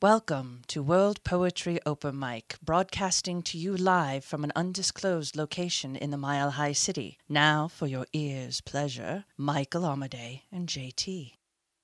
Welcome to World Poetry Open Mic, broadcasting to you live from an undisclosed location in the Mile High City. Now, for your ears' pleasure, Michael Amadei and JT.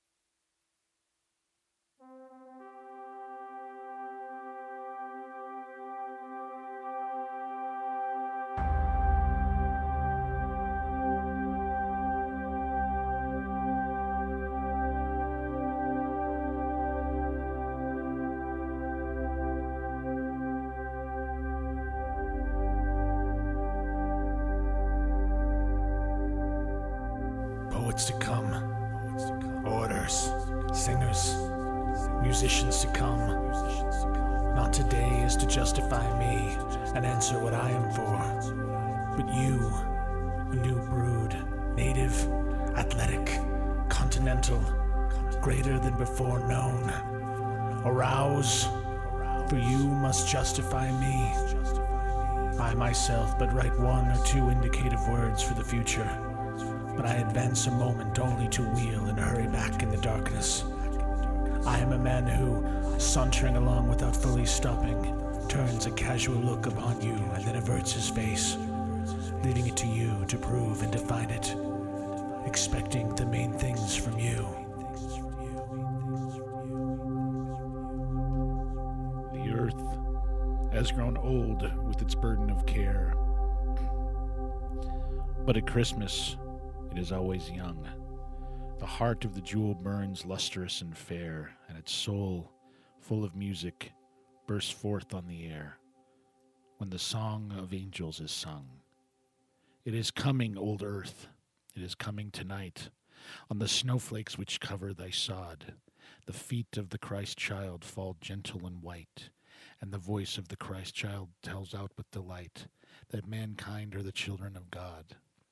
Poets to come, orators, singers, musicians to come. Not today is to justify me and answer what I am for, but you, a new brood, native, athletic, continental, greater than before known. Arouse, for you must justify me. I myself but write one or two indicative words for the future, but I advance a moment only to wheel and hurry back in the darkness. I am a man who, sauntering along without fully stopping, turns a casual look upon you and then averts his face, leaving it to you to prove and define it, expecting the main things from you. The earth has grown old with its burden of care, but at Christmas it is always young. The heart of the jewel burns lustrous and fair, and its soul, full of music, bursts forth on the air when the song of angels is sung. It is coming, old earth, it is coming tonight. On the snowflakes which cover thy sod, the feet of the Christ child fall gentle and white, and the voice of the Christ child tells out with delight that mankind are the children of God.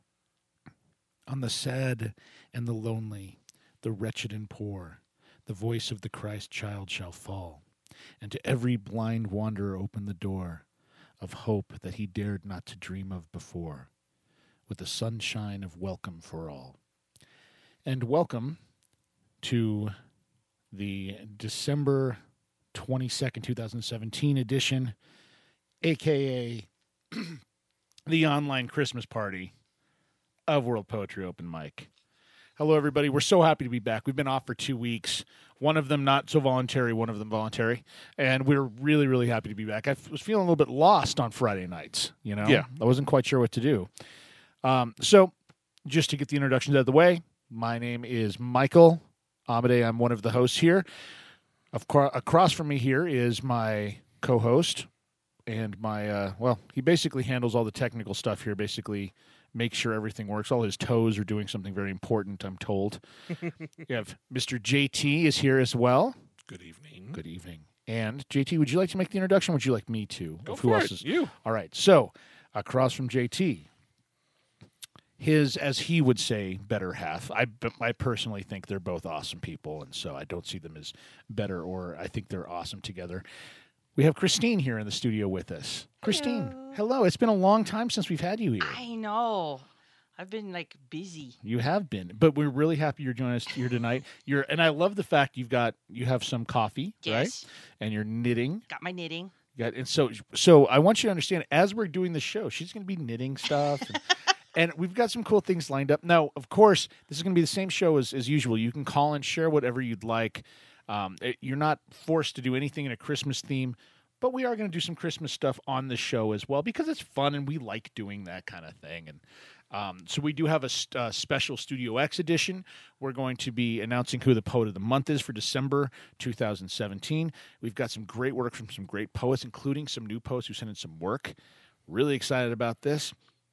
On the sad and the lonely, the wretched and poor, the voice of the Christ child shall fall, and to every blind wanderer open the door of hope that he dared not to dream of before, with the sunshine of welcome for all. And welcome to the December 22nd, 2017 edition, a.k.a. the online Christmas party of World Poetry Open Mic. Hello, everybody. We're so happy to be back. We've been off for 2 weeks. One of them not so voluntary, one of them voluntary. And we're really, really happy to be back. I was feeling a little bit lost on Friday nights, you know? Yeah. I wasn't quite sure what to do. So just to get the introductions out of the way, my name is Michael Amadei. I'm one of the hosts here. Across from me here is my co-host and my, he basically handles all the technical stuff here, basically make sure everything works. All his toes are doing something very important, I'm told. We have Mr. JT is here as well. Good evening. Good evening. And JT, would you like to make the introduction? Would you like me to? Go Of for who it. else is? You. All right. So across from JT, his, as he would say, better half. I personally think they're both awesome people, and so I don't see them as better, or I think they're awesome together. We have Christine here in the studio with us. Christine, hello. It's been a long time since we've had you here. I know. I've been, busy. You have been, but we're really happy you're joining us here tonight. And I love the fact you have some coffee, Yes. right? And you're knitting. Got my knitting. And so I want you to understand, as we're doing the show, she's going to be knitting stuff. And we've got some cool things lined up. Now, of course, this is going to be the same show as usual. You can call and share whatever you'd like. You're not forced to do anything in a Christmas theme, but we are going to do some Christmas stuff on the show as well because it's fun and we like doing that kind of thing. And so we do have a special Studio X edition. We're going to be announcing who the Poet of the Month is for December 2017. We've got some great work from some great poets, including some new poets who sent in some work. Really excited about this.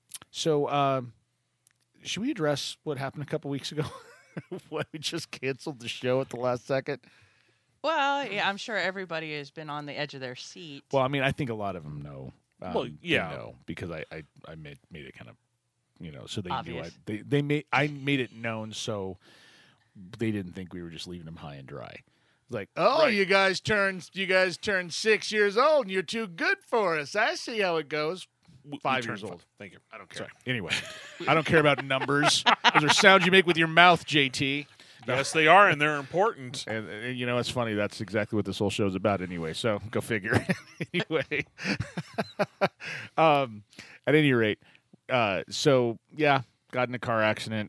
So should we address what happened a couple weeks ago when we just canceled the show at the last second? Well, yeah, I'm sure everybody has been on the edge of their seat. Well, I mean, I think a lot of them know. Well, yeah. They know because I made it kind of, so they Obvious. knew I made it known so they didn't think we were just leaving them high and dry. Like, oh, Right. you guys turned 6 years old and you're too good for us. I see how it goes. 5 years old. Thank you. I don't care. Sorry. Anyway, I don't care about numbers. Those are sounds you make with your mouth, JT. Yes, they are, and they're important. And you know, it's funny. That's exactly what this whole show's about anyway. So go figure. Anyway. At any rate, so yeah, got in a car accident.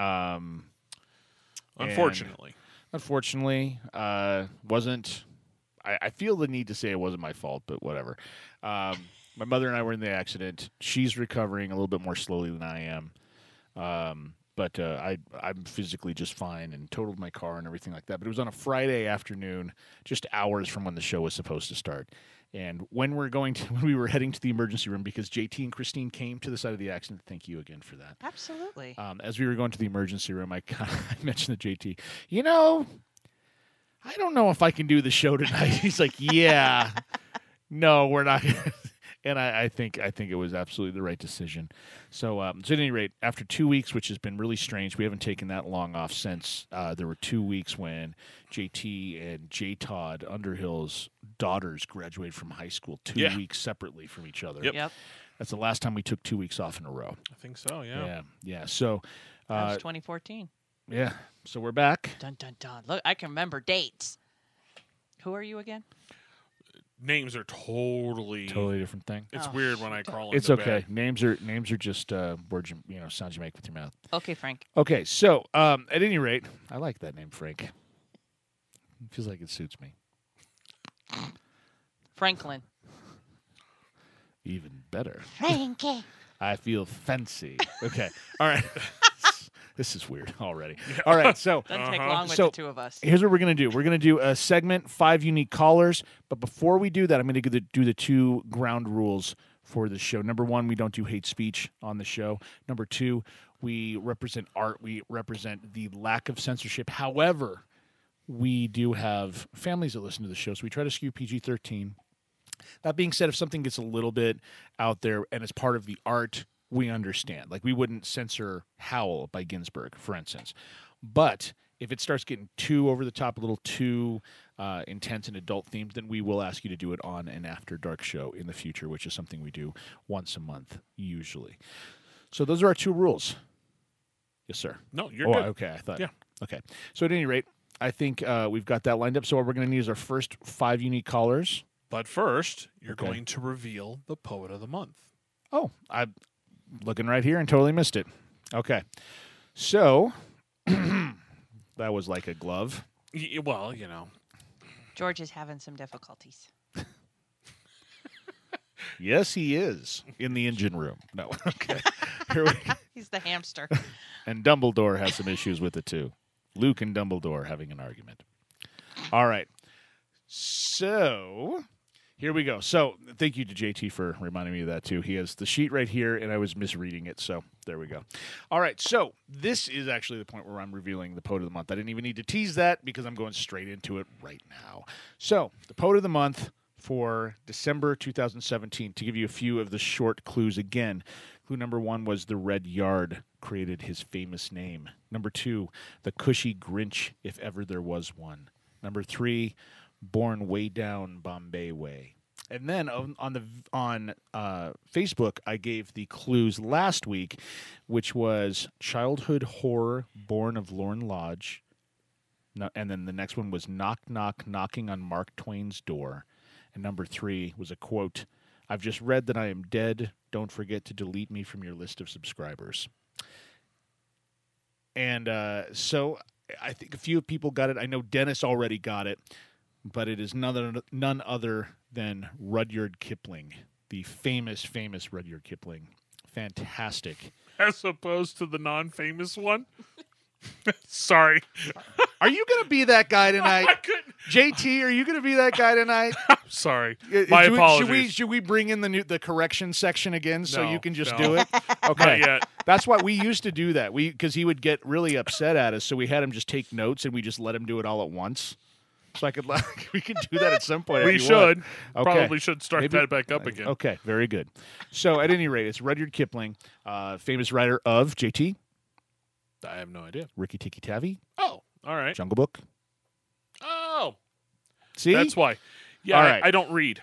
Unfortunately. Unfortunately, wasn't. I feel the need to say it wasn't my fault, but whatever. My mother and I were in the accident. She's recovering a little bit more slowly than I am. But I'm physically just fine and totaled my car and everything like that. But it was on a Friday afternoon, just hours from when the show was supposed to start. And when we were heading to the emergency room, because JT and Christine came to the side of the accident. Thank you again for that. Absolutely. As we were going to the emergency room, I mentioned to JT, you know, I don't know if I can do the show tonight. He's like, yeah, no, we're not. And I think it was absolutely the right decision. So at any rate, after 2 weeks, which has been really strange, we haven't taken that long off since there were 2 weeks when JT and J. Todd Underhill's daughters graduated from high school 2 weeks separately from each other. Yep. That's the last time we took 2 weeks off in a row. I think so, yeah. Yeah. So, That was 2014. yeah. So we're back. Dun, dun, dun. Look, I can remember dates. Who are you again? Names are totally Different thing. It's Oh, weird when I crawl into It's okay. bed. Names are just words, sounds you make with your mouth. Okay, Frank. Okay, so at any rate, I like that name, Frank. It feels like it suits me. Franklin. Even better. Frankie. I feel fancy. Okay. All right. This is weird already. All right. So Doesn't take long with So- the two of us. here's what we're going to do. We're going to do a segment, 5 unique callers. But before we do that, I'm going to do the 2 ground rules for the show. Number 1, we don't do hate speech on the show. Number 2, we represent art. We represent the lack of censorship. However, we do have families that listen to the show, so we try to skew PG-13. That being said, if something gets a little bit out there and it's part of the art, we understand. Like, we wouldn't censor Howl by Ginsberg, for instance. But if it starts getting too over the top, a little too intense and adult themed, then we will ask you to do it on an After Dark show in the future, which is something we do once a month, usually. So those are our 2 rules. Yes, sir. No, you're Oh, good. okay. I thought. Yeah. Okay. So at any rate, I think we've got that lined up. So what we're going to need is our first 5 unique callers. But first, you're Okay. going to reveal the Poet of the Month. Oh, I'm looking right here and totally missed it. Okay. So that was like a glove. Well, you know. George is having some difficulties. Yes, he is in the engine room. No. Okay. Here we go. He's the hamster. And Dumbledore has some issues with it too. Luke and Dumbledore having an argument. All right. So here we go. So thank you to JT for reminding me of that too. He has the sheet right here, and I was misreading it. So there we go. All right. So this is actually the point where I'm revealing the Poet of the Month. I didn't even need to tease that because I'm going straight into it right now. So the Poet of the Month for December 2017, to give you a few of the short clues again. Clue number 1 was the Red Yard created his famous name. Number 2, the cushy Grinch, if ever there was one. Number 3, born way down Bombay way. And then on Facebook, I gave the clues last week, which was childhood horror born of Lorne Lodge. No, and then the next one was knock, knock, knocking on Mark Twain's door. And number 3 was a quote, I've just read that I am dead. Don't forget to delete me from your list of subscribers. And so I think a few people got it. I know Dennis already got it, but it is none other than Rudyard Kipling, the famous Rudyard Kipling. Fantastic. As opposed to the non-famous one. Sorry. Are you going to be that guy I tonight? couldn't. JT, are you going to be that guy tonight? Sorry. My apologies. Should we bring in the correction section again so No, you can just no. do it? Okay. Not yet. That's why we used to do that. Because he would get really upset at us, so we had him just take notes and we just let him do it all at once. So we could do that at some point. We if you want. should. Okay. Probably should start Maybe- that back up again. Okay, very good. So at any rate, it's Rudyard Kipling, famous writer of JT, I have no idea. Ricky Tikki Tavi, Oh, all right. Jungle Book. Oh, See, that's why. Yeah, All right. I don't read.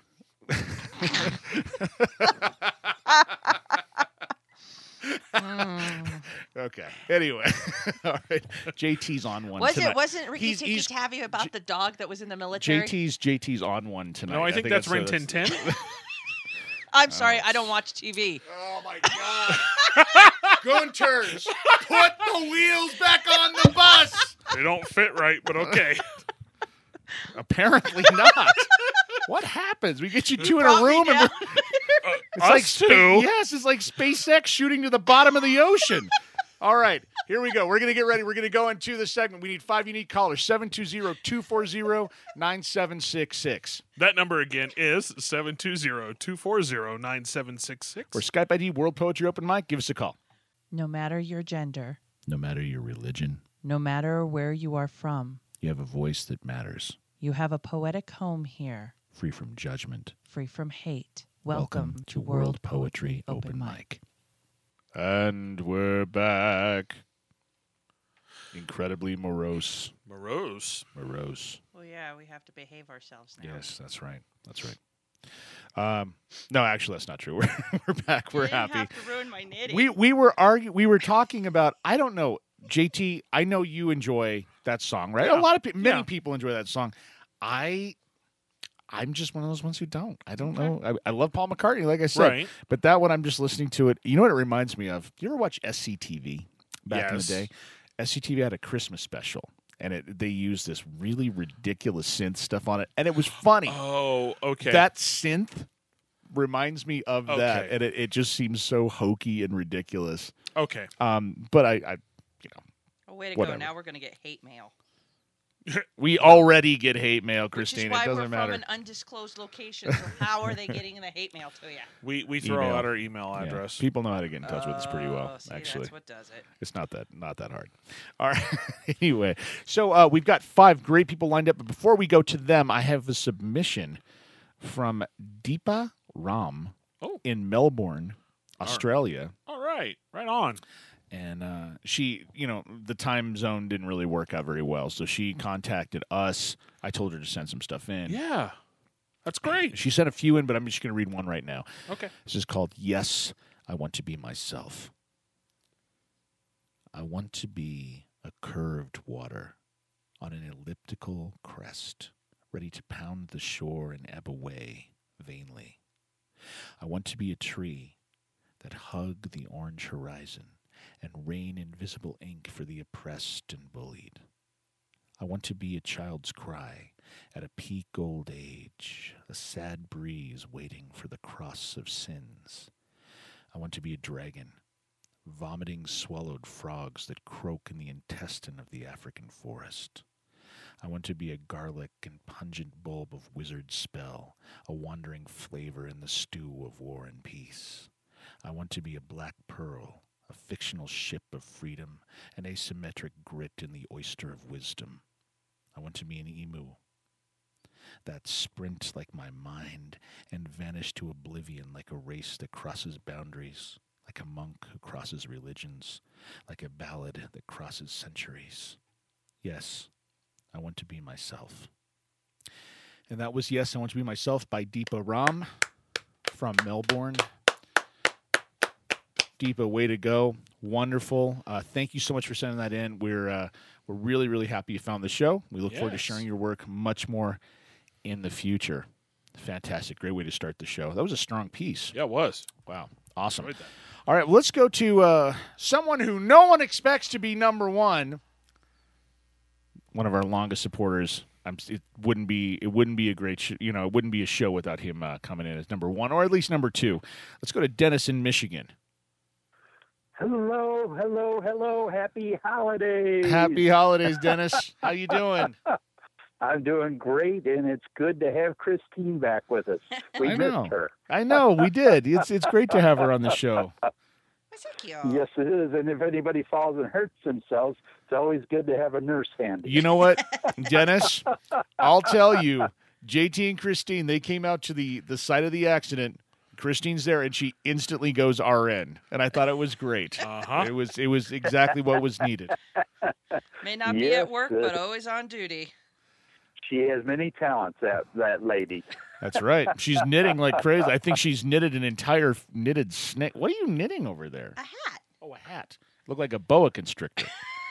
Okay. Anyway, all right. JT's on one tonight. Wasn't Ricky He's- Tikki he's- Tavi about the dog that was in the military? JT's on one tonight. No, I think that's Rin Tin Tin. I'm sorry, I don't watch TV. Oh my God! Goonters, put the wheels back on the bus. They don't fit right, but okay. Apparently not. What happens? We get you two in a Probably room, and not. it's Us like two. yes, it's like SpaceX shooting to the bottom of the ocean. All right, here we go. We're going to get ready. We're going to go into the segment. We need 5 unique callers, 720-240-9766. That number again is 720-240-9766. Or Skype ID World Poetry Open Mic. Give us a call. No matter your gender, No matter your religion, no matter where you are from, you have a voice that matters. you have a poetic home here, Free from judgment. free from hate. Welcome to World Poetry Open Mic. And we're back. Incredibly morose. Morose. Well, yeah, we have to behave ourselves now. Yes, that's right. That's right. No, actually, that's not true. We're back. We're happy. Have to ruin my knitting. We were talking about. I don't know, JT. I know you enjoy that song, right? Yeah. A lot of people, many Yeah. people enjoy that song. I'm just one of those ones who don't. I don't know. I love Paul McCartney, like I said, Right. but that one I'm just listening to it. You know what it reminds me of? You ever watch SCTV back in the Yes. day? SCTV had a Christmas special, and they used this really ridiculous synth stuff on it, and it was funny. Oh, okay. That synth reminds me of that, Okay. and it just seems so hokey and ridiculous. Okay. But I Oh, way to Whatever. go. Now we're going to get hate mail. we already get hate mail, Which Christine. is why It we're doesn't matter. from an undisclosed location. So how are they getting the hate mail to you? We throw Email. out our email Yeah. address. People know how to get in touch with us pretty well, Oh, see, actually. that's what does it. It's not that hard. All right. Anyway, so we've got 5 great people lined up. But before we go to them, I have a submission from Deepa Ram in Melbourne, Australia. All right. Right on. And she, the time zone didn't really work out very well. So she contacted us. I told her to send some stuff in. Yeah. That's great. She sent a few in, but I'm just going to read one right now. Okay. This is called Yes, I Want to Be Myself. I want to be a curved water on an elliptical crest, ready to pound the shore and ebb away vainly. I want to be a tree that hug the orange horizon and rain invisible ink for the oppressed and bullied. I want to be a child's cry at a peak old age, a sad breeze waiting for the cross of sins. I want to be a dragon, vomiting swallowed frogs that croak in the intestine of the African forest. I want to be a garlic and pungent bulb of wizard spell, a wandering flavor in the stew of war and peace. I want to be a black pearl, a fictional ship of freedom, an asymmetric grit in the oyster of wisdom. I want to be an emu that sprint like my mind and vanish to oblivion like a race that crosses boundaries, like a monk who crosses religions, like a ballad that crosses centuries. Yes, I want to be myself. And that was Yes, I Want to Be Myself by Deepa Ram from Melbourne. Deepa, way to go. Wonderful. Thank you so much for sending that in. We're really, really happy you found the show. We look forward to Yes. sharing your work much more in the future. Fantastic. Great way to start the show. That was a strong piece. Yeah, it was. Wow. Awesome. Enjoyed that. All right, well, let's go to someone who no one expects to be number one. One of our longest supporters. It wouldn't be a great it wouldn't be a show without him coming in as number one, or at least number two. Let's go to Dennis in Michigan. Hello, hello, hello. Happy holidays. Happy holidays, Dennis. How you doing? I'm doing great, and it's good to have Christine back with us. We I missed know. her. I know, we did. It's great to have her on the show. What's that cute? Yes, it is. And if anybody falls and hurts themselves, it's always good to have a nurse handy. You know what, Dennis? I'll tell you, JT and Christine, they came out to the site of the accident. Christine's there, and she instantly goes RN, and I thought it was great. Uh-huh. It was exactly what was needed. May not be Yes, at work, but always on duty. She has many talents, that lady. That's right. She's knitting like crazy. I think she's knitted an entire knitted snake. What are you knitting over there? A hat. Oh, a hat. Look like a boa constrictor.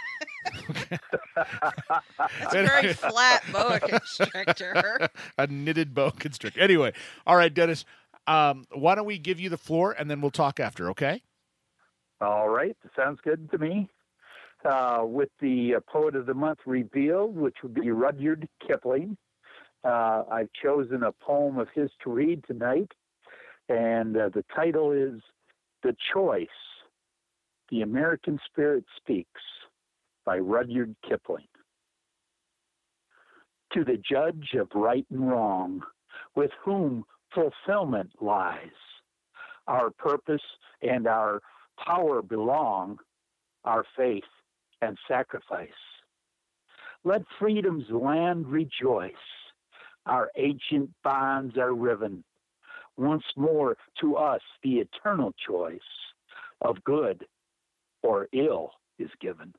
That's a very flat boa constrictor. A knitted boa constrictor. Anyway, all right, Dennis. Why don't we give you the floor, and then we'll talk after, okay? All right, sounds good to me. With the Poet of the Month revealed, which would be Rudyard Kipling, I've chosen a poem of his to read tonight, and the title is The Choice, The American Spirit Speaks, by Rudyard Kipling. To the judge of right and wrong, with whom fulfillment lies, our purpose and our power belong, our faith and sacrifice. Let freedom's land rejoice, our ancient bonds are riven. Once more to us the eternal choice of good or ill is given.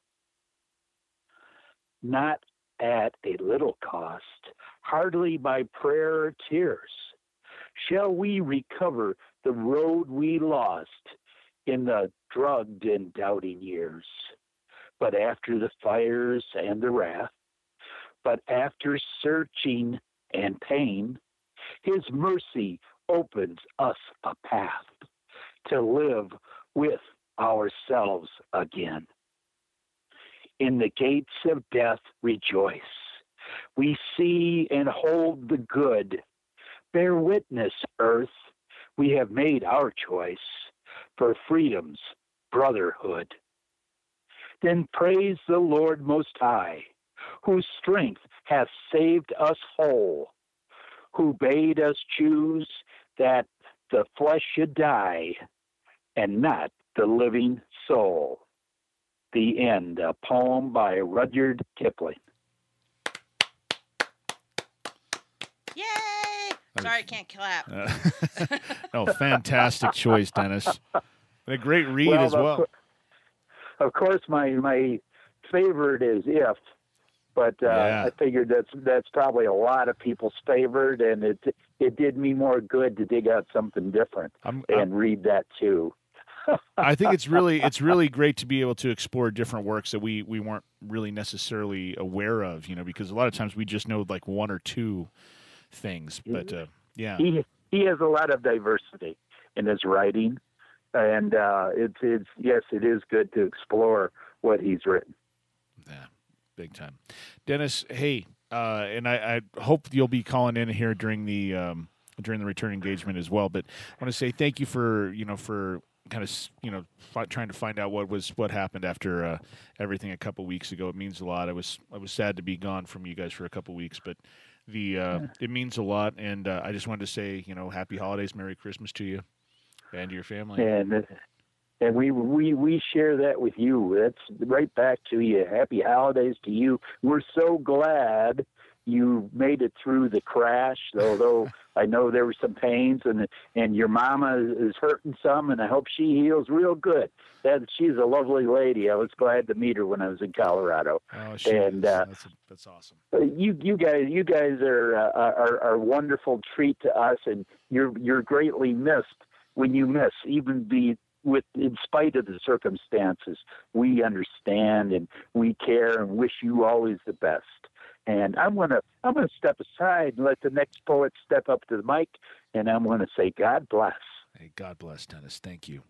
Not at a little cost, hardly by prayer or tears, shall we recover the road we lost in the drugged and doubting years. But after the fires and the wrath, but after searching and pain, his mercy opens us a path to live with ourselves again. In the gates of death rejoice. We see and hold the good. Bear witness, earth, we have made our choice for freedom's brotherhood. Then praise the Lord Most High, whose strength hath saved us whole, who bade us choose that the flesh should die and not the living soul. The end. A poem by Rudyard Kipling. Yay! Sorry, I can't clap. No, fantastic choice, Dennis. And a great read as well. Of course, my favorite is If, but I figured that's probably a lot of people's favorite, and it did me more good to dig out something different and read that too. I think it's really great to be able to explore different works that we weren't really necessarily aware of, because a lot of times we just know like one or two things, but yeah. He has a lot of diversity in his writing. And it is good to explore what he's written. Yeah, big time. Dennis, hey, and I hope you'll be calling in here during the return engagement as well. But I want to say thank you for kind of trying to find out what happened after everything a couple weeks ago. It means a lot. I was sad to be gone from you guys for a couple weeks, but it means a lot. And I just wanted to say happy holidays, Merry Christmas to you. And your family. And we share that with you. That's right back to you. Happy holidays to you. We're so glad you made it through the crash, although I know there were some pains, and your mama is hurting some, and I hope she heals real good. She's a lovely lady. I was glad to meet her when I was in Colorado. Oh, she is. That's awesome. You guys are a wonderful treat to us, and you're greatly missed. When you miss, in spite of the circumstances, we understand and we care and wish you always the best. And I'm gonna step aside and let the next poet step up to the mic, and I'm gonna say God bless. Hey, God bless, Dennis. Thank you.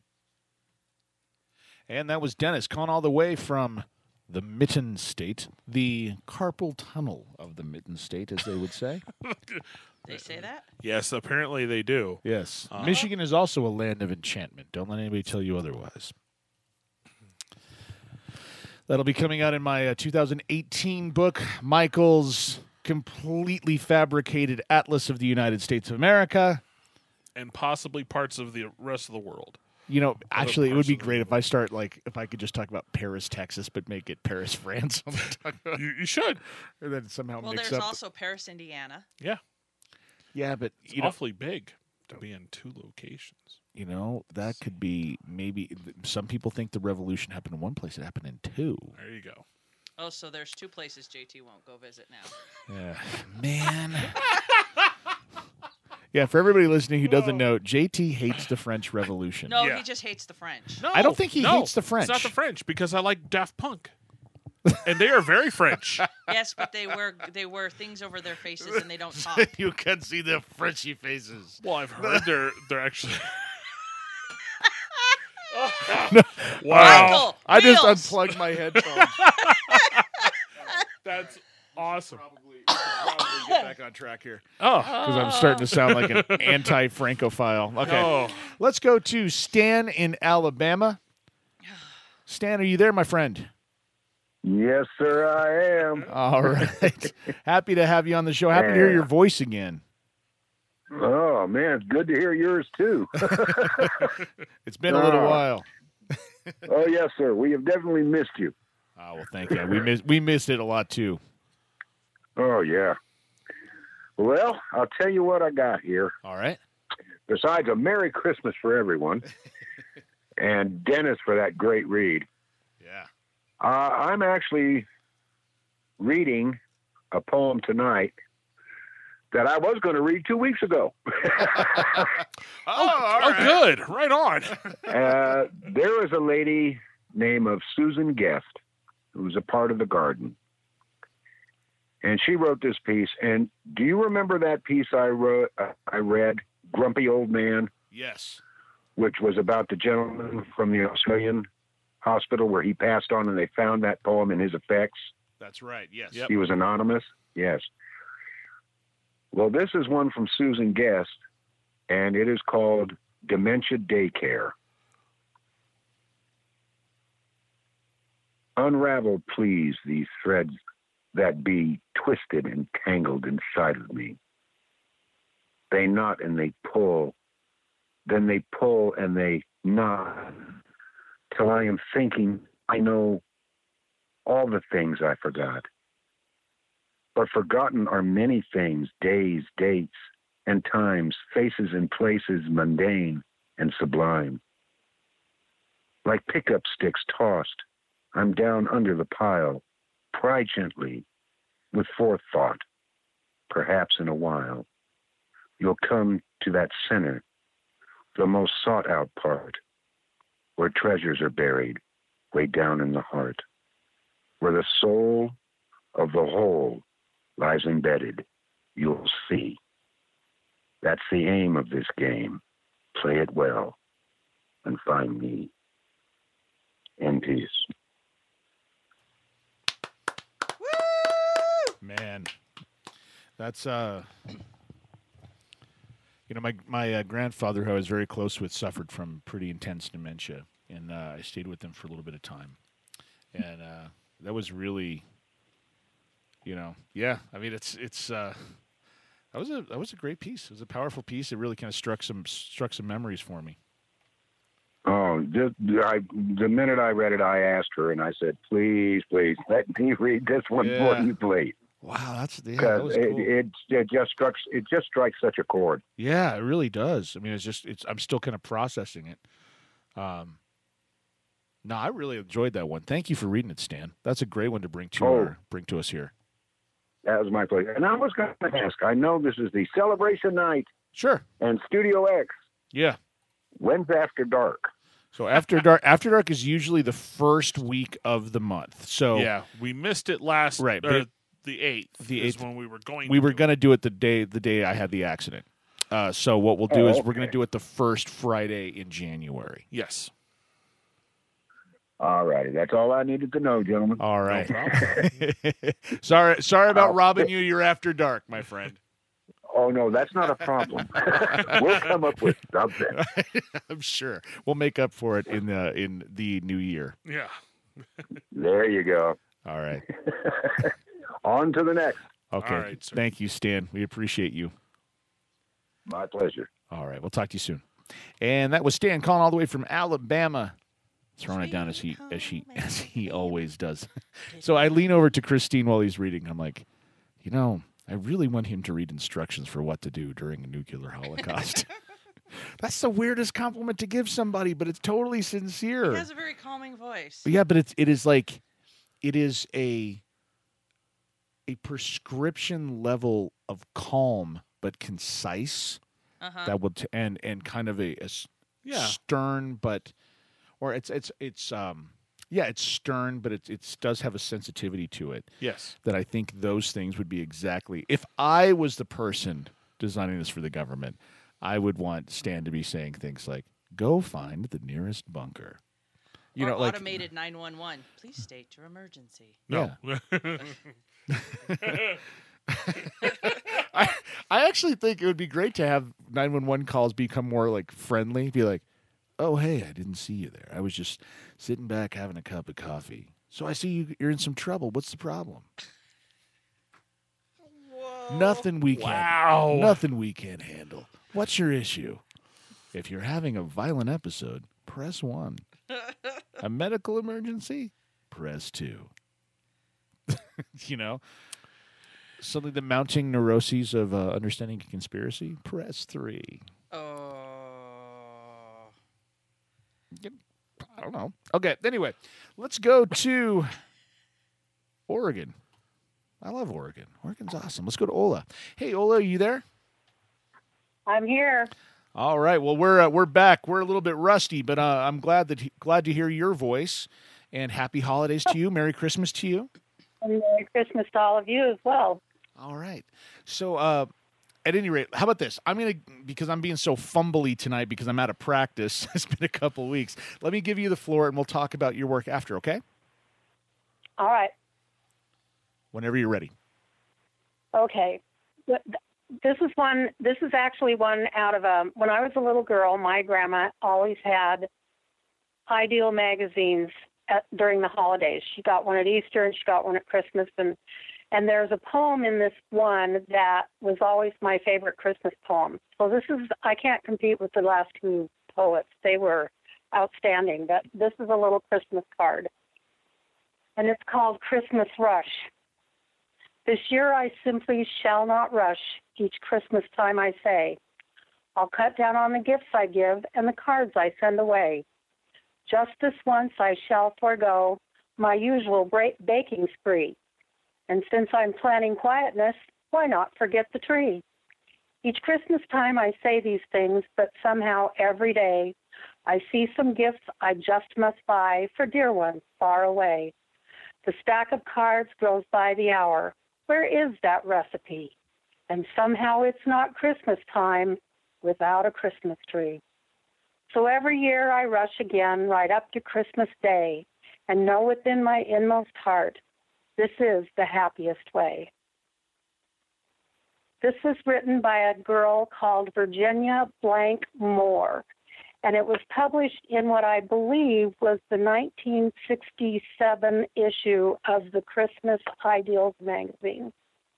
And that was Dennis calling all the way from the Mitten State, the carpal tunnel of the Mitten State, as they would say. They say that? Yes, apparently they do. Yes. Michigan is also a land of enchantment. Don't let anybody tell you otherwise. That'll be coming out in my 2018 book, Michael's Completely Fabricated Atlas of the United States of America. And possibly parts of the rest of the world. Actually, it would be great if I could just talk about Paris, Texas, but make it Paris, France. You should. Or then somehow mix up. There's also Paris, Indiana. Yeah. Yeah, but it's awfully big to be in two locations. That could be maybe. Some people think the revolution happened in one place; it happened in two. There you go. Oh, so there's two places JT won't go visit now. Yeah, man. Yeah, for everybody listening who doesn't know, JT hates the French Revolution. No, Yeah. he just hates the French. No, I don't think he no, hates the French. It's not the French because I like Daft Punk, and they are very French. Yes, but they wear things over their faces and they don't talk. You can see the Frenchy faces. Well, I've heard they're actually. Wow, Michael, I just wheels! unplugged my headphones. that's awesome. Probably get back on track here. Oh, Because I'm starting to sound like an anti-Francophile. Okay. Oh. Let's go to Stan in Alabama. Stan, are you there, my friend? Yes, sir, I am. All right. Happy to have you on the show. Happy to hear your voice again. Oh, man, it's good to hear yours, too. It's been a little while. Oh, yes, sir. We have definitely missed you. Oh, well, thank you. We missed it a lot, too. Oh, yeah. Well, I'll tell you what I got here. All right. Besides a Merry Christmas for everyone, and Dennis for that great read, Yeah. I'm actually reading a poem tonight that I was going to read 2 weeks ago. Oh, good. Right on. There is a lady named of Susan Guest who's a part of the garden. And she wrote this piece. And do you remember that piece I read, Grumpy Old Man, Yes. which was about the gentleman from the Australian hospital where he passed on and they found that poem in his effects? That's right. Yes. Yep. He was anonymous? Yes. Well, this is one from Susan Guest, and it is called Dementia Daycare. Unravel, please, these threads that be twisted and tangled inside of me. They knot and they pull, then they pull and they knot, till I am thinking I know all the things I forgot. But forgotten are many things, days, dates, and times, faces and places mundane and sublime. Like pickup sticks tossed, I'm down under the pile, pry gently, with forethought. Perhaps in a while, you'll come to that center, the most sought-out part, where treasures are buried, way down in the heart, where the soul of the whole lies embedded. You'll see. That's the aim of this game. Play it well and find me. In peace. Man, that's my grandfather, who I was very close with, suffered from pretty intense dementia, and I stayed with him for a little bit of time, and that was really, yeah. I mean, it's that was a great piece. It was a powerful piece. It really kind of struck some memories for me. Oh, the minute I read it, I asked her, and I said, "Please, please, let me read this one for you, please." Wow, that Because was cool. it just strikes such a chord. Yeah, it really does. I mean, I'm still kind of processing it. No, I really enjoyed that one. Thank you for reading it, Stan. That's a great one to bring to us here. That was my pleasure. And I was going to ask, I know this is the celebration night Sure. and Studio X. Yeah. When's After Dark? So After Dark is usually the first week of the month. So Yeah, we missed it last. Right, Or but the 8th. the is 8th. when we were going. we were going going to do it the day I had the accident. So what we'll do is we're going to do it the first Friday in January. Yes. All righty. That's all I needed to know, gentlemen. All right. problem. sorry about robbing you your After Dark, my friend. Oh, no, that's not a problem. We'll come up with something. I'm sure we'll make up for it in the new year. Yeah. There you go. All right. On to the next. Okay. All right, sir. Thank you, Stan. We appreciate you. My pleasure. All right. We'll talk to you soon. And that was Stan calling all the way from Alabama, throwing it down as he always does. So I lean over to Christine while he's reading. I'm like, I really want him to read instructions for what to do during a nuclear holocaust. That's the weirdest compliment to give somebody, but it's totally sincere. He has a very calming voice. But yeah, but it is a prescription level of calm, but concise. that would and kind of a stern, but or it's stern, but it does have a sensitivity to it. Yes. That I think those things would be exactly, if I was the person designing this for the government, I would want Stan to be saying things like, "Go find the nearest bunker." You or know, like automated 911. Please state your emergency. No. I actually think it would be great to have 911 calls become more like friendly. Be like, "Oh, hey, I didn't see you there. I was just sitting back having a cup of coffee. So I see you're in some trouble. What's the problem?" Whoa. Nothing we can't handle. What's your issue? If you're having a violent episode, press 1. A medical emergency? Press 2. You know? Suddenly the mounting neuroses of understanding a conspiracy? Press 3. Oh. I don't know. Okay, anyway, let's go to Oregon. I love Oregon. Oregon's awesome. Let's go to Ola. Hey, Ola, are you there? I'm here. All right. Well, we're back. We're a little bit rusty, but I'm glad to hear your voice. And happy holidays to you. Merry Christmas to you. And Merry Christmas to all of you as well. All right. So, at any rate, how about this? Because I'm being so fumbly tonight because I'm out of practice. It's been a couple of weeks. Let me give you the floor, and we'll talk about your work after. Okay? All right. Whenever you're ready. Okay. This is actually one out of when I was a little girl, my grandma always had Ideal magazines during the holidays. She got one at Easter and she got one at Christmas, and there's a poem in this one that was always my favorite Christmas poem. So I can't compete with the last two poets. They were outstanding, but this is a little Christmas card. And it's called Christmas Rush. This year I simply shall not rush each Christmas time I say. I'll cut down on the gifts I give and the cards I send away. Just this once I shall forego my usual baking spree. And since I'm planning quietness, why not forget the tree? Each Christmas time I say these things, but somehow every day I see some gifts I just must buy for dear ones far away. The stack of cards grows by the hour. Where is that recipe? And somehow it's not Christmas time without a Christmas tree. So every year I rush again right up to Christmas Day and know within my inmost heart, this is the happiest way. This was written by a girl called Virginia Blank Moore, and it was published in what I believe was the 1967 issue of the Christmas Ideals magazine.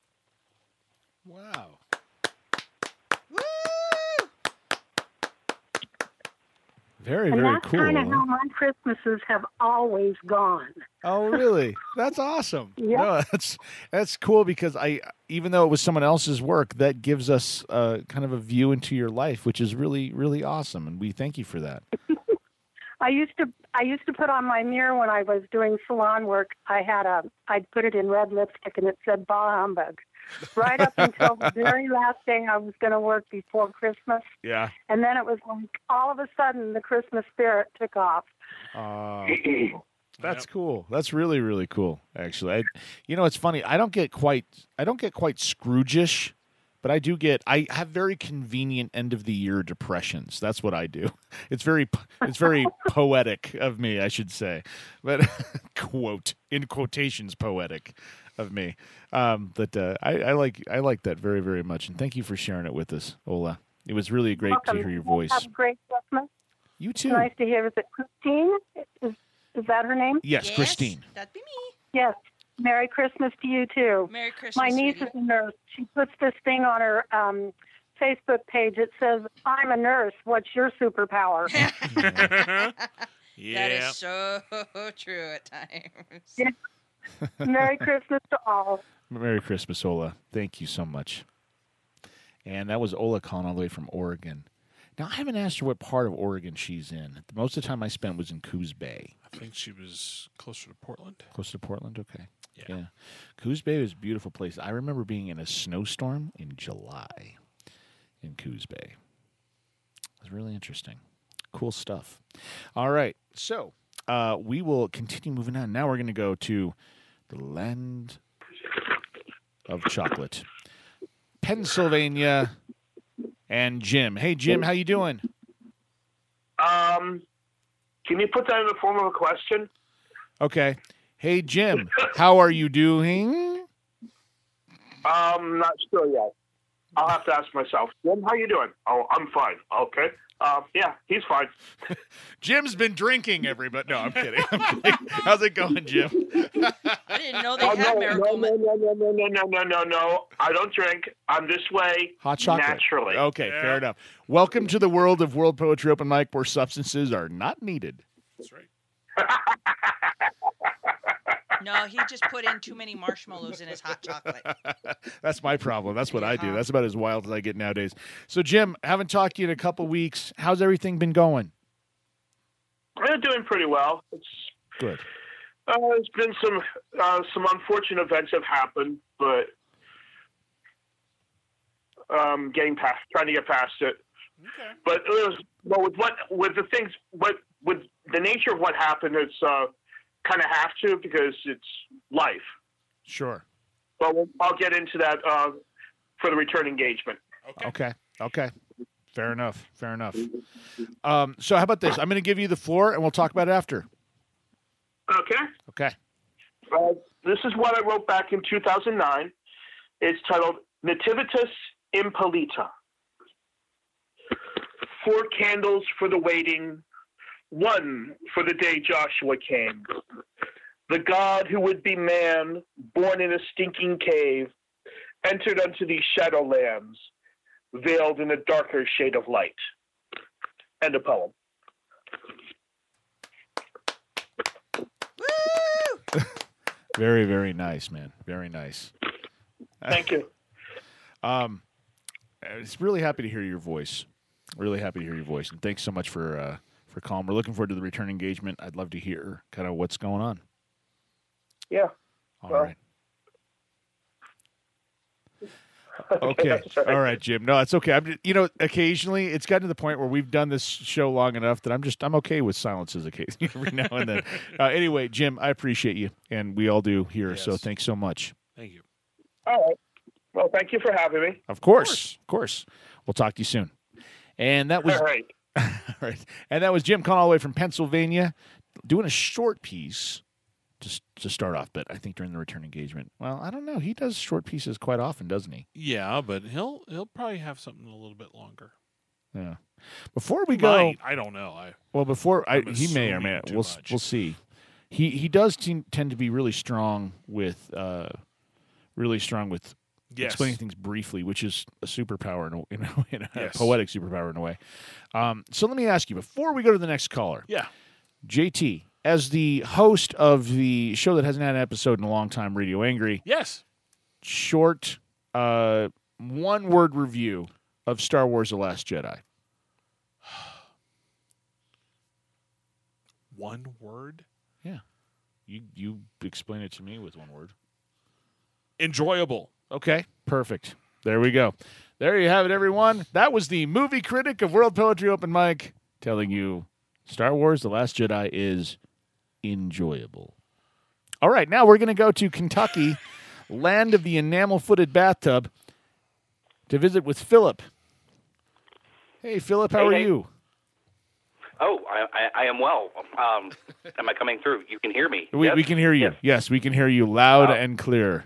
Wow. Woo! Very, And very that's cool. kind of how my Christmases have always gone. Oh, really? That's awesome. Yep. No, that's cool because even though it was someone else's work, that gives us kind of a view into your life, which is really, really awesome, and we thank you for that. I used to put on my mirror when I was doing salon work. I'd put it in red lipstick and it said "Bah Humbug," right up until the very last day I was going to work before Christmas. Yeah. And then it was like all of a sudden the Christmas spirit took off. That's cool. That's really, really cool. Actually, it's funny. I don't get quite Scrooge-ish, but I have very convenient end of the year depressions. That's what I do. It's very poetic of me, I should say, but quote in quotations poetic of me. But I like that very, very much, and thank you for sharing it with us, Ola. It was really great to hear your voice. Have a great Christmas. You too. Nice to hear. Is it Christine? Is that her name? Yes, Christine. That'd be me. Yes. Merry Christmas to you, too. Merry Christmas, My niece sweetie. is a nurse. She puts this thing on her Facebook page. It says, "I'm a nurse. What's your superpower?" Yeah. That is so true at times. Yeah. Merry Christmas to all. Merry Christmas, Ola. Thank you so much. And that was Ola calling all the way from Oregon. Now, I haven't asked her what part of Oregon she's in. Most of the time I spent was in Coos Bay. I think she was closer to Portland. Close to Portland? Okay. Yeah. Coos Bay was a beautiful place. I remember being in a snowstorm in July in Coos Bay. It's really interesting. Cool stuff. All right. So we will continue moving on. Now we're going to go to the land of chocolate. Pennsylvania and Jim. Hey, Jim, how you doing? Can you put that in the form of a question? Okay. Hey, Jim, how are you doing? Not sure yet. I'll have to ask myself. Jim, how you doing? Oh, I'm fine. Okay. Yeah, he's fine. Jim's been drinking, everybody. No, I'm kidding. How's it going, Jim? I didn't know they had Miracle no. I don't drink. I'm this way Hot chocolate. naturally. Okay, fair enough. Welcome to the world of World Poetry Open Mic, where substances are not needed. That's right. No, he just put in too many marshmallows in his hot chocolate. That's my problem. That's what I do. That's about as wild as I get nowadays. So, Jim, haven't talked to you in a couple weeks. How's everything been going? We're doing pretty well. It's good. There's been some unfortunate events have happened, but trying to get past it. Okay. But with the nature of what happened, it's kind of have to because it's life. Sure. But I'll get into that for the return engagement. Okay. Fair enough. So how about this? I'm going to give you the floor, and we'll talk about it after. Okay. This is what I wrote back in 2009. It's titled Nativitas Impellita. 4 candles for the waiting, 1 for the day Joshua came. The God who would be man, born in a stinking cave, entered unto these shadowlands, veiled in a darker shade of light. End of poem. Very, very nice, man. Very nice. Thank you. It's really happy to hear your voice. And thanks so much for calling. We're looking forward to the return engagement. I'd love to hear kind of what's going on. Yeah. All right. Okay. All right, Jim. No, it's okay. Occasionally it's gotten to the point where we've done this show long enough that I'm okay with silences occasionally every now and then. Anyway, Jim, I appreciate you, and we all do here. Yes. So thanks so much. Thank you. All right. Well, thank you for having me. Of course. We'll talk to you soon. And that was all right. All right. And that was Jim calling all the way from Pennsylvania, doing a short piece to start off, but I think during the return engagement. Well, I don't know. He does short pieces quite often, doesn't he? Yeah, but he'll probably have something a little bit longer. Yeah. Before we go, I don't know. He may or may not. We'll see. He does tend to be really strong with explaining things briefly, which is a superpower in a poetic superpower in a way. So let me ask you before we go to the next caller. Yeah, JT, as the host of the show that hasn't had an episode in a long time, Radio Angry. Yes. Short, one-word review of Star Wars: The Last Jedi. One word? Yeah. You explain it to me with one word. Enjoyable. Okay, perfect. There we go. There you have it, everyone. That was the movie critic of World Poetry Open Mic telling you Star Wars: The Last Jedi is enjoyable. All right, now we're going to go to Kentucky, land of the enamel-footed bathtub, to visit with Philip. Hey, Philip, how are you? Oh, I am well. Am I coming through? You can hear me? We can hear you. Yes, we can hear you loud and clear.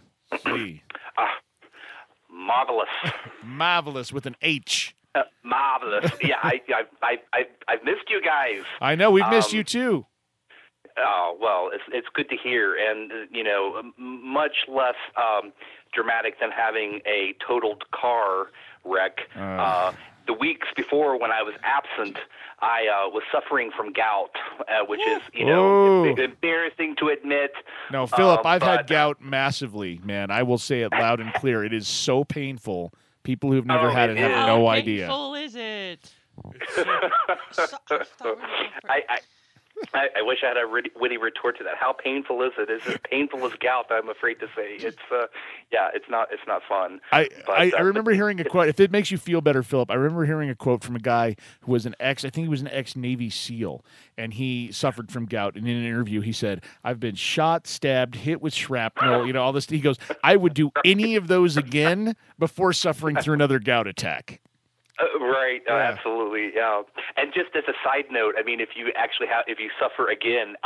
Marvelous. Marvelous with an H. Marvelous. Yeah, I've missed you guys. I know, we've missed you too. Oh, well, it's good to hear, and much less dramatic than having a totaled car wreck. The weeks before, when I was absent, I was suffering from gout, which is embarrassing to admit. No, Philip, I've had gout massively, man. I will say it loud and clear. It is so painful. People who've never had it have no idea. How painful is it? I wish I had a witty retort to that. How painful is it? Is it painful as gout? I'm afraid to say it's it's not fun. I remember hearing a quote. If it makes you feel better, Philip, I remember hearing a quote from a guy who was I think he was an ex-Navy SEAL, and he suffered from gout. And in an interview, he said, "I've been shot, stabbed, hit with shrapnel, all this." He goes, "I would do any of those again before suffering through another gout attack." Right, Yeah. Absolutely, yeah. And just as a side note, I mean, if you suffer again,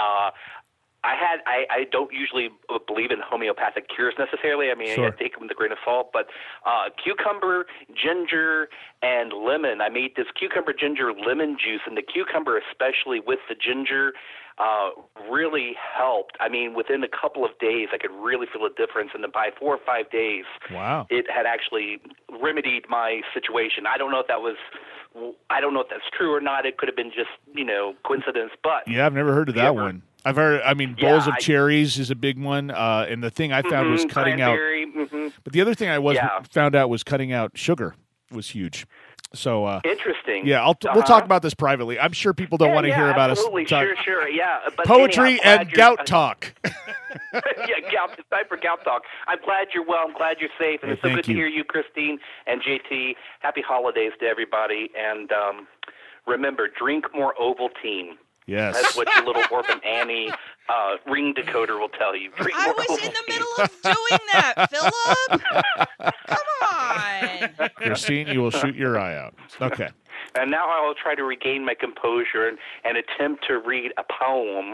I don't usually believe in homeopathic cures necessarily. I mean, Sure. I take them with a grain of salt. But cucumber, ginger, and lemon. I made this cucumber, ginger, lemon juice, and the cucumber, especially with the ginger, really helped. I mean, within a couple of days, I could really feel a difference. And then by 4 or 5 days, Wow. it had actually remedied my situation. I don't know if that's true or not. It could have been just, coincidence. But Yeah, I've never heard of that one. I've heard. I mean, bowls of cherries is a big one, and the thing I found was cutting out. But the other thing found out was cutting out sugar was huge. So interesting. Yeah, we'll talk about this privately. I'm sure people don't want to hear about absolutely. us. Sure, yeah. But Poetry anyhow, and gout talk. Gout. It's time for gout talk. I'm glad you're well. I'm glad you're safe, and it's so good to hear you, Christine and JT. Happy holidays to everybody, and remember, drink more Ovaltine. Yes. That's what your little orphan Annie ring decoder will tell you. Drink I more was Ovaltine. in the middle of doing that, Philip. Come on. Christine, you will shoot your eye out. Okay. And now I will try to regain my composure and attempt to read a poem.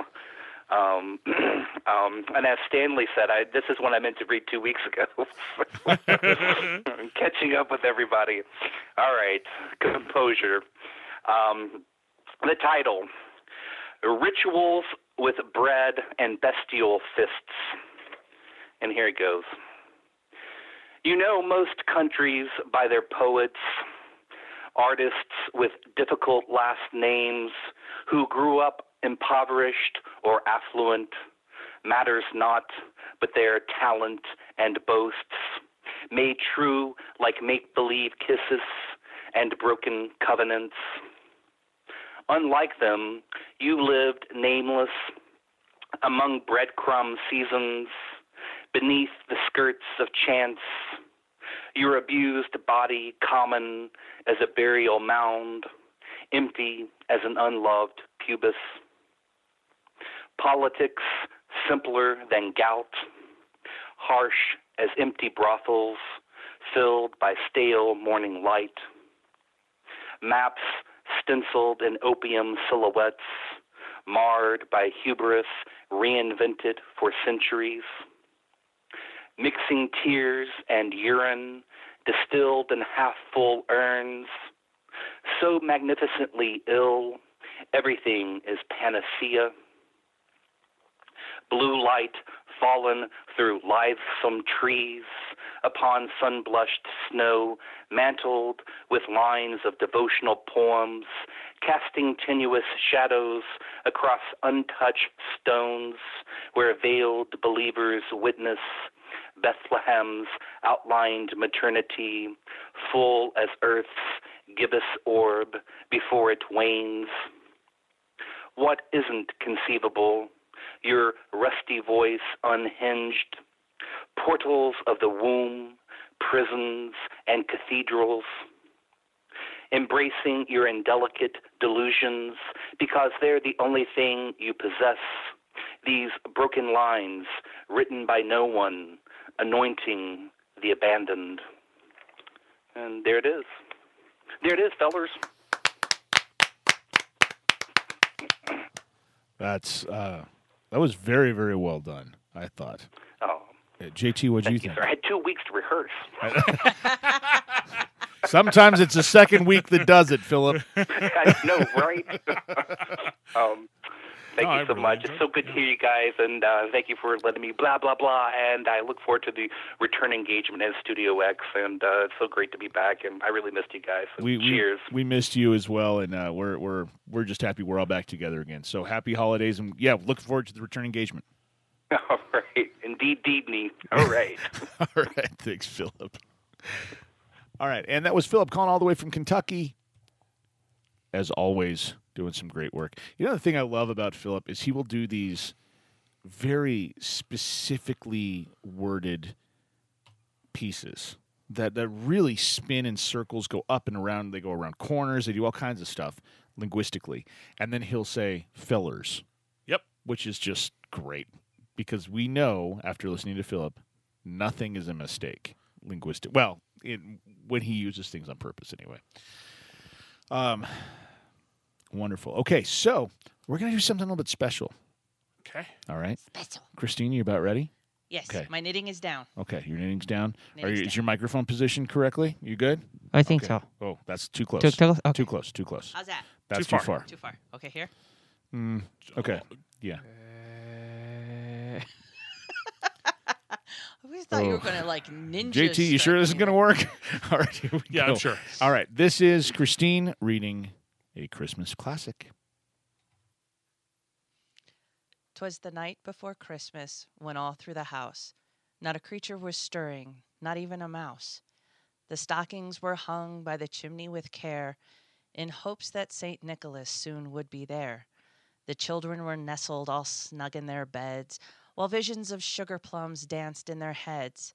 And as Stanley said, this is one I meant to read 2 weeks ago. I'm catching up with everybody. All right, composure. The title, Rituals with Bread and Bestial Fists. And here it goes. You know most countries by their poets, artists with difficult last names who grew up impoverished or affluent, matters not, but their talent and boasts, made true like make-believe kisses and broken covenants. Unlike them, you lived nameless among breadcrumb seasons, beneath the skirts of chance, your abused body common as a burial mound, empty as an unloved pubis. Politics simpler than gout, harsh as empty brothels filled by stale morning light. Maps stenciled in opium silhouettes, marred by hubris reinvented for centuries. Mixing tears and urine distilled in half-full urns, so magnificently ill, everything is panacea. Blue light fallen through lithesome trees upon sun-blushed snow, mantled with lines of devotional poems, casting tenuous shadows across untouched stones where veiled believers witness Bethlehem's outlined maternity, full as earth's gibbous orb before it wanes. What isn't conceivable? Your rusty voice unhinged, portals of the womb, prisons, and cathedrals, embracing your indelicate delusions because they're the only thing you possess, these broken lines written by no one, anointing the abandoned. And there it is. There it is, fellers. That was very, very well done, I thought. Oh. JT, what do you think? Sir. I had 2 weeks to rehearse. Sometimes it's the second week that does it, Philip. I know, right? Thank you so much. It's so good to hear you guys, and thank you for letting me blah, blah, blah. And I look forward to the return engagement at Studio X, and it's so great to be back, and I really missed you guys. So cheers. We missed you as well, and we're just happy we're all back together again. So happy holidays, and look forward to the return engagement. All right. Indeed, me. All right. All right. Thanks, Philip. All right, and that was Philip calling all the way from Kentucky. As always, doing some great work. You know, the thing I love about Philip is he will do these very specifically worded pieces that really spin in circles, go up and around. They go around corners. They do all kinds of stuff linguistically. And then he'll say fillers. Yep. Which is just great because we know, after listening to Philip, nothing is a mistake linguistic. Well, when he uses things on purpose anyway. Wonderful. Okay, so we're going to do something a little bit special. Okay. All right. Special. Christine, you about ready? Yes, Okay. my knitting is down. Okay, your knitting's down. Knitting's Is down. your microphone positioned correctly? You good? I think Okay. so. Oh, that's too close. Too close? Okay. Too close. Too close. How's that? That's Too too far. Too far. Okay, here. Okay. Yeah. I always thought you were going to like ninja. JT, you sure this is going to work? All right, here we Yeah, go. I'm sure. All right, this is Christine reading a Christmas classic. 'Twas the night before Christmas, when all through the house not a creature was stirring, not even a mouse. The stockings were hung by the chimney with care, in hopes that St. Nicholas soon would be there. The children were nestled all snug in their beds, while visions of sugar plums danced in their heads.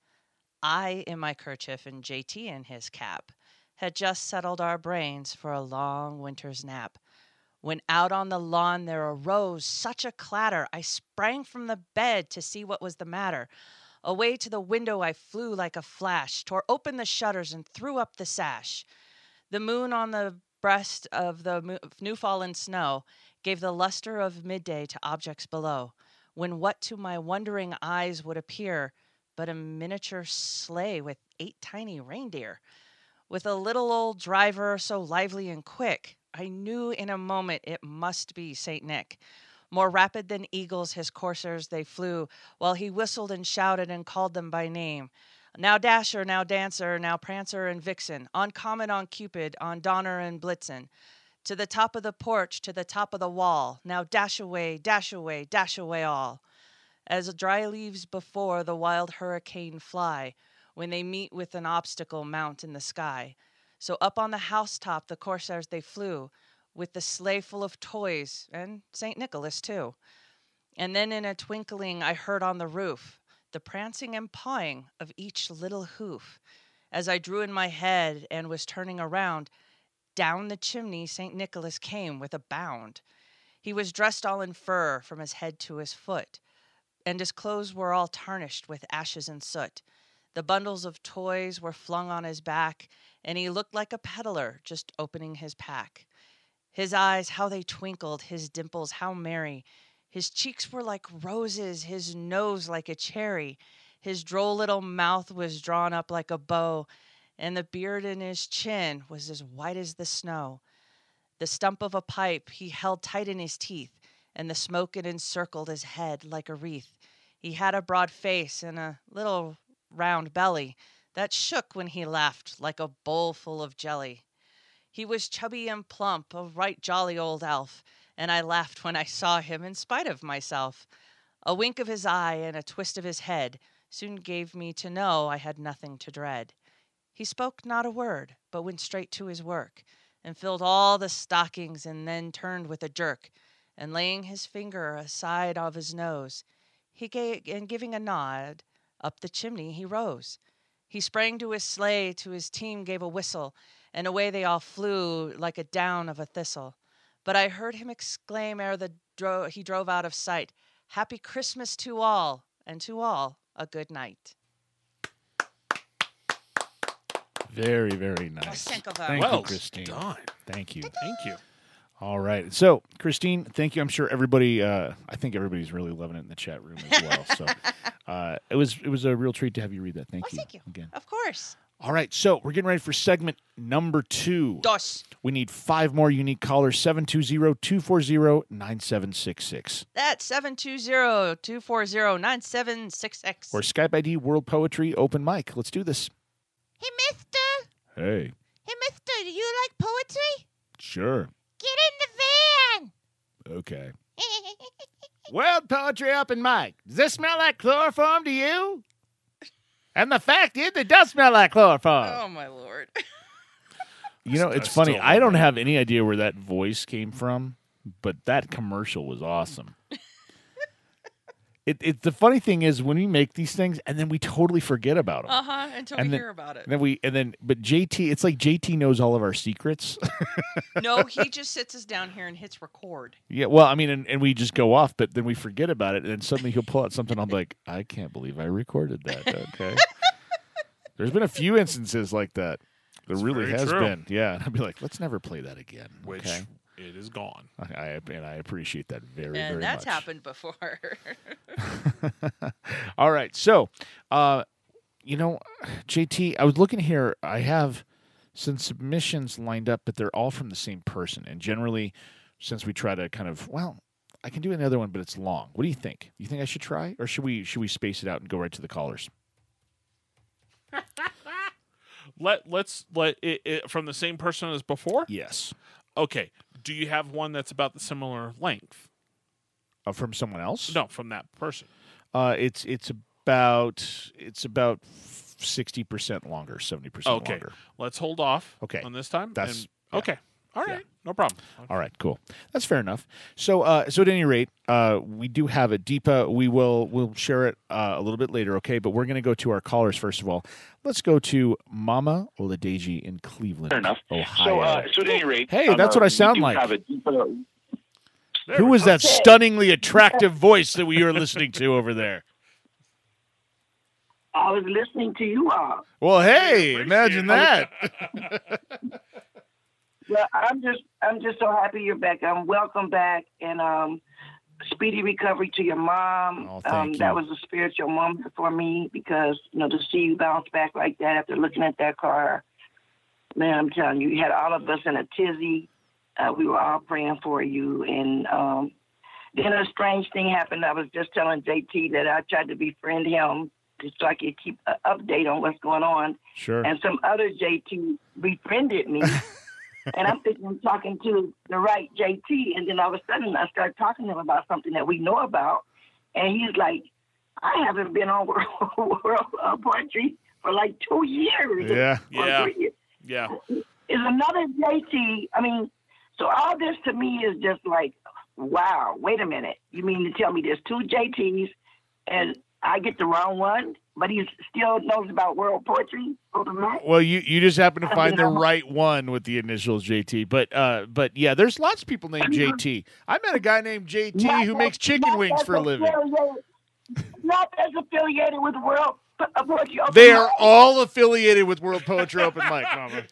I in my kerchief and JT in his cap had just settled our brains for a long winter's nap. When out on the lawn there arose such a clatter, I sprang from the bed to see what was the matter. Away to the window I flew like a flash, tore open the shutters and threw up the sash. The moon on the breast of the new-fallen snow gave the luster of midday to objects below, when what to my wondering eyes would appear but a miniature sleigh with 8 tiny reindeer. With a little old driver so lively and quick, I knew in a moment it must be St. Nick. More rapid than eagles his coursers they flew, while he whistled and shouted and called them by name. Now Dasher, now Dancer, now Prancer and Vixen, on Comet, on Cupid, on Donner and Blitzen. To the top of the porch, to the top of the wall, now dash away, dash away, dash away all. As dry leaves before the wild hurricane fly, when they meet with an obstacle mount in the sky. So up on the housetop the coursers they flew, with the sleigh full of toys, and St. Nicholas too. And then in a twinkling I heard on the roof the prancing and pawing of each little hoof. As I drew in my head and was turning around, down the chimney St. Nicholas came with a bound. He was dressed all in fur from his head to his foot, and his clothes were all tarnished with ashes and soot. The bundles of toys were flung on his back, and he looked like a peddler just opening his pack. His eyes, how they twinkled, his dimples, how merry. His cheeks were like roses, his nose like a cherry. His droll little mouth was drawn up like a bow, and the beard in his chin was as white as the snow. The stump of a pipe he held tight in his teeth, and the smoke it encircled his head like a wreath. He had a broad face and a little round belly that shook when he laughed like a bowl full of jelly. He was chubby and plump, a right jolly old elf, and I laughed when I saw him in spite of myself. A wink of his eye and a twist of his head soon gave me to know I had nothing to dread. He spoke not a word, but went straight to his work, and filled all the stockings, and then turned with a jerk, and laying his finger aside of his nose, and giving a nod, up the chimney he rose. He sprang to his sleigh, to his team gave a whistle, and away they all flew like a down of a thistle. But I heard him exclaim ere he drove out of sight, "Happy Christmas to all, and to all a good night." Very, very nice. Thank Thank you, Christine. done. Thank you. Thank you. All right. So, Christine, thank you. I'm sure everybody, I think everybody's really loving it in the chat room as well. So, it was a real treat to have you read that. Thank you. Thank you. Again. Of course. All right. So, we're getting ready for segment number 2. Dos. We need 5 more unique callers, 720-240-9766. That's 720-240-9766. Or Skype ID World Poetry Open Mic. Let's do this. Hey, mister. Hey. Hey, mister, do you like poetry? Sure. Get in the Okay. van. World Poetry Open Mic. Does this smell like chloroform to you? And the fact is, it does smell like chloroform. Oh, my Lord. It's funny. I don't have any idea where that voice came from, but that commercial was awesome. The funny thing is when we make these things and then we totally forget about them. Until we hear about it. But JT, it's like JT knows all of our secrets. No, he just sits us down here and hits record. Yeah, well, I mean, and we just go off, but then we forget about it, and then suddenly he'll pull out something. I'm like, I can't believe I recorded that. Okay. There's been a few instances like that. There really has been. Yeah, and I'd be like, let's never play that again. Which okay? It is gone. I appreciate that very, very much. And that's happened before. All right. So, JT, I was looking here. I have some submissions lined up, but they're all from the same person. And generally, since we try to kind of, I can do another one, but it's long. What do you think? You think I should try? Or should we space it out and go right to the callers? Let's let it from the same person as before? Yes. Okay. Do you have one that's about the similar length? From someone else? No, from that person. It's about 60% longer, 70% longer. Let's hold off. Okay. On this time. That's okay. All right. Yeah. No problem. Okay. All right. Cool. That's fair enough. So at any rate, we do have a Deepa. We'll share it a little bit later. Okay. But we're going to go to our callers first of all. Let's go to Mama Oladeji in Cleveland, Ohio. So at any rate, hey, that's what I sound we do like. have a Deepa. Who is that stunningly attractive voice that we are listening to over there? I was listening to you all. Well, hey, imagine that. Well, I'm just so happy you're back. Welcome back, and speedy recovery to your mom. Oh, thank you. That was a spiritual moment for me because to see you bounce back like that after looking at that car, man, I'm telling you, you had all of us in a tizzy. We were all praying for you, and then a strange thing happened. I was just telling JT that I tried to befriend him just so I could keep an update on what's going on. Sure. And some other JT befriended me. And I'm thinking I'm talking to the right JT, and then all of a sudden I started talking to him about something that we know about, and he's like, I haven't been on World Poetry for like 2 years. Yeah. Yeah. Is another JT, so all this to me is just like, wow, wait a minute. You mean to tell me there's two JTs, and I get the wrong one, but he still knows about World Poetry? Well, you just happen to find the right one with the initials JT. But yeah, there's lots of people named JT. I met a guy named JT who makes chicken wings for a living. Not as affiliated with World Poetry Open They are Mic. all affiliated with World Poetry Open Mic, Mama.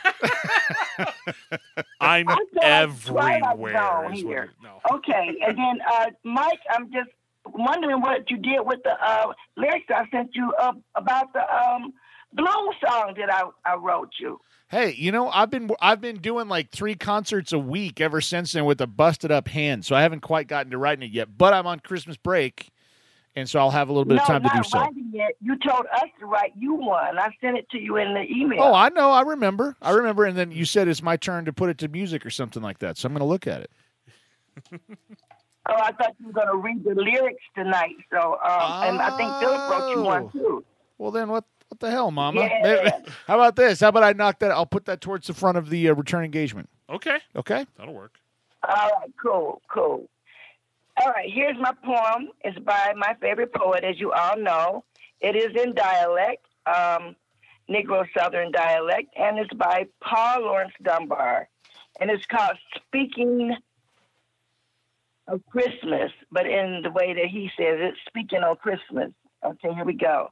I'm everywhere. Here. Okay, and then Mike, I'm just wondering what you did with the lyrics I sent you about the Bloom song that I wrote you. Hey, I've been doing like 3 concerts a week ever since then with a busted up hand, so I haven't quite gotten to writing it yet. But I'm on Christmas break, and so I'll have a little bit of time to do so. Yet. You told us to write you one. I sent it to you in the email. Oh, I know. I remember. And then you said it's my turn to put it to music or something like that. So I'm going to look at it. Oh, I thought you were going to read the lyrics tonight. So, and I think Philip wrote you one too. Well, then what the hell, Mama? Yeah. How about this? How about I knock that? I'll put that towards the front of the return engagement. Okay. Okay. That'll work. All right, cool. All right, here's my poem. It's by my favorite poet, as you all know. It is in dialect, Negro Southern dialect, and it's by Paul Laurence Dunbar. And it's called Speaking of Christmas, but in the way that he says it, Speaking of Christmas. Okay, here we go.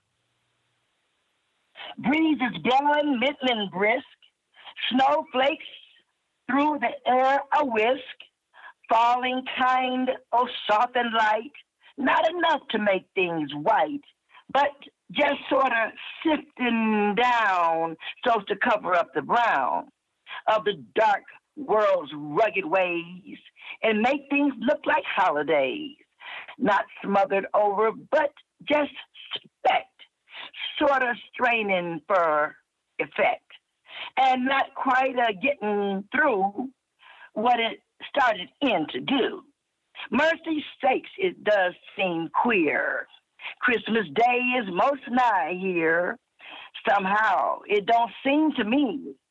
Breeze is blowing, middling brisk. Snowflakes through the air a whisk. Falling kind, oh soft and light. Not enough to make things white, but just sort of sifting down so as to cover up the brown of the dark world's rugged ways and make things look like holidays. Not smothered over, but just specked, sort of straining for effect, and not quite getting through what it started in to do. Mercy sakes, it does seem queer. Christmas Day is most nigh here. Somehow, it don't seem to me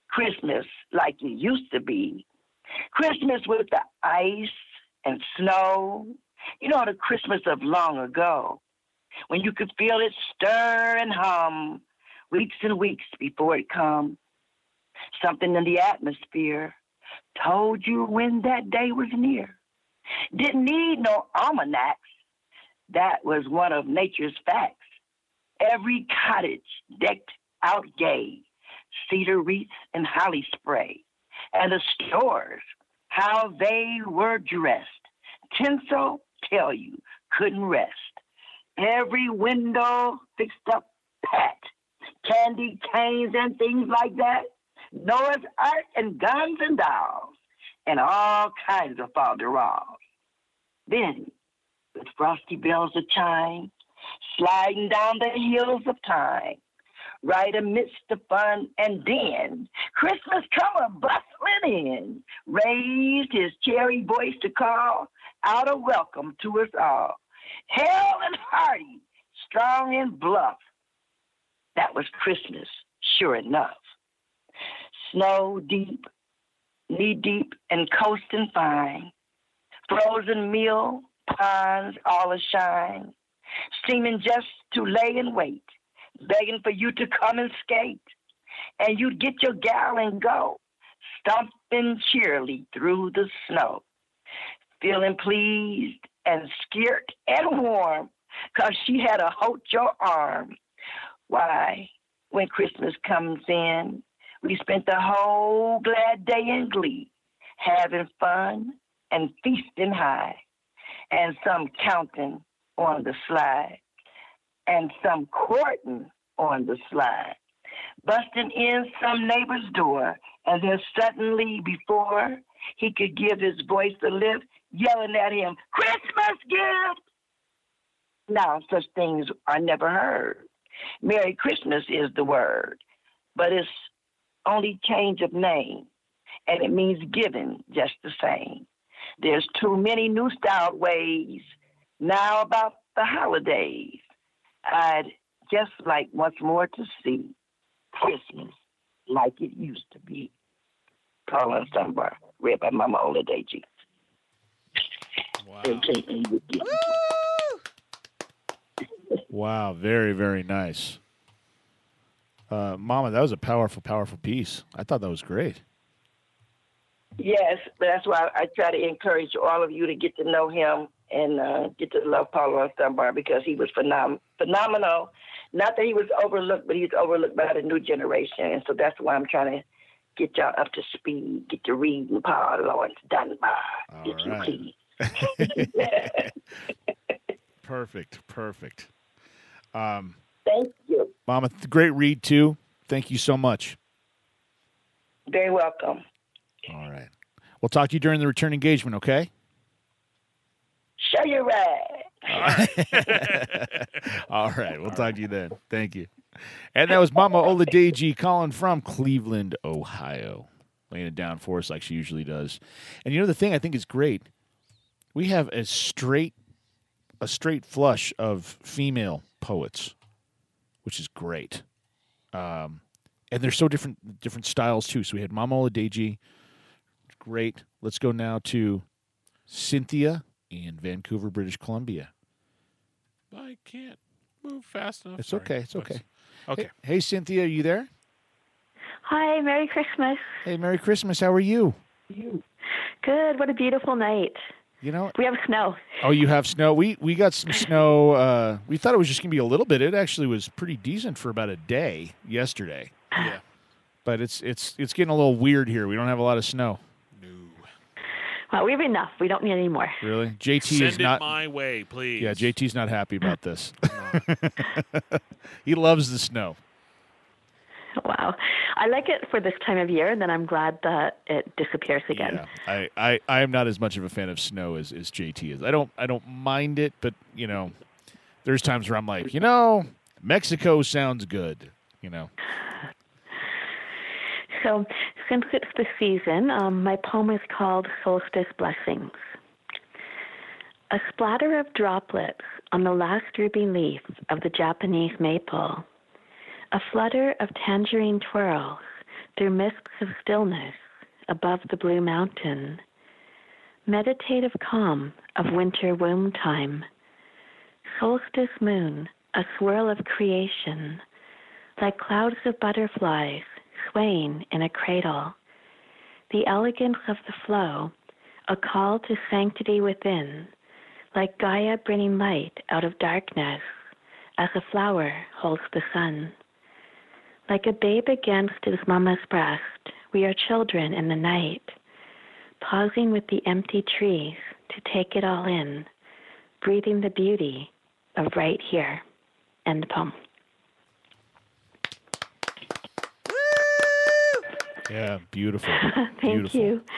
Christmas like it used to be. Christmas with the ice and snow. You know, the Christmas of long ago, when you could feel it stir and hum weeks and weeks before it come. Something in the atmosphere told you when that day was near. Didn't need no almanacs. That was one of nature's facts. Every cottage decked out gay, cedar wreaths and holly spray, and the stores, how they were dressed. Tinsel, tell you, couldn't rest. Every window fixed up pat, candy canes and things like that. Noah's Ark and guns and dolls, and all kinds of falderols. Then, with frosty bells a chime, sliding down the hills of time, right amidst the fun and din, Christmas come a bustling in, raised his cherry voice to call out a welcome to us all. Hail and hearty, strong and bluff. That was Christmas, sure enough. Snow deep, knee deep, and coasting fine. Frozen meal, ponds all a-shine, seeming just to lay in wait, begging for you to come and skate. And you'd get your gal and go, stomping cheerily through the snow, feeling pleased and scared and warm, 'cause she had a hold your arm. Why, when Christmas comes in, we spent the whole glad day in glee, having fun and feasting high, and some counting on the slide, and some courting on the slide, busting in some neighbor's door, and then suddenly, before he could give his voice a lift, yelling at him, "Christmas gift!" Now, such things are never heard. Merry Christmas is the word, but it's only change of name, and it means giving just the same. There's too many new styled ways now about the holidays. I'd just like once more to see Christmas like it used to be. Paula Dunbar, read by Mama Ola Deji. Wow. Wow, very, very nice. Mama, that was a powerful, powerful piece. I thought that was great. Yes, but that's why I try to encourage all of you to get to know him and get to love Paula Dunbar, because he was phenomenal. Not that he was overlooked, but he's overlooked by the new generation. And so that's why I'm trying to get y'all up to speed, get to reading Paul Lawrence Dunbar, if you please. Perfect. Thank you. Mama, great read, too. Thank you so much. Very welcome. All right. We'll talk to you during the return engagement, okay? Show your rag. All right. We'll talk to you then. Thank you. And that was Mama Oladeji calling from Cleveland, Ohio, laying it down for us like she usually does. And you know the thing I think is great? We have a straight flush of female poets, which is great. And they're so different styles too. So we had Mama Oladeji, great. Let's go now to Cynthia in Vancouver, British Columbia. I can't move fast enough. It's okay. It's okay. Okay. Hey, Cynthia, are you there? Hi, Merry Christmas. Hey, Merry Christmas. How are you? Good. What a beautiful night. You know, we have snow. Oh, you have snow? We got some snow. We thought it was just going to be a little bit. It actually was pretty decent for about a day yesterday. Yeah. But it's getting a little weird here. We don't have a lot of snow. Well, we have enough. We don't need any more. Really? JT Send is not it my way, please. Yeah, JT's not happy about this. He loves the snow. Wow. I like it for this time of year, and then I'm glad that it disappears again. Yeah, I am not as much of a fan of snow as JT is. I don't mind it, but there's times where I'm like, Mexico sounds good, So, since it's the season, my poem is called Solstice Blessings. A splatter of droplets on the last ruby leaf of the Japanese maple. A flutter of tangerine twirls through mists of stillness above the blue mountain, meditative calm of winter womb time, solstice moon, a swirl of creation, like clouds of butterflies swaying in a cradle, the elegance of the flow, a call to sanctity within, like Gaia bringing light out of darkness as a flower holds the sun. Like a babe against his mama's breast, we are children in the night, pausing with the empty trees to take it all in, breathing the beauty of right here. End poem. Yeah, beautiful. Thank beautiful. you.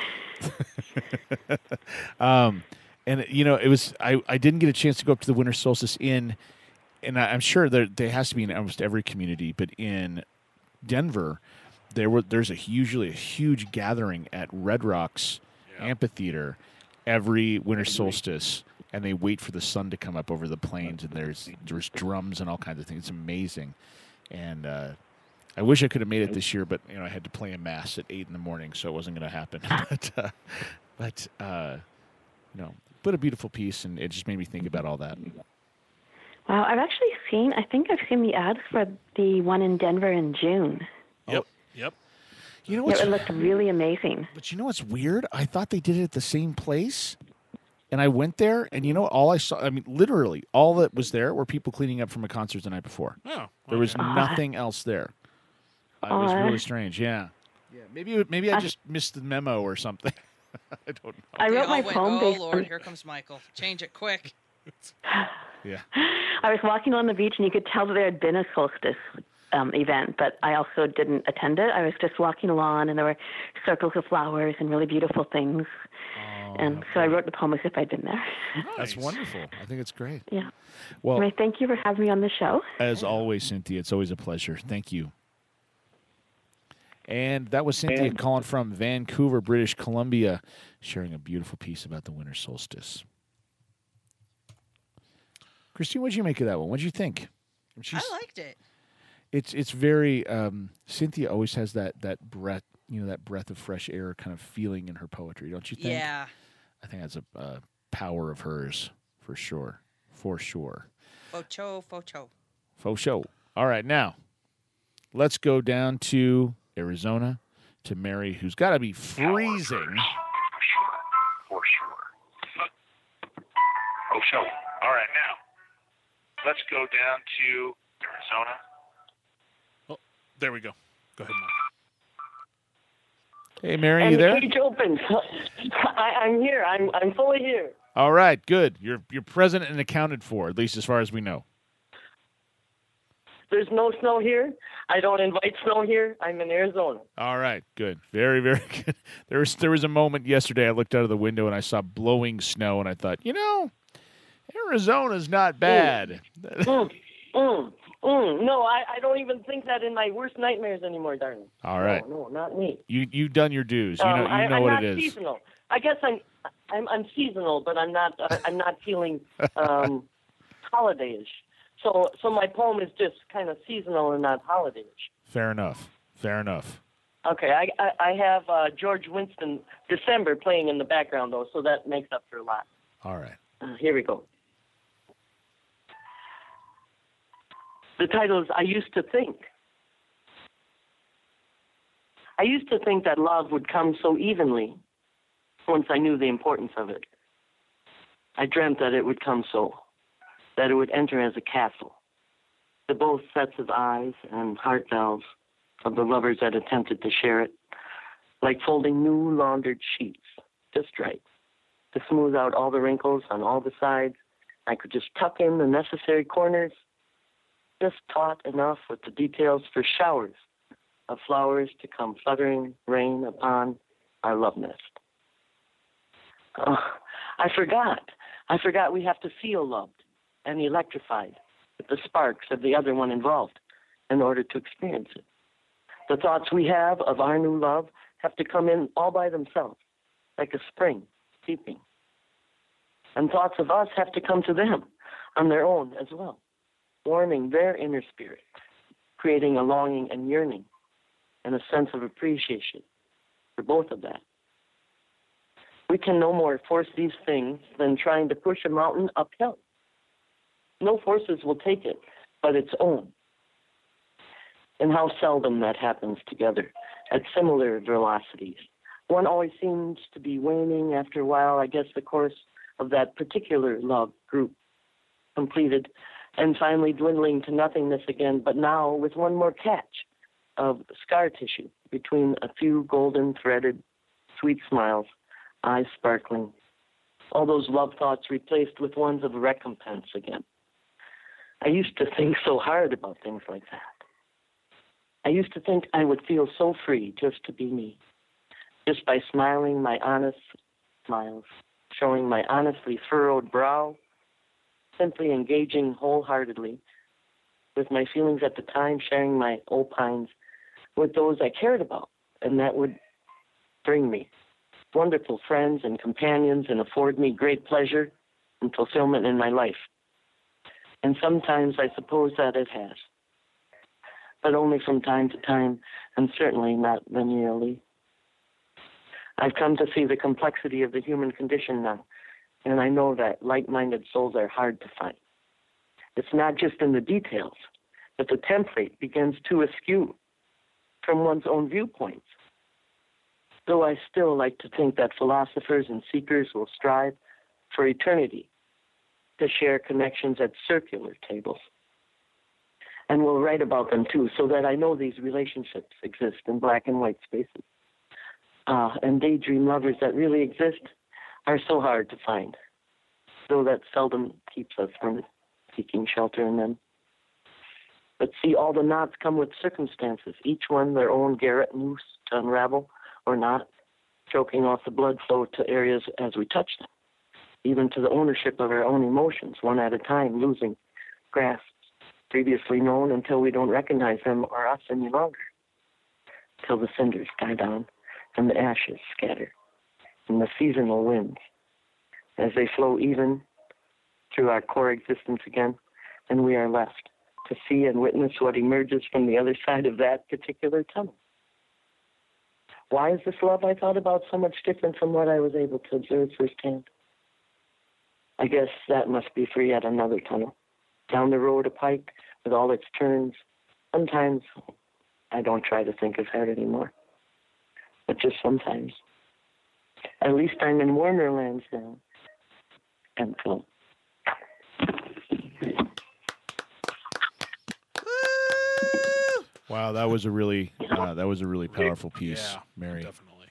And it was I didn't get a chance to go up to the Winter Solstice Inn, and I'm sure there has to be in almost every community, but in Denver, there's usually a huge gathering at Red Rocks Amphitheater every winter solstice, and they wait for the sun to come up over the plains, and there's drums and all kinds of things. It's amazing, and I wish I could have made it this year, but I had to play a mass at 8 a.m, so it wasn't going to happen. but a beautiful piece, and it just made me think about all that. Wow, I've seen the ads for the one in Denver in June. Yep. You know what? It looked really amazing. But you know what's weird? I thought they did it at the same place, and I went there, and all I saw, literally, all that was there were people cleaning up from a concert the night before. Oh. There was nothing else there. It was really strange, yeah. Maybe I just missed the memo or something. I don't know. I wrote my poem based Lord, here comes Michael. Change it quick. Yeah. I was walking on the beach, and you could tell that there had been a solstice event, but I also didn't attend it. I was just walking along, and there were circles of flowers and really beautiful things. And so I wrote the poem as if I'd been there. Nice. That's wonderful. I think it's great. Yeah. Well, anyway, thank you for having me on the show. As always, Cynthia, it's always a pleasure. Thank you. And that was Cynthia calling from Vancouver, British Columbia, sharing a beautiful piece about the winter solstice. Christine, what did you make of that one? What did you think? I liked it. It's very Cynthia always has that breath, that breath of fresh air kind of feeling in her poetry, don't you think? Yeah. I think that's a power of hers for sure. For sure. Faux show. All right, now let's go down to Arizona to Mary, who's got to be freezing. For sure. Oh, show. All right, now let's go down to Arizona. Oh, there we go. Go ahead, Mike. Hey, Mary, you there? The cage opens. I'm here. I'm fully here. All right, good. You're present and accounted for, at least as far as we know. There's no snow here. I don't invite snow here. I'm in Arizona. All right, good. Very, very good. There was a moment yesterday I looked out of the window and I saw blowing snow, and I thought, Arizona's not bad. No, I don't even think that in my worst nightmares anymore, darling. All right. No, not me. You've done your dues. You know I'm what not it is. Seasonal. I guess I'm seasonal, but I'm not feeling holidayish. So my poem is just kind of seasonal and not holidayish. Fair enough. Okay, I have George Winston December playing in the background though, so that makes up for a lot. All right. Here we go. The title is I Used to Think. I used to think that love would come so evenly once I knew the importance of it. I dreamt that it would come so, that it would enter as a castle, the both sets of eyes and heart valves of the lovers that attempted to share it, like folding new laundered sheets, just right, to smooth out all the wrinkles on all the sides. I could just tuck in the necessary corners, just taut enough with the details for showers of flowers to come fluttering rain upon our love nest. Oh, I forgot we have to feel loved and electrified with the sparks of the other one involved in order to experience it. The thoughts we have of our new love have to come in all by themselves, like a spring seeping. And thoughts of us have to come to them on their own as well, warming their inner spirit, creating a longing and yearning and a sense of appreciation for both of that. We can no more force these things than trying to push a mountain uphill. No forces will take it but its own. And how seldom that happens together at similar velocities. One always seems to be waning after a while. I guess the course of that particular love group completed and finally dwindling to nothingness again, but now with one more catch of scar tissue between a few golden threaded sweet smiles, eyes sparkling, all those love thoughts replaced with ones of recompense again. I used to think so hard about things like that. I used to think I would feel so free just to be me, just by smiling my honest smiles, showing my honestly furrowed brow, simply engaging wholeheartedly with my feelings at the time, sharing my opines with those I cared about, and that would bring me wonderful friends and companions and afford me great pleasure and fulfillment in my life. And sometimes I suppose that it has, but only from time to time, and certainly not linearly. I've come to see the complexity of the human condition now, and I know that like-minded souls are hard to find. It's not just in the details, but the template begins too askew from one's own viewpoints. Though I still like to think that philosophers and seekers will strive for eternity to share connections at circular tables. And will write about them too, so that I know these relationships exist in black and white spaces. And daydream lovers that really exist are so hard to find, though that seldom keeps us from seeking shelter in them. But see, all the knots come with circumstances, each one their own garret noose to unravel or not, choking off the blood flow to areas as we touch them, even to the ownership of our own emotions, one at a time, losing grasps previously known until we don't recognize them or us any longer, till the cinders die down and the ashes scatter in the seasonal winds as they flow even through our core existence again, and we are left to see and witness what emerges from the other side of that particular tunnel. Why is this love I thought about so much different from what I was able to observe firsthand? I guess that must be for yet another tunnel. Down the road a pike with all its turns. Sometimes I don't try to think of that anymore, but just sometimes. At least I'm in warmer lands now. And so. Wow, that was a really powerful piece, Mary. Definitely.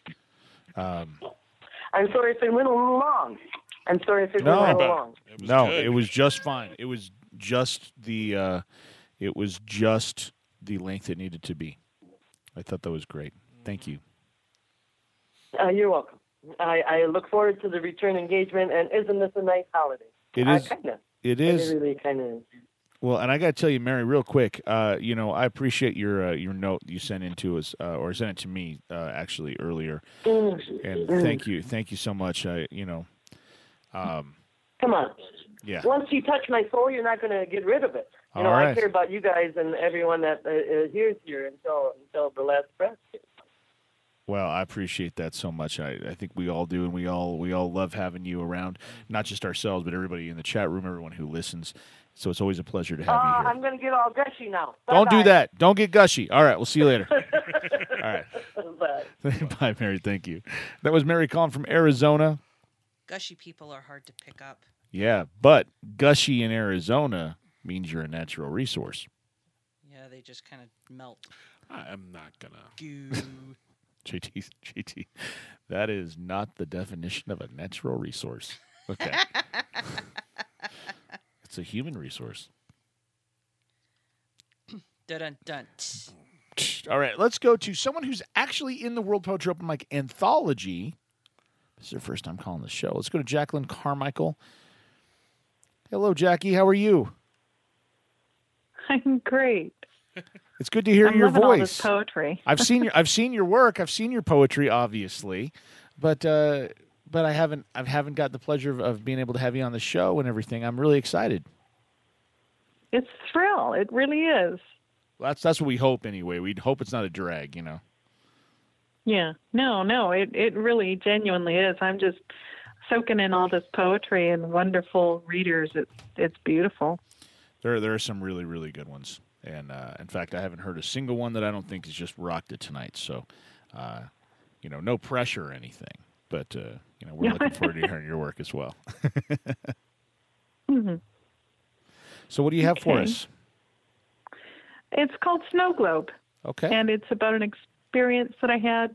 I'm sorry if it went a little long. I'm sorry if it went a little long. It was just fine. It was just the length it needed to be. I thought that was great. Thank you. You're welcome. I look forward to the return engagement, and isn't this a nice holiday? It is. Kinda. It is. It really kind of is. Well, and I got to tell you, Mary, real quick. I appreciate your note you sent in to us, or sent it to me actually earlier. And thank you so much. Come on. Yeah. Once you touch my soul, you're not going to get rid of it. You know, right. I care about you guys and everyone that hears here until the last breath. Well, I appreciate that so much. I think we all do, and we all love having you around. Not just ourselves, but everybody in the chat room, everyone who listens. So it's always a pleasure to have you here. I'm going to get all gushy now. Don't do that. Don't get gushy. All right, we'll see you later. All right. Bye. Bye, Mary. Thank you. That was Mary calling from Arizona. Gushy people are hard to pick up. Yeah, but gushy in Arizona means you're a natural resource. Yeah, they just kind of melt. I'm not going to. Goo. JT, that is not the definition of a natural resource. Okay. It's a human resource. Dun-dun-dun. All right, let's go to someone who's actually in the World Poetry Open Mic Anthology. This is her first time calling the show. Let's go to Jacqueline Carmichael. Hello, Jackie. How are you? I'm great. It's good to hear your voice. All this poetry. I've seen your work. I've seen your poetry, obviously, but I haven't got the pleasure of being able to have you on the show and everything. I'm really excited. It's a thrill. It really is. That's what we hope anyway. We hope it's not a drag, Yeah. No, it really genuinely is. I'm just soaking in all this poetry and wonderful readers. It's beautiful. There are some really, really good ones. And in fact, I haven't heard a single one that I don't think has just rocked it tonight. So, no pressure or anything. But, we're looking forward to hearing your work as well. Mm-hmm. So what do you have for us? It's called Snow Globe. Okay. And it's about an experience that I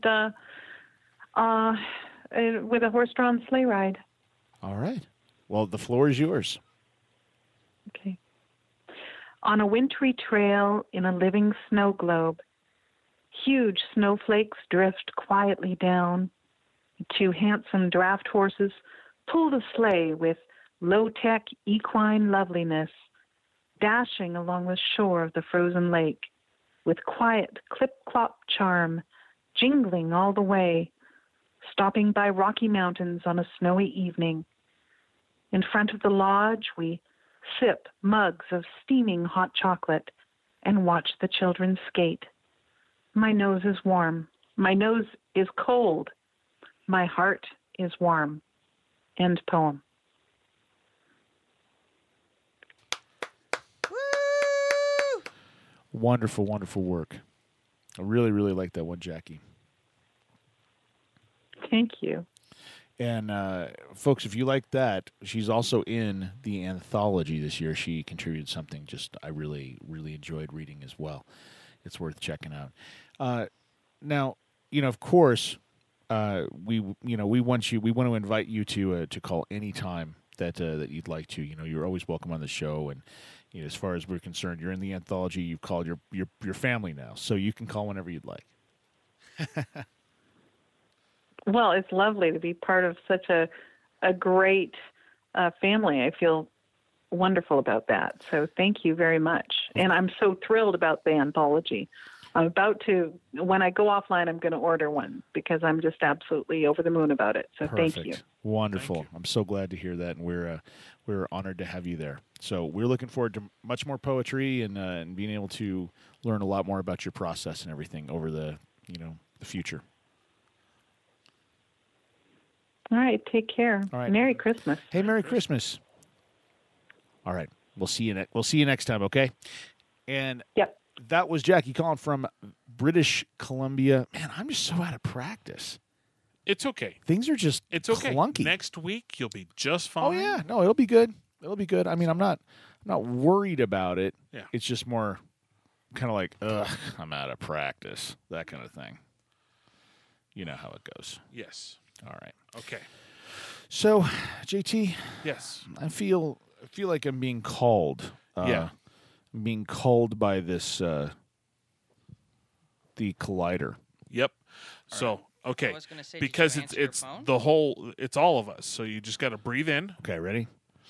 had with a horse-drawn sleigh ride. All right. Well, the floor is yours. Okay. On a wintry trail in a living snow globe, huge snowflakes drift quietly down. Two handsome draft horses pull the sleigh with low-tech equine loveliness, dashing along the shore of the frozen lake, with quiet clip-clop charm, jingling all the way, stopping by rocky mountains on a snowy evening. In front of the lodge, we sip mugs of steaming hot chocolate and watch the children skate. My nose is warm. My nose is cold. My heart is warm. End poem. Wonderful, wonderful work. I really, really like that one, Jackie. Thank you. And folks, if you like that, she's also in the anthology this year. She contributed something I really, really enjoyed reading as well. It's worth checking out. Now, of course, we want to invite you to call anytime that you'd like to. You're always welcome on the show, and as far as we're concerned, you're in the anthology. You've called your family now, so you can call whenever you'd like. Well, it's lovely to be part of such a great family. I feel wonderful about that. So thank you very much. And I'm so thrilled about the anthology. I'm about to, when I go offline, I'm going to order one because I'm just absolutely over the moon about it. So Perfect. Thank you. Wonderful. Thank you. I'm so glad to hear that, and we're honored to have you there. So we're looking forward to much more poetry and being able to learn a lot more about your process and everything over the future. All right. Take care. All right. Merry Christmas. Hey, Merry Christmas. All right. We'll see you next time. Okay. And yep. That was Jackie calling from British Columbia. Man, I'm just so out of practice. It's okay. Things are just clunky. Next week you'll be just fine. Oh yeah, no, it'll be good. It'll be good. I mean, I'm not worried about it. Yeah. It's just more kind of like, I'm out of practice, that kind of thing. You know how it goes. Yes. All right. Okay. So, JT. Yes. I feel like I'm being called. Yeah. I'm being called by this the Collider. Yep. So, okay. I was gonna say, because did you it's answer your phone? the whole, it's all of us. So you just got to breathe in. Okay, ready?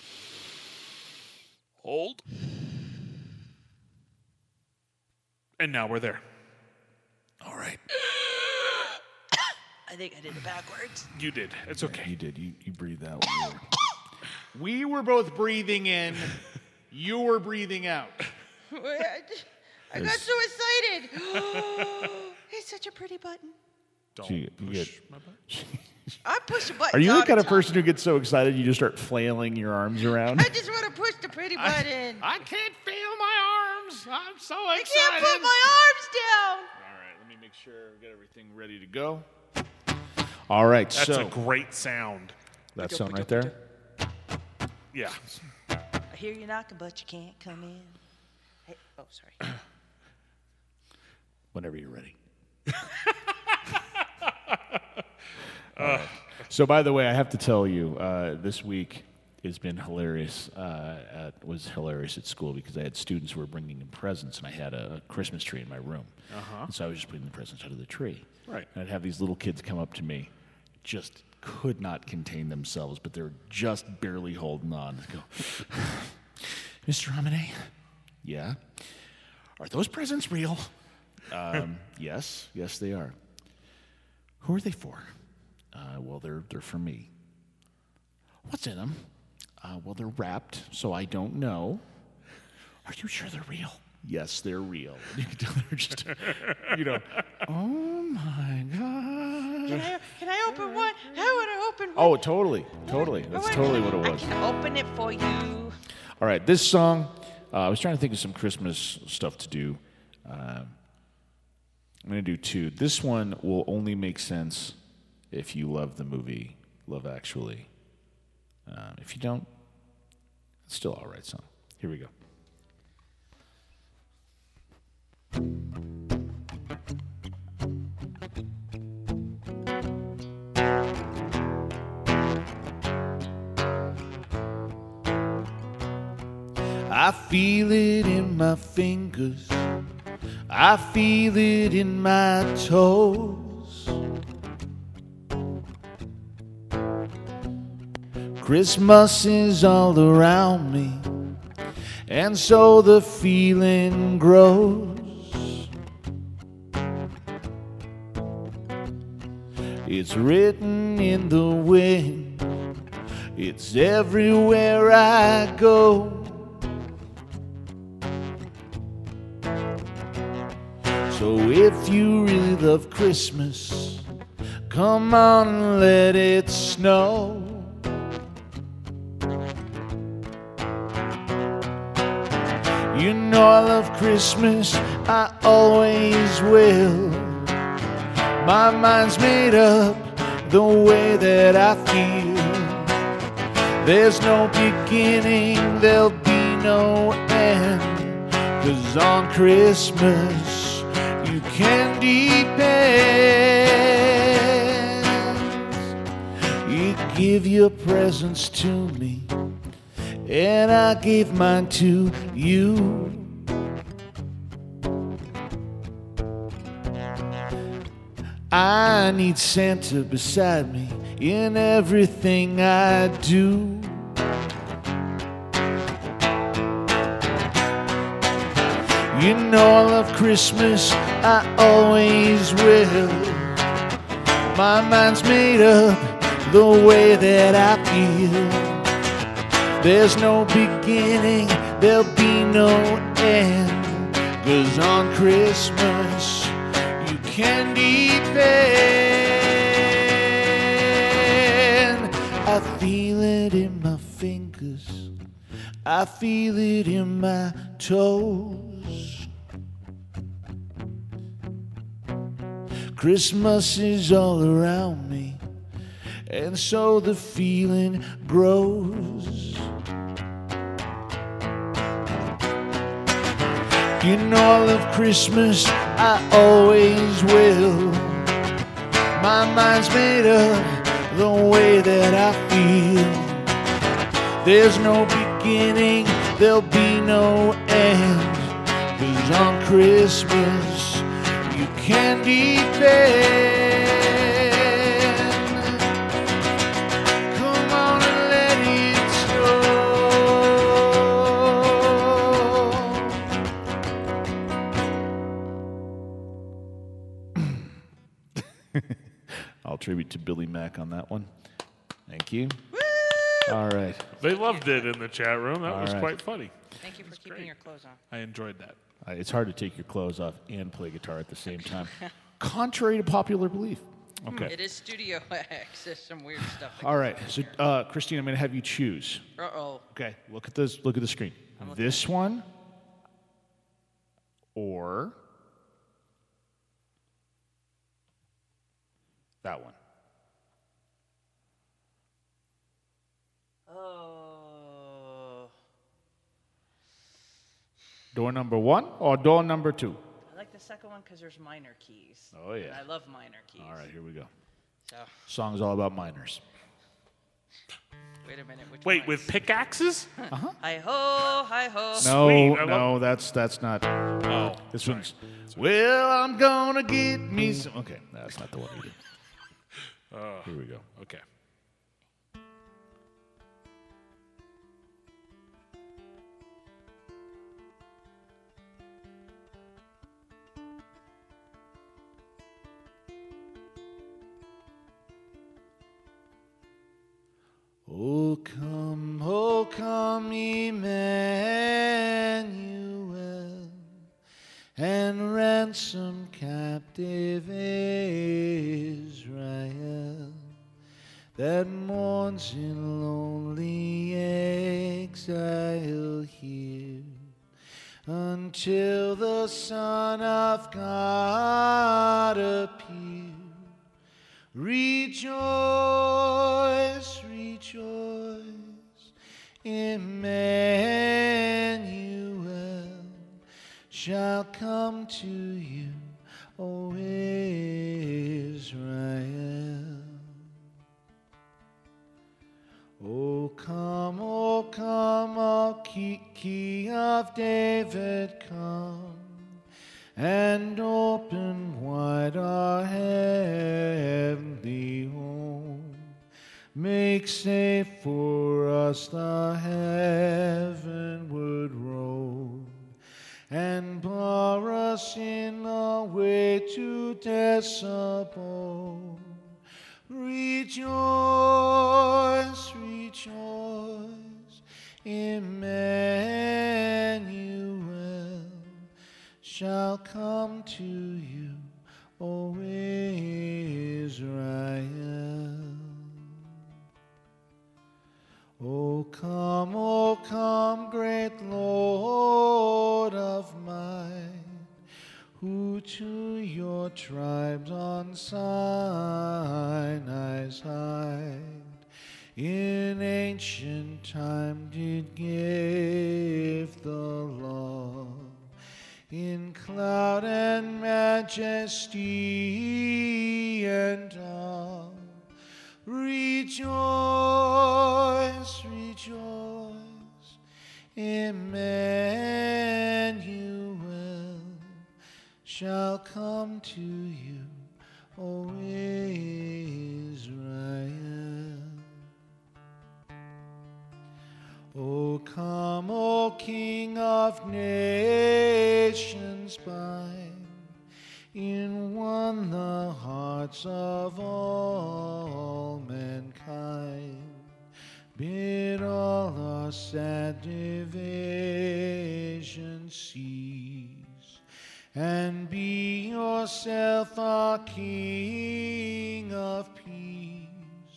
Hold. And now we're there. All right. I think I did it backwards. You did. It's okay. You did. You breathed out. We were both breathing in. You were breathing out. I got so excited. It's such a pretty button. Don't push my button. I push a button. Are you the kind of person who gets so excited you just start flailing your arms around? I just want to push the pretty button. I can't feel my arms. I'm so excited. I can't put my arms down. All right, let me make sure we got everything ready to go. All right, That's a great sound. That sound right there? Yeah. I hear you knocking, but you can't come in. Hey, oh, sorry. Whenever you're ready. So, by the way, I have to tell you, this week has been hilarious. Was hilarious at school because I had students who were bringing in presents, and I had a Christmas tree in my room. And so I was just putting the presents under the tree. Right. And I'd have these little kids come up to me, just could not contain themselves, but they were just barely holding on. I'd go, Mr. Amade? Yeah? Are those presents real? Yes, they are. Who are they for? Well, they're for me. What's in them? Well, they're wrapped, so I don't know. Are you sure they're real? yes, they're real. You can tell they're just, oh my God. Can I open one? I want to open one. Oh, totally. That's totally what it was. I can open it for you. All right, this song, I was trying to think of some Christmas stuff to do. I'm going to do two. This one will only make sense if you love the movie Love Actually. If you don't, it's still all right song. Here we go. I feel it in my fingers, I feel it in my toes. Christmas is all around me, and so the feeling grows. It's written in the wind, it's everywhere I go. So if you really love Christmas, come on and let it snow. You know I love Christmas, I always will. My mind's made up the way that I feel. There's no beginning, there'll be no end. 'Cause on Christmas you can depend. You give your presents to me, and I gave mine to you. I need Santa beside me in everything I do. You know I love Christmas, I always will. My mind's made up the way that I feel. There's no beginning, there'll be no end. 'Cause on Christmas you can depend. I feel it in my fingers, I feel it in my toes. Christmas is all around me, and so the feeling grows. You know I love Christmas, I always will. My mind's made up the way that I feel. There's no beginning, there'll be no end. 'Cause on Christmas you can depend. Come on and let it snow. I'll tribute to Billy Mack on that one. Thank you. All right. They loved it in the chat room. That All was right. quite funny. Thank you for keeping your clothes on. I enjoyed that. It's hard to take your clothes off and play guitar at the same time, contrary to popular belief. Okay. It is Studio X. There's some weird stuff. All right. So, Christine, I'm going to have you choose. Uh-oh. Okay. Look at this. Look at the screen. This one or that one. Oh. Door number 1 or door number 2? I like the second one because there's minor keys. Oh, yeah. And I love minor keys. All right, here we go. So. Song's all about minors. Wait a minute. Wait, with pickaxes? Uh-huh. Hi-ho, hi-ho. No, that's not. Oh. This one's, well, I'm going to get me some. Okay, that's not the one we did. Here we go. Okay. Oh, come, Emmanuel. that mourns in lonely exile here, until the Son of God appear. Rejoice, rejoice, Emmanuel shall come to you, O Israel. O come, O Key of David, come, and open wide our heavenly home. Make safe for us the heavenward road, and bar us in the way to death's abode. Rejoice, rejoice, Emmanuel shall come to you, O Israel. O come, great Lord of might, who to your tribes on Sinai's height in ancient time did give the law, in cloud and majesty and awe. Rejoice, rejoice, Emmanuel shall come to you, O Israel. O come, O King of nations, bind in one the hearts of all mankind. Bid all our sad divisions cease, and be yourself our King of peace.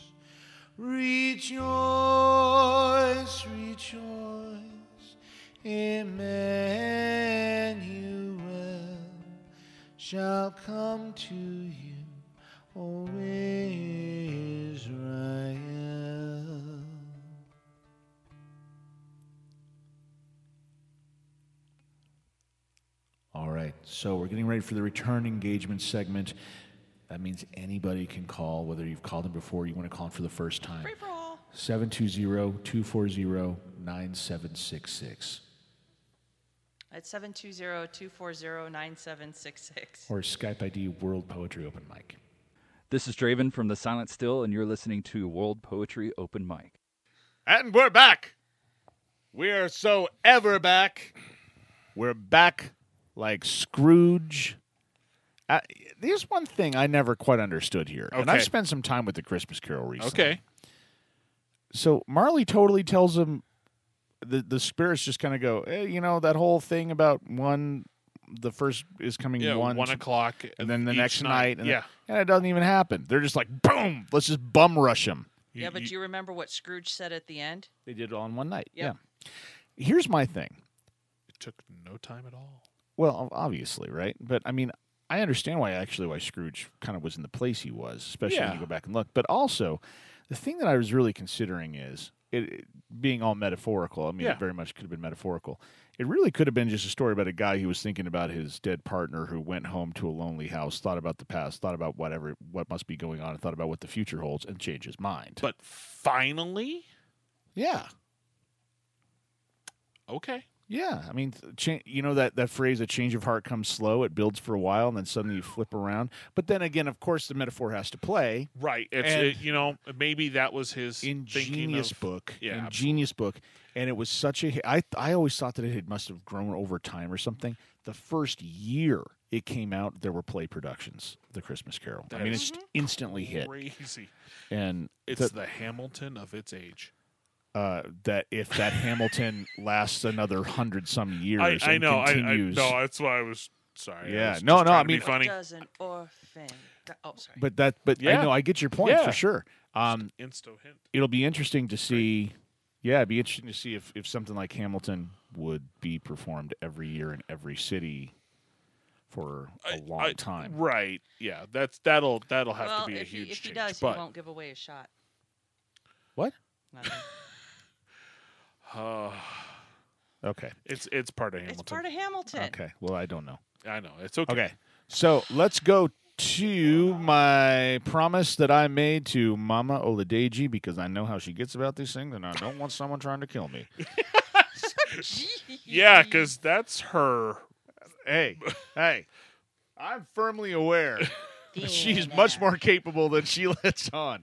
Rejoice, rejoice, Emmanuel shall come to you, O Israel. All right, so we're getting ready for the return engagement segment. That means anybody can call, whether you've called them before or you want to call them for the first time. Free for all. 720-240-9766. That's 720-240-9766. Or Skype ID World Poetry Open Mic. This is Draven from The Silent Still, and you're listening to World Poetry Open Mic. And we're back. We are so ever back. We're back like Scrooge. There's one thing I never quite understood here. And I've spent some time with the Christmas Carol recently. Okay. So Marley totally tells him, the spirits just kind of go, hey, you know, that whole thing about the first is coming 1 o'clock. And then the next night. And yeah. And it doesn't even happen. They're just like, boom, let's just bum rush him. Yeah, but do you remember what Scrooge said at the end? They did it all in one night. Yep. Yeah. Here's my thing. It took no time at all. Well, obviously, right? But, I mean, I understand why Scrooge kind of was in the place he was, especially when you go back and look. But also, the thing that I was really considering is, it being all metaphorical, I mean, it very much could have been metaphorical. It really could have been just a story about a guy who was thinking about his dead partner who went home to a lonely house, thought about the past, thought about what must be going on, and thought about what the future holds, and changed his mind. But finally? Yeah. Okay. Yeah, I mean, you know that phrase, a change of heart comes slow, it builds for a while, and then suddenly you flip around. But then again, of course, the metaphor has to play. Right. Maybe that was his ingenious book. Yeah, ingenious book. And it was such a hit. I always thought that it must have grown over time or something. The first year it came out, there were play productions, The Christmas Carol. I mean, it's instantly hit. Crazy. And it's the Hamilton of its age. That if that Hamilton lasts another 100-some years I know. continues. No, that's why I was Sorry. Yeah. I was No, just no, trying I to be mean- funny. Doesn't orphan. Oh, sorry. But Yeah. I know I get your point Yeah. for sure. Insto hint. It'll be interesting to see. Yeah, it'd be interesting to see if something like Hamilton would be performed every year in every city for a long time. Right. Yeah. That'll have Well, to be a if huge if he change. does, but he won't give away his shot. What? Nothing. Okay. It's part of Hamilton. It's part of Hamilton. Okay. Well, I don't know. I know. It's okay. Okay. So let's go to my promise that I made to Mama Oladeji because I know how she gets about these things, and I don't want someone trying to kill me. Yeah, because that's her. Hey, I'm firmly aware that she's much more capable than she lets on.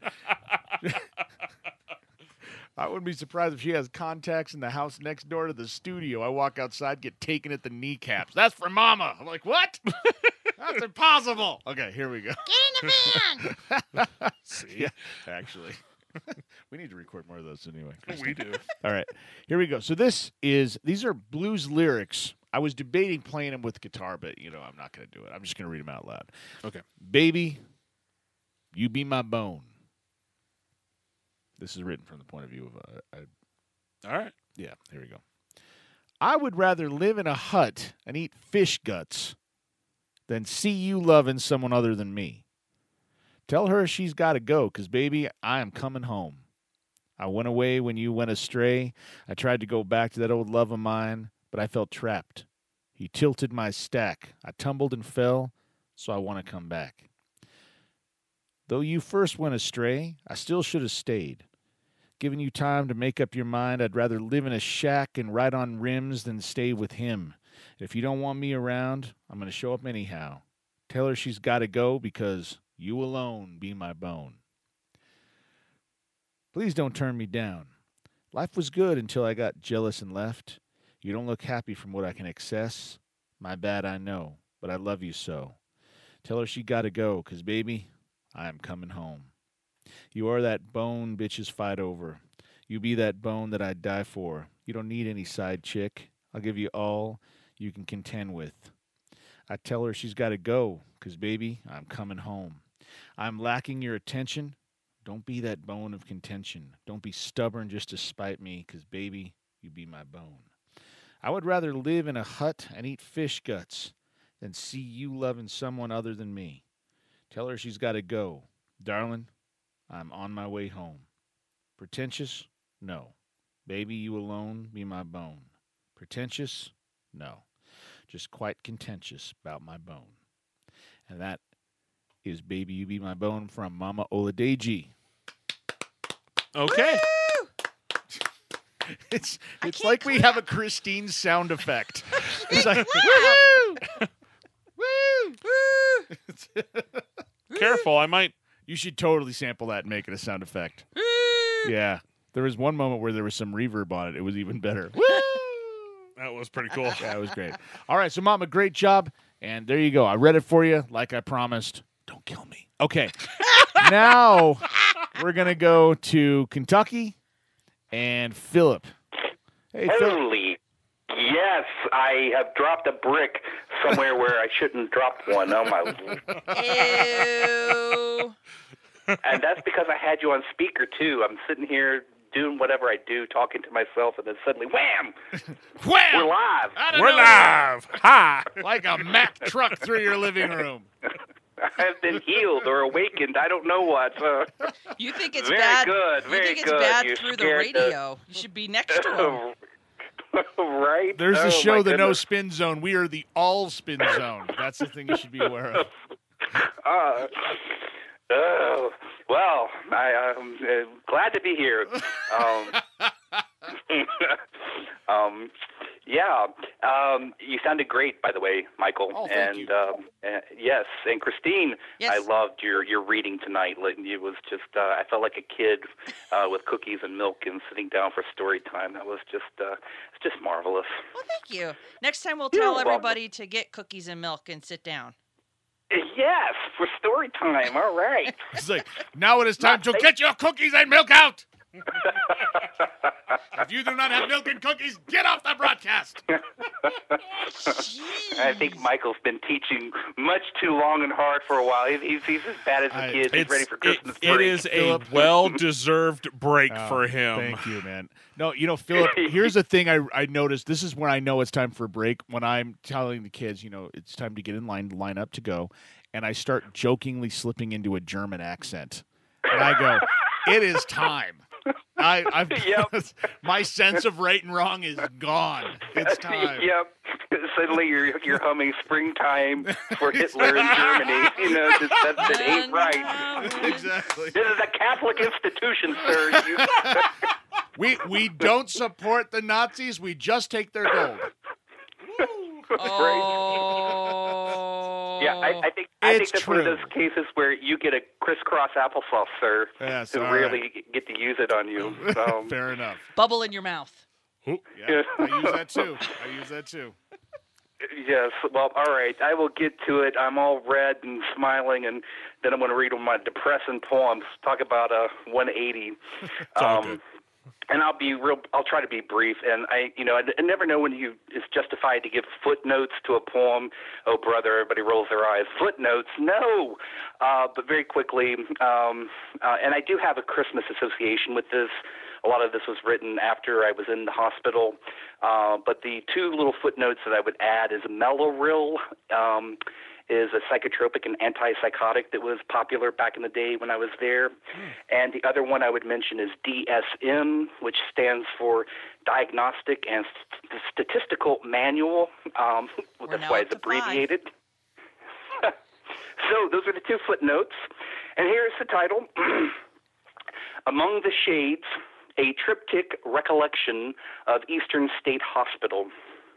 I wouldn't be surprised if she has contacts in the house next door to the studio. I walk outside, get taken at the kneecaps. That's for Mama. I'm like, what? That's impossible. Okay, here we go. Get in the van! See? Yeah, actually. We need to record more of those anyway. We do. All right, here we go. So these are blues lyrics. I was debating playing them with guitar, but, I'm not going to do it. I'm just going to read them out loud. Okay. Baby, you be my bone. This is written from the point of view of All right. Yeah, here we go. I would rather live in a hut and eat fish guts than see you loving someone other than me. Tell her she's got to go, 'cause, baby, I am coming home. I went away when you went astray. I tried to go back to that old love of mine, but I felt trapped. He tilted my stack. I tumbled and fell, so I want to come back. Though you first went astray, I still should have stayed. Giving you time to make up your mind, I'd rather live in a shack and ride on rims than stay with him. If you don't want me around, I'm going to show up anyhow. Tell her she's got to go because you alone be my bone. Please don't turn me down. Life was good until I got jealous and left. You don't look happy from what I can access. My bad, I know, but I love you so. Tell her she got to go, 'cause, baby, I am coming home. You are that bone bitches fight over. You be that bone that I'd die for. You don't need any side chick. I'll give you all you can contend with. I tell her she's got to go, 'cause, baby, I'm coming home. I'm lacking your attention. Don't be that bone of contention. Don't be stubborn just to spite me, 'cause, baby, you be my bone. I would rather live in a hut and eat fish guts than see you loving someone other than me. Tell her she's got to go. Darling, I'm on my way home. Pretentious? No. Baby, you alone be my bone. Pretentious? No. Just quite contentious about my bone. And that is Baby, You Be My Bone from Mama Oladeji. Okay. It's like we have a Christine sound effect. It's like, woo! Woo! Careful, I might. You should totally sample that and make it a sound effect. Yeah. There was one moment where there was some reverb on it. It was even better. Woo! That was pretty cool. Yeah, it was great. All right, so Mama, great job. And there you go. I read it for you like I promised. Don't kill me. Okay. Now we're going to go to Kentucky and Philip. Hey, Philip. Holy, yes, I have dropped a brick somewhere where I shouldn't drop one. Oh, my. Ew. And that's because I had you on speaker, too. I'm sitting here doing whatever I do, talking to myself, and then suddenly, wham! Wham! We're live. We're live. Ha! Like a Mack truck through your living room. I've been healed or awakened. I don't know what. You think it's very bad? Good, you very think it's good. bad You through the scared radio? You should be next to him. Right? There's Oh, a show, my The No goodness. Spin Zone. We are the All Spin Zone. That's the thing you should be aware of. Well, I'm glad to be here. Yeah, you sounded great, by the way, Michael. Oh, thank you. Yes, and Christine, Yes. I loved your reading tonight. Like, it was just, I felt like a kid with cookies and milk and sitting down for story time. That was just, it's just marvelous. Well, thank you. Next time we'll You're tell welcome. everybody to get cookies and milk and sit down. Yes, for story time. All right. It's like, now it is time to get your cookies and milk out. If you do not have milk and cookies, get off the broadcast. I think Michael's been teaching much too long and hard for a while. He's as bad as the kids. He's ready for Christmas break. It is a well-deserved break for him. Thank you, man. No, Philip, here's the thing I noticed. This is when I know it's time for a break, when I'm telling the kids, it's time to get in line up to go, and I start jokingly slipping into a German accent. And I go, it is time. I've my sense of right and wrong is gone. It's time. Yep. Suddenly you're humming "Springtime" for Hitler in Germany. That ain't right. Exactly. This is a Catholic institution, sir. We don't support the Nazis. We just take their gold. Yeah, I think that's one of those cases where you get a crisscross applesauce, sir, to really get to use it on you. Fair enough. Bubble in your mouth. Ooh, yeah, I use that too. Yes. Well, all right. I will get to it. I'm all red and smiling, and then I'm going to read one of my depressing poems. Talk about a 180. And I'll try to be brief. And I never know when it's justified to give footnotes to a poem. Oh, brother, everybody rolls their eyes. Footnotes? No. But very quickly, and I do have a Christmas association with this. A lot of this was written after I was in the hospital. But the two little footnotes that I would add is Mellaril, is a psychotropic and antipsychotic that was popular back in the day when I was there. And the other one I would mention is DSM, which stands for Diagnostic and Statistical Manual. That's why it's abbreviated. So those are the two footnotes. And here's the title. Among the Shades, a Triptych Recollection of Eastern State Hospital.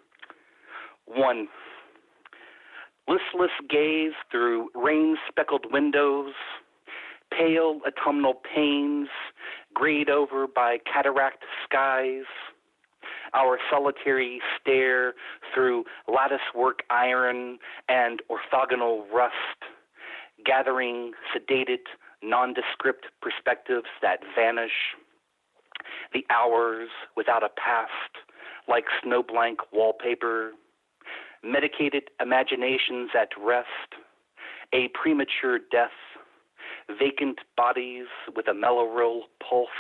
1. Listless gaze through rain-speckled windows, pale autumnal panes, grayed over by cataract skies, our solitary stare through latticework iron and orthogonal rust, gathering sedated, nondescript perspectives that vanish, the hours without a past, like snowblank wallpaper, medicated imaginations at rest, a premature death, vacant bodies with a Mellaril pulse,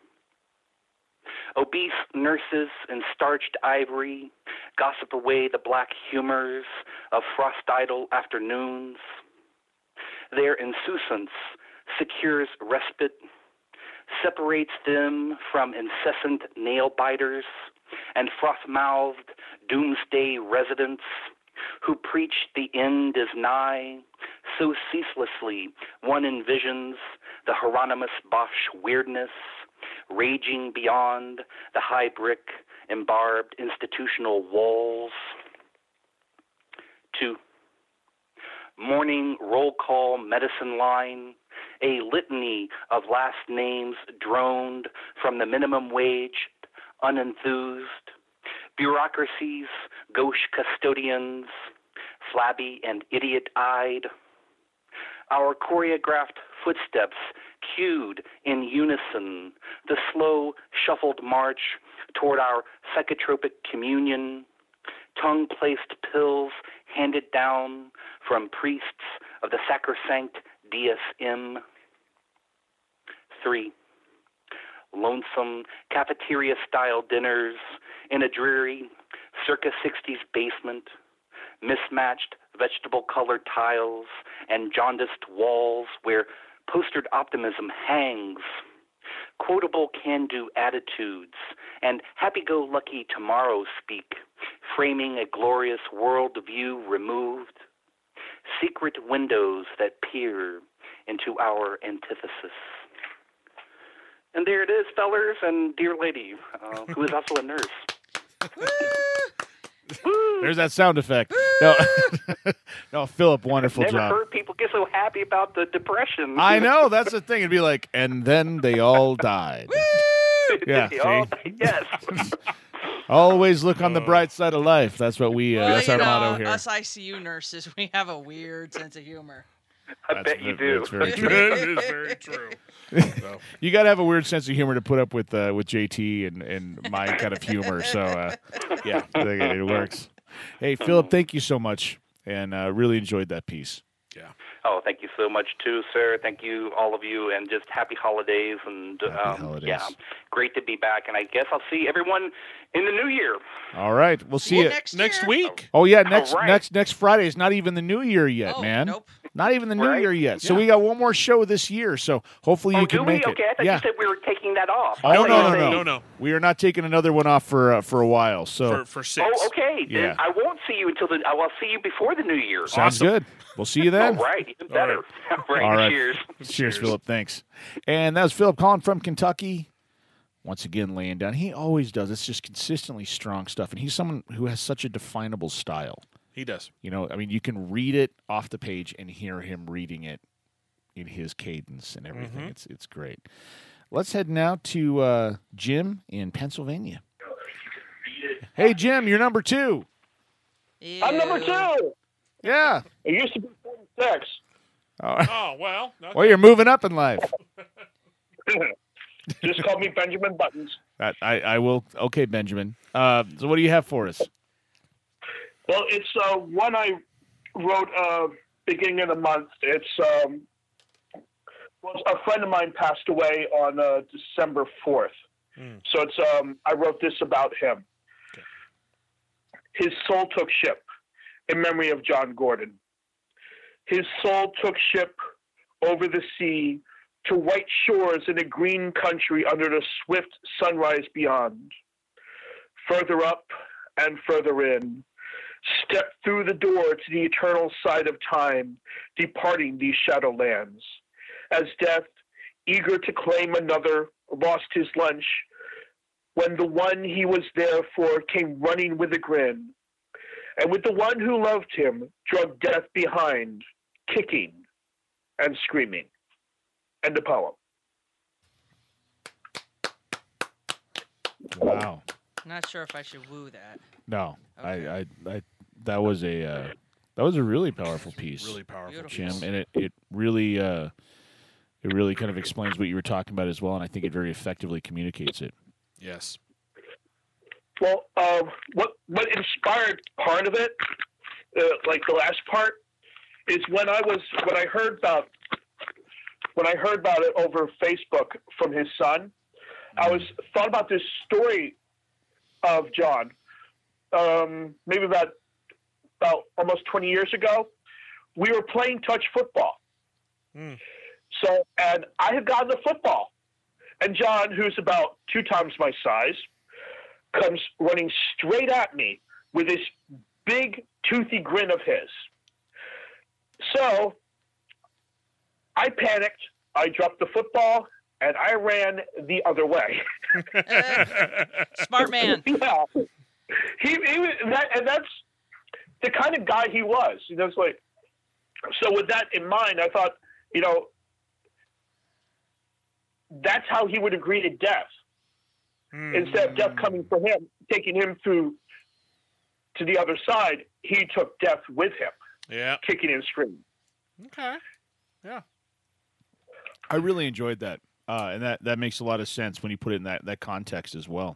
obese nurses in starched ivory gossip away the black humors of frost-idle afternoons. Their insouciance secures respite, separates them from incessant nail-biters and froth-mouthed doomsday residents who preach the end is nigh, so ceaselessly one envisions the Hieronymus Bosch weirdness, raging beyond the high brick, embarbed institutional walls. 2. Morning roll call medicine line, a litany of last names droned from the minimum wage, unenthused, bureaucracy's gauche custodians, flabby and idiot-eyed, our choreographed footsteps cued in unison, the slow, shuffled march toward our psychotropic communion, tongue-placed pills handed down from priests of the sacrosanct DSM. 3. Lonesome cafeteria-style dinners in a dreary circa 60s basement, mismatched vegetable-colored tiles and jaundiced walls where postered optimism hangs, quotable can-do attitudes, and happy-go-lucky tomorrow speak, framing a glorious world view removed, secret windows that peer into our antithesis. And there it is, fellers and dear lady, who is also a nurse. There's that sound effect. No, Philip, wonderful Never job. heard people get so happy about the depression. I know, that's the thing. It'd be like, and then they all died. Yeah, Yes. Always look on the bright side of life. That's what we. That's our motto here. Us ICU nurses, we have a weird sense of humor. I bet you do. That's very true. That is very true. So. You got to have a weird sense of humor to put up with JT and my kind of humor. So, yeah, it works. Hey, Philip, thank you so much, and really enjoyed that piece. Yeah. Oh, thank you so much too, sir. Thank you, all of you, and just happy holidays. And Happy holidays. yeah, great to be back. And I guess I'll see everyone in the new year. All right, we'll see you next week. Oh yeah, right. next Friday is not even the new year yet, man. Nope. Not even the new Right? year yet. So we got one more show this year. So hopefully you can do we? make it. Okay, I thought yeah. you said we were taking that off. Oh I no. We are not taking another one off for a while. So for 6. Oh, okay. Yeah. Then I won't see you until I will see you before the new year. sounds good. We'll see you then. All right, even better. All right. All right. Cheers. Cheers, Philip. Thanks. And that was Philip calling from Kentucky. Once again, laying down. He always does. It's just consistently strong stuff. And he's someone who has such a definable style. He does. You know, I mean, you can read it off the page and hear him reading it in his cadence and everything. It's great. Let's head now to Jim in Pennsylvania. Hey, Jim, you're number 2. I'm number 2. Yeah. It used to be 46. Oh, well. Well, you're moving up in life. Just call me Benjamin Buttons. I will. Okay, Benjamin. So what do you have for us? Well, it's one I wrote beginning of the month. It's well, a friend of mine passed away on December 4th. So it's I wrote this about him. Okay. His soul took ship in memory of John Gordon. His soul took ship over the sea to white shores in a green country under the swift sunrise beyond. Further up and further in, stepped through the door to the eternal side of time, departing these shadow lands. As death, eager to claim another, lost his lunch, when the one he was there for came running with a grin, and with the one who loved him, drug death behind, kicking and screaming. End of poem. Wow. Not sure if I should woo that. No, I that was a really powerful piece. Really powerful, Jim, and it really kind of explains what you were talking about as well, and I think it very effectively communicates it. Yes. Well, what inspired part of it, like the last part, is when I heard about it over Facebook from his son. I thought about this story of John, maybe about almost 20 years ago. We were playing touch football. So, and I had gotten the football, and John, who's about 2 times my size, comes running straight at me with this big toothy grin of his. So I panicked, I dropped the football, and I ran the other way. Smart man. Yeah. He was and that's the kind of guy he was. You know, it's like, so with that in mind, I thought, you know, that's how he would agree to death. Instead of death coming for him, taking him through to the other side, he took death with him. Yeah. Kicking and screaming. Okay. Yeah. I really enjoyed that, and that makes a lot of sense when you put it in that context as well.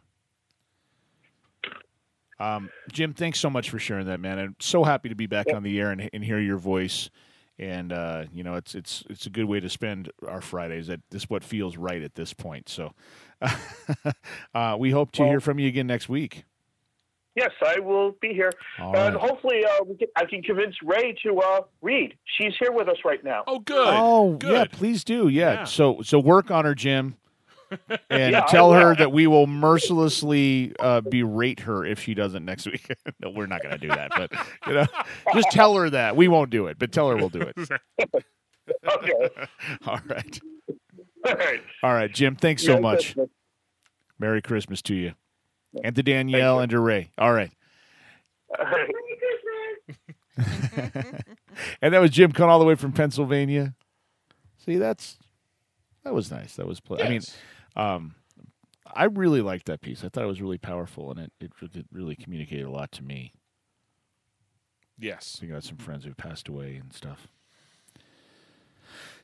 Jim, thanks so much for sharing that, man. I'm so happy to be back on the air and hear your voice. And you know, it's a good way to spend our Fridays. This is what feels right at this point. So we hope to hear from you again next week. Yes, I will be here, All and right. hopefully I can convince Ray to read. She's here with us right now. Oh, good. Oh, good. yeah, please do. Yeah. So work on her, Jim, and Yeah, tell I will. her that we will mercilessly berate her if she doesn't next week. No, we're not going to do that, but you know, just tell her that. We won't do it, but tell her we'll do it. Okay. All right. All right. All right, Jim. Thanks so Merry much. Christmas. Merry Christmas to you, and to Danielle and to Ray. All right. And that was Jim coming all the way from Pennsylvania. See, that was nice. That was I mean, I really liked that piece. I thought it was really powerful, and it really communicated a lot to me. Yes. I got some friends who passed away and stuff.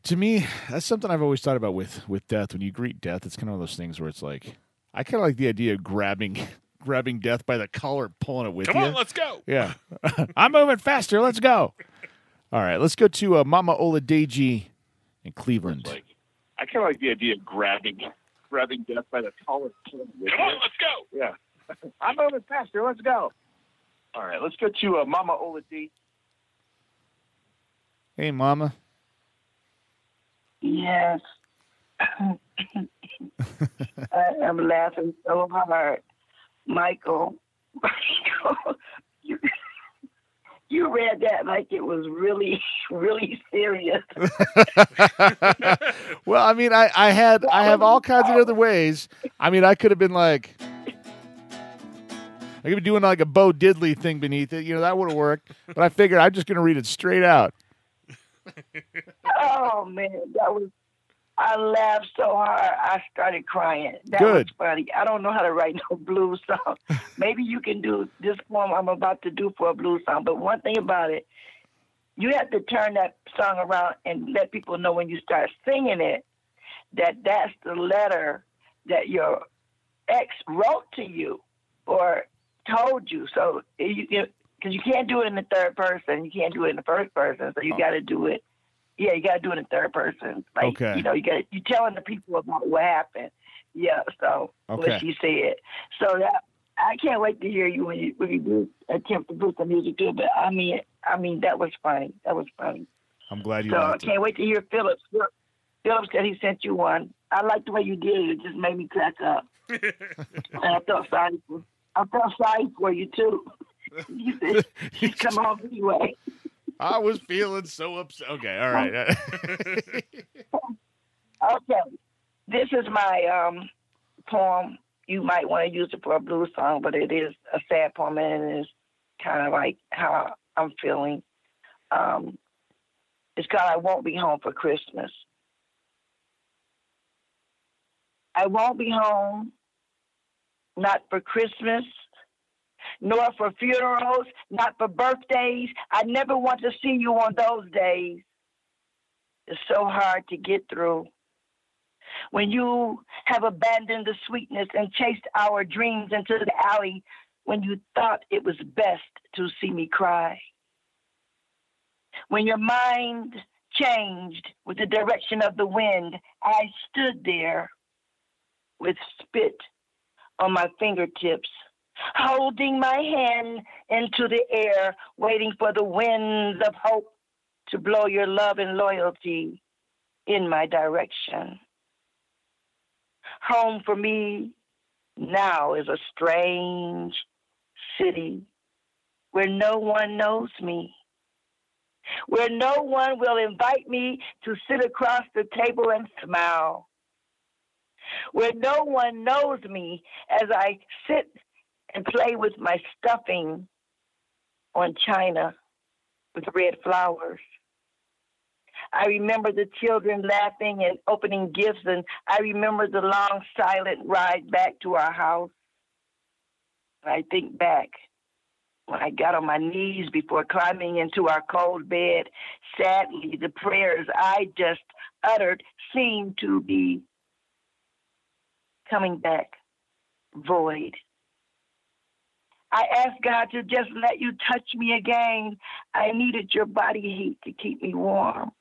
To me, that's something I've always thought about with death. When you greet death, it's kind of one of those things where it's like, I kind of like the idea of grabbing death by the collar, pulling it with you. Come on, let's go. Yeah. I'm moving faster. Let's go. All right, let's go to Mama Oladeji in Cleveland. I kind of like the idea of grabbing death by the collar. Come on, let's go. Yeah. I'm moving faster. Let's go. All right, let's go to Mama Oladeji. Hey, Mama. Yes. I am laughing so hard. Michael, you read that like it was really, really serious. Well, I mean, I have all kinds of other ways. I mean, I could have been like, I could be doing like a Bo Diddley thing beneath it. You know, that would have worked. But I figured I'm just going to read it straight out. Oh, man, I laughed so hard I started crying. That Good. was funny. I don't know how to write no blues song. Maybe you can do this poem I'm about to do for a blues song. But one thing about it, you have to turn that song around and let people know when you start singing it that that's the letter that your ex wrote to you or told you. So you can, because you can't do it in the third person, you can't do it in the first person. So you got to do it. Yeah, you got to do it in third person. Like, Okay. you know, you're telling the people about what happened. Yeah, so Okay. what she said. So that I can't wait to hear you when you do attempt to put the music to it. But I mean, that was funny. That was funny. I'm glad you So I liked it. can't wait to hear Phillips. Phillips said he sent you one. I like the way you did it. It just made me crack up. And I felt sorry for you too. You said, come on anyway. I was feeling so upset. Okay, all right. Okay. This is my poem. You might want to use it for a blues song, but it is a sad poem, and it is kind of like how I'm feeling. It's called I Won't Be Home for Christmas. I won't be home, not for Christmas, nor for funerals, not for birthdays. I never want to see you on those days. It's so hard to get through. When you have abandoned the sweetness and chased our dreams into the alley when you thought it was best to see me cry. When your mind changed with the direction of the wind, I stood there with spit on my fingertips, holding my hand into the air, waiting for the winds of hope to blow your love and loyalty in my direction. Home for me now is a strange city where no one knows me, where no one will invite me to sit across the table and smile, where no one knows me as I sit and play with my stuffing on china with red flowers. I remember the children laughing and opening gifts, and I remember the long silent ride back to our house. I think back when I got on my knees before climbing into our cold bed. Sadly, the prayers I just uttered seemed to be coming back void. I asked God to just let you touch me again. I needed your body heat to keep me warm.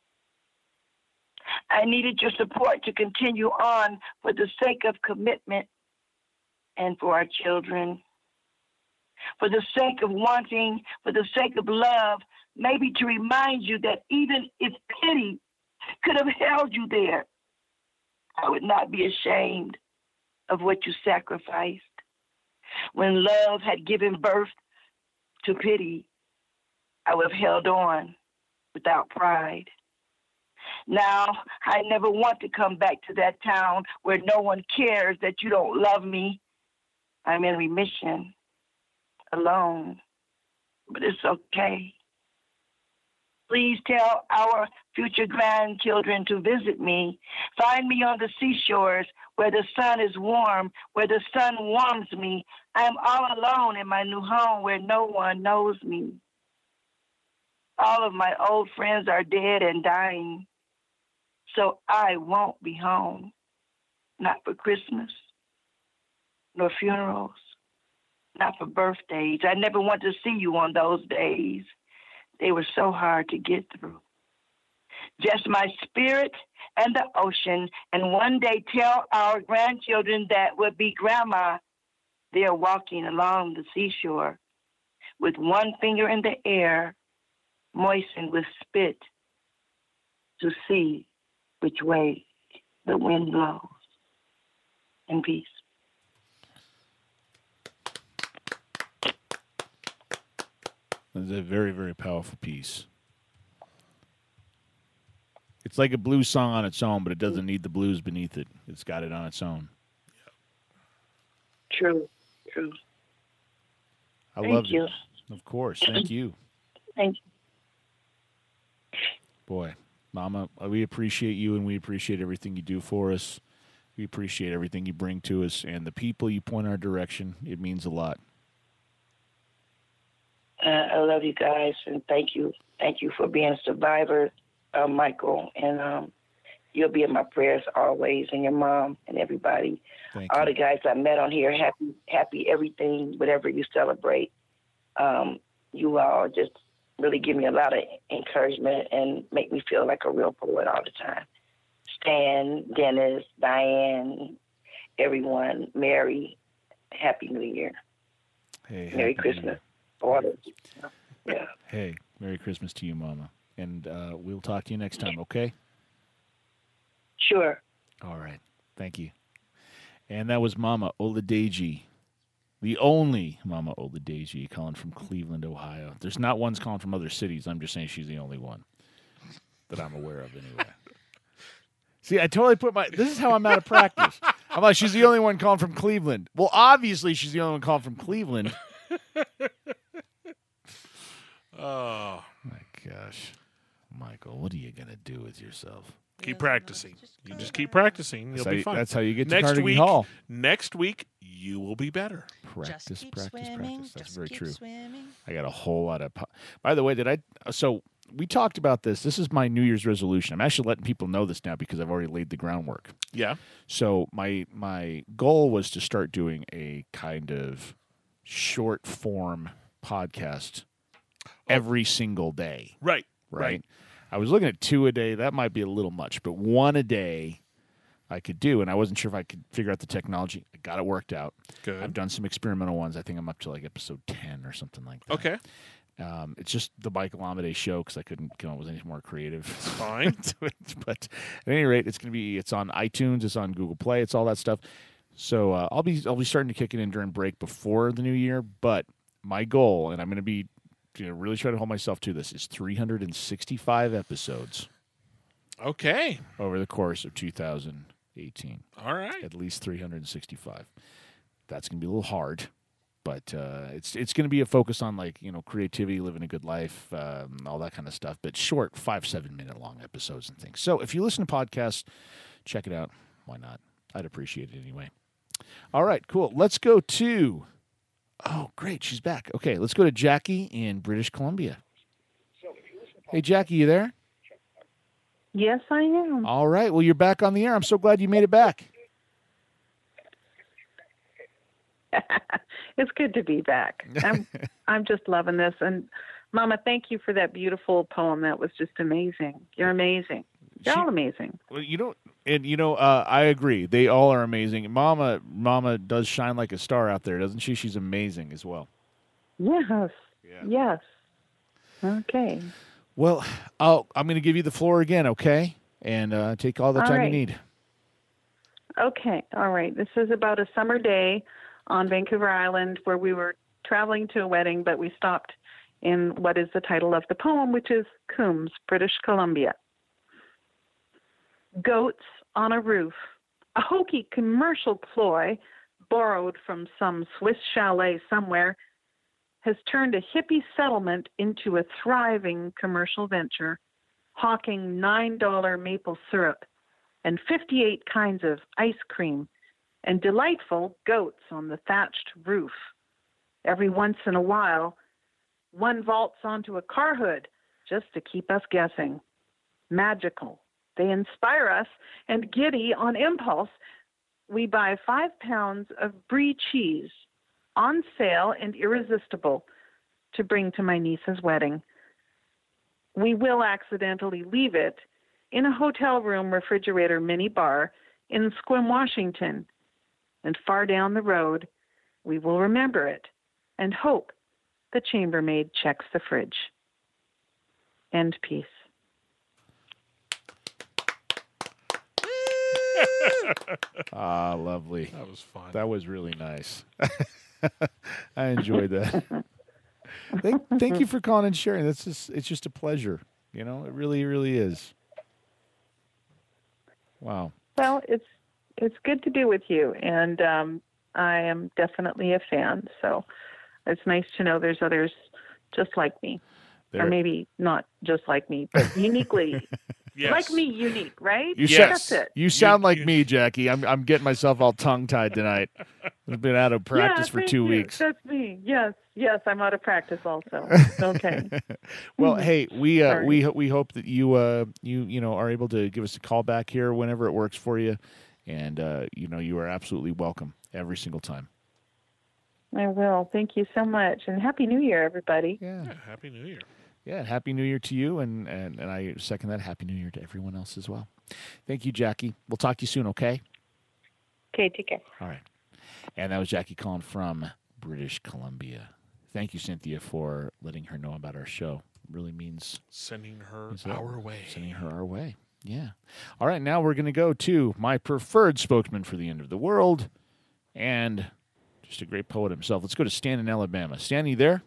I needed your support to continue on for the sake of commitment and for our children. For the sake of wanting, for the sake of love, maybe to remind you that even if pity could have held you there, I would not be ashamed of what you sacrificed. When love had given birth to pity, I would have held on without pride. Now, I never want to come back to that town where no one cares that you don't love me. I'm in remission, alone, but it's okay. Please tell our future grandchildren to visit me. Find me on the seashores where the sun is warm, where the sun warms me. I am all alone in my new home where no one knows me. All of my old friends are dead and dying. so I won't be home. Not for Christmas, nor funerals, not for birthdays. I never wanted to see you on those days. They were so hard to get through. Just my spirit and the ocean, and one day tell our grandchildren that would be Grandma. They're walking along the seashore with one finger in the air, moistened with spit, to see which way the wind blows. In peace. It's a very, very powerful piece. It's like a blues song on its own, but it doesn't need the blues beneath it. It's got it on its own. True. I Thank love you. it. Of course. Thank you. Thank you. Boy, Mama, we appreciate you, and we appreciate everything you do for us. We appreciate everything you bring to us, and the people you point our direction. It means a lot. I love you guys, and thank you. Thank you for being a survivor, Michael. And you'll be in my prayers always, and your mom and everybody. All the guys I met on here, happy everything, whatever you celebrate. You all just really give me a lot of encouragement and make me feel like a real poet all the time. Stan, Dennis, Diane, everyone, Mary, Happy New Year. Hey, Merry Christmas. Yeah. Hey, Merry Christmas to you, Mama. And we'll talk to you next time, okay? Sure. All right. Thank you. And that was Mama Oladeji, the only Mama Oladeji calling from Cleveland, Ohio. There's not ones calling from other cities. I'm just saying she's the only one that I'm aware of anyway. See, I totally put this is how I'm out of practice. I'm like, she's the only one calling from Cleveland. Well, obviously she's the only one calling from Cleveland. Oh. My gosh. Michael, what are you going to do with yourself? Keep practicing. You just keep practicing. You'll be fine. That's how you get to next Carnegie week, Hall. Next week, you will be better. Practice. That's very true. I got a whole lot of... By the way, So we talked about this. This is my New Year's resolution. I'm actually letting people know this now because I've already laid the groundwork. Yeah. So my goal was to start doing a kind of short form podcast every single day. Right. I was looking at 2 a day. That might be a little much, but 1 a day I could do, and I wasn't sure if I could figure out the technology. I got it worked out. Good. I've done some experimental ones. I think I'm up to like episode 10 or something like that. Okay. It's just the Michael Amade show because I couldn't come up with anything more creative. Fine. But at any rate, it's on iTunes, it's on Google Play, it's all that stuff. So I'll be starting to kick it in during break before the new year. But my goal, and I'm going to be really trying to hold myself to this, is 365 episodes. Okay. Over the course of 2018. All right. At least 365. That's going to be a little hard. But it's going to be a focus on creativity, living a good life, all that kind of stuff. But short, 5-7 minute long episodes and things. So if you listen to podcasts, check it out. Why not? I'd appreciate it anyway. All right, cool. Let's go to... Oh, great. She's back. Okay, let's go to Jackie in British Columbia. Hey, Jackie, you there? Yes, I am. All right. Well, you're back on the air. I'm so glad you made it back. It's good to be back. I'm just loving this. And, Mama, thank you for that beautiful poem. That was just amazing. You're amazing. You're all amazing. Well, I agree. They all are amazing. Mama does shine like a star out there, doesn't she? She's amazing as well. Yes. Yeah. Yes. Okay. Well, I'm going to give you the floor again, okay? And take all the time you need. Okay. All right. This is about a summer day on Vancouver Island where we were traveling to a wedding, but we stopped in what is the title of the poem, which is Coombs, British Columbia. Goats on a roof, a hokey commercial ploy borrowed from some Swiss chalet somewhere, has turned a hippie settlement into a thriving commercial venture, hawking $9 maple syrup and 58 kinds of ice cream and delightful goats on the thatched roof. Every once in a while, one vaults onto a car hood just to keep us guessing. Magical, They inspire us, and giddy on impulse, we buy 5 pounds of brie cheese, on sale and irresistible, to bring to my niece's wedding. We will accidentally leave it in a hotel room refrigerator mini bar in Sequim, Washington, and far down the road, we will remember it and hope the chambermaid checks the fridge. End peace. Lovely. That was fun. That was really nice. I enjoyed that. Thank you for calling and sharing. It's just a pleasure. You know, it really, really is. Wow. Well, it's good to be with you, and I am definitely a fan. So it's nice to know there's others just like me, or maybe not just like me, but uniquely like me, unique, right? That's it. You sound like me, Jackie. I'm getting myself all tongue-tied tonight. I've been out of practice for 2 weeks. That's me. Yes, I'm out of practice also. Okay. Well, hey, we hope that you are able to give us a call back here whenever it works for you, and you are absolutely welcome every single time. I will. Thank you so much, and Happy New Year, everybody. Yeah, Happy New Year. Yeah, Happy New Year to you, and I second that. Happy New Year to everyone else as well. Thank you, Jackie. We'll talk to you soon, okay? Okay, take care. All right. And that was Jackie calling from British Columbia. Thank you, Cynthia, for letting her know about our show. It really means sending her our way. Sending her our way. Yeah. All right, now we're going to go to my preferred spokesman for the end of the world and just a great poet himself. Let's go to Stan in Alabama. Stan, you there?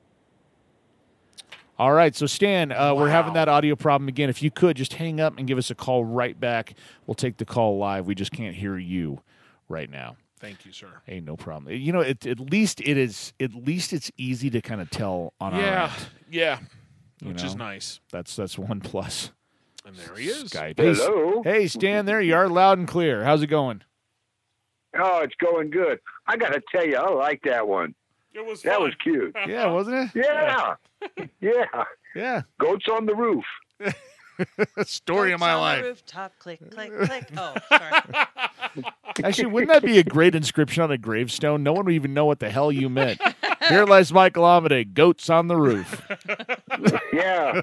All right, so Stan, we're having that audio problem again. If you could, just hang up and give us a call right back. We'll take the call live. We just can't hear you right now. Thank you, sir. Hey, no problem. You know, at least it's easy to kind of tell on our end. Yeah, which is nice. That's one plus. And there he is. Skype. Hello. Hey, Stan, there you are, loud and clear. How's it going? Oh, it's going good. I got to tell you, I like that one. It was That was cute. Yeah, wasn't it? Yeah. Yeah. Goats on the roof. Story of my on life. The rooftop, click, click, click. Oh, sorry. Actually, wouldn't that be a great inscription on a gravestone? No one would even know what the hell you meant. Here lies Michael Amade, goats on the roof. Yeah.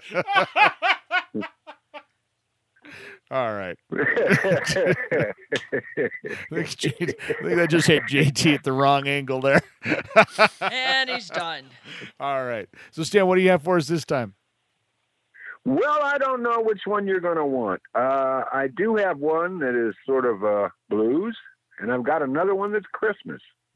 All right. I think that just hit JT at the wrong angle there. And he's done. All right. So, Stan, what do you have for us this time? Well, I don't know which one you're going to want. I do have one that is sort of blues, and I've got another one that's Christmas.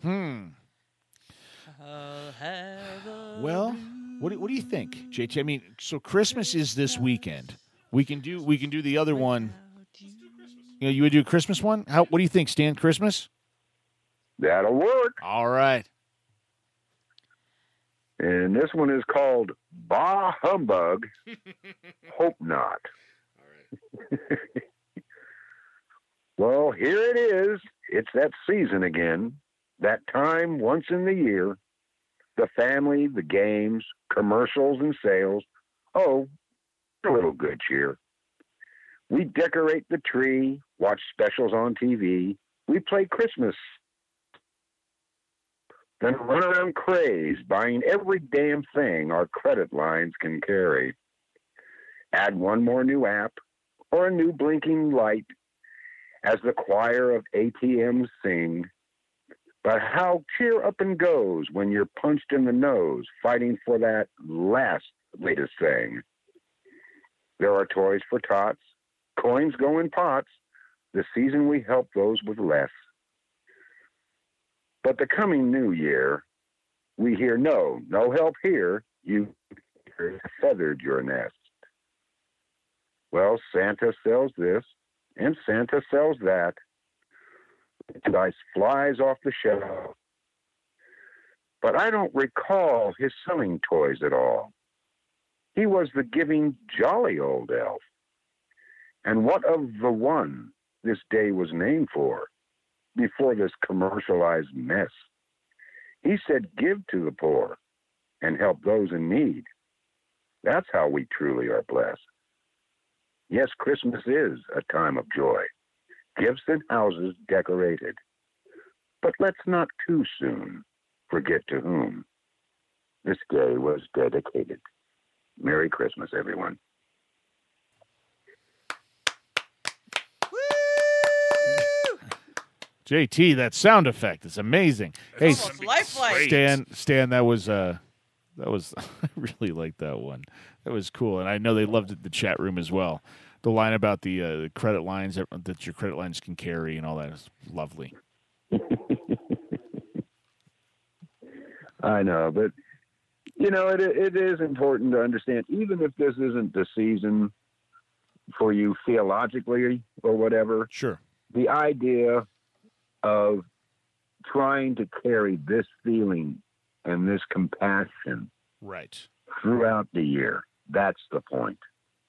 Well, what do you think, JT? I mean, so Christmas is this weekend. We can do the other one. You know, you would do a Christmas one? What do you think, Stan? Christmas? That'll work. All right. And this one is called Bah Humbug. Hope not. All right. Well, here it is. It's that season again. That time once in the year. The family, the games, commercials, and sales. Oh, a little good cheer. We decorate the tree, watch specials on TV. We play Christmas. Then run around crazed, buying every damn thing our credit lines can carry. Add one more new app or a new blinking light as the choir of ATMs sing. But how cheer up and goes when you're punched in the nose fighting for that latest thing. There are toys for tots, coins go in pots. The season we help those with less. But the coming new year, we hear no help here. You feathered your nest. Well, Santa sells this, and Santa sells that. Merchandise flies off the shelf. But I don't recall his selling toys at all. He was the giving, jolly old elf. And what of the one this day was named for before this commercialized mess? He said, give to the poor and help those in need. That's how we truly are blessed. Yes, Christmas is a time of joy, gifts and houses decorated. But let's not too soon forget to whom this day was dedicated. Merry Christmas, everyone. JT, that sound effect is amazing. Hey, almost lifelike. Stan, that was I really liked that one. That was cool, and I know they loved it in the chat room as well. The line about the credit lines that your credit lines can carry and all that is lovely. I know, but it is important to understand, even if this isn't the season for you theologically or whatever. Sure. The idea of trying to carry this feeling and this compassion right throughout the year, that's the point.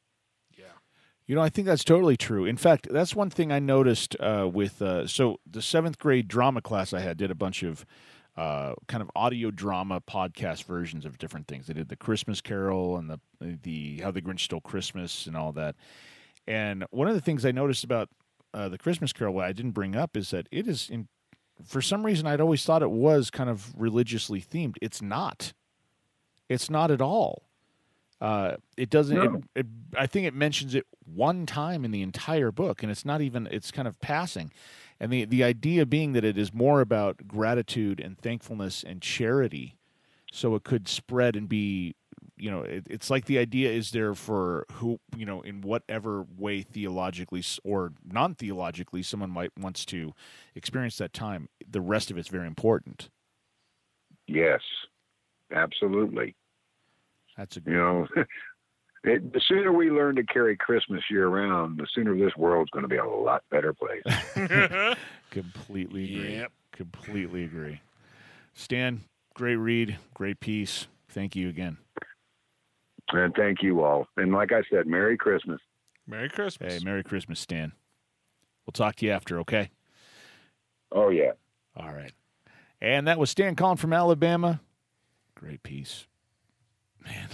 I think that's totally true. In fact, that's one thing I noticed with so the 7th grade drama class I had did a bunch of kind of audio drama podcast versions of different things. They did the Christmas Carol and the How the Grinch Stole Christmas and all that. And one of the things I noticed about the Christmas Carol, what I didn't bring up, is that it is for some reason I'd always thought it was kind of religiously themed. It's not. It's not at all. It doesn't. No. I think it mentions it one time in the entire book, and it's not even. It's kind of passing, and the idea being that it is more about gratitude and thankfulness and charity, so it could spread and be. It's like the idea is there for who in whatever way theologically or non-theologically someone wants to experience that time. The rest of it's very important. Yes, absolutely. That's a the sooner we learn to carry Christmas year-round, the sooner this world's going to be a lot better place. Completely agree. Yep. Completely agree. Stan, great read, great piece. Thank you again. And thank you all. And like I said, Merry Christmas. Merry Christmas. Hey, Merry Christmas, Stan. We'll talk to you after, okay? Oh, yeah. All right. And that was Stan calling from Alabama. Great piece. Man.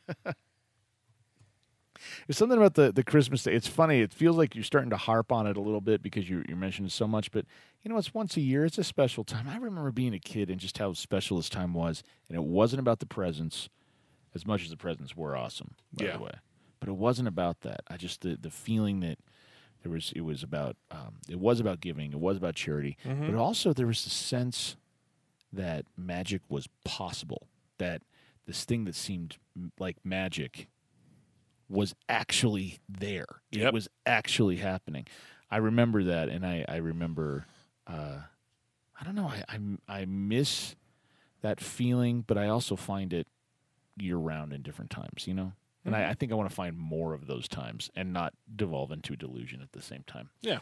There's something about the Christmas day. It's funny. It feels like you're starting to harp on it a little bit because you're mentioning so much. But, it's once a year. It's a special time. I remember being a kid and just how special this time was. And it wasn't about the presents as much as the presents were awesome, by the way. But it wasn't about that. I just, the feeling that it was about giving. It was about charity. Mm-hmm. But also there was the sense that magic was possible, that this thing that seemed like magic was actually there. Yep. It was actually happening. I remember that, and I remember, I don't know, I miss that feeling, but I also find it year-round in different times, And mm-hmm. I think I want to find more of those times and not devolve into a delusion at the same time. Yeah.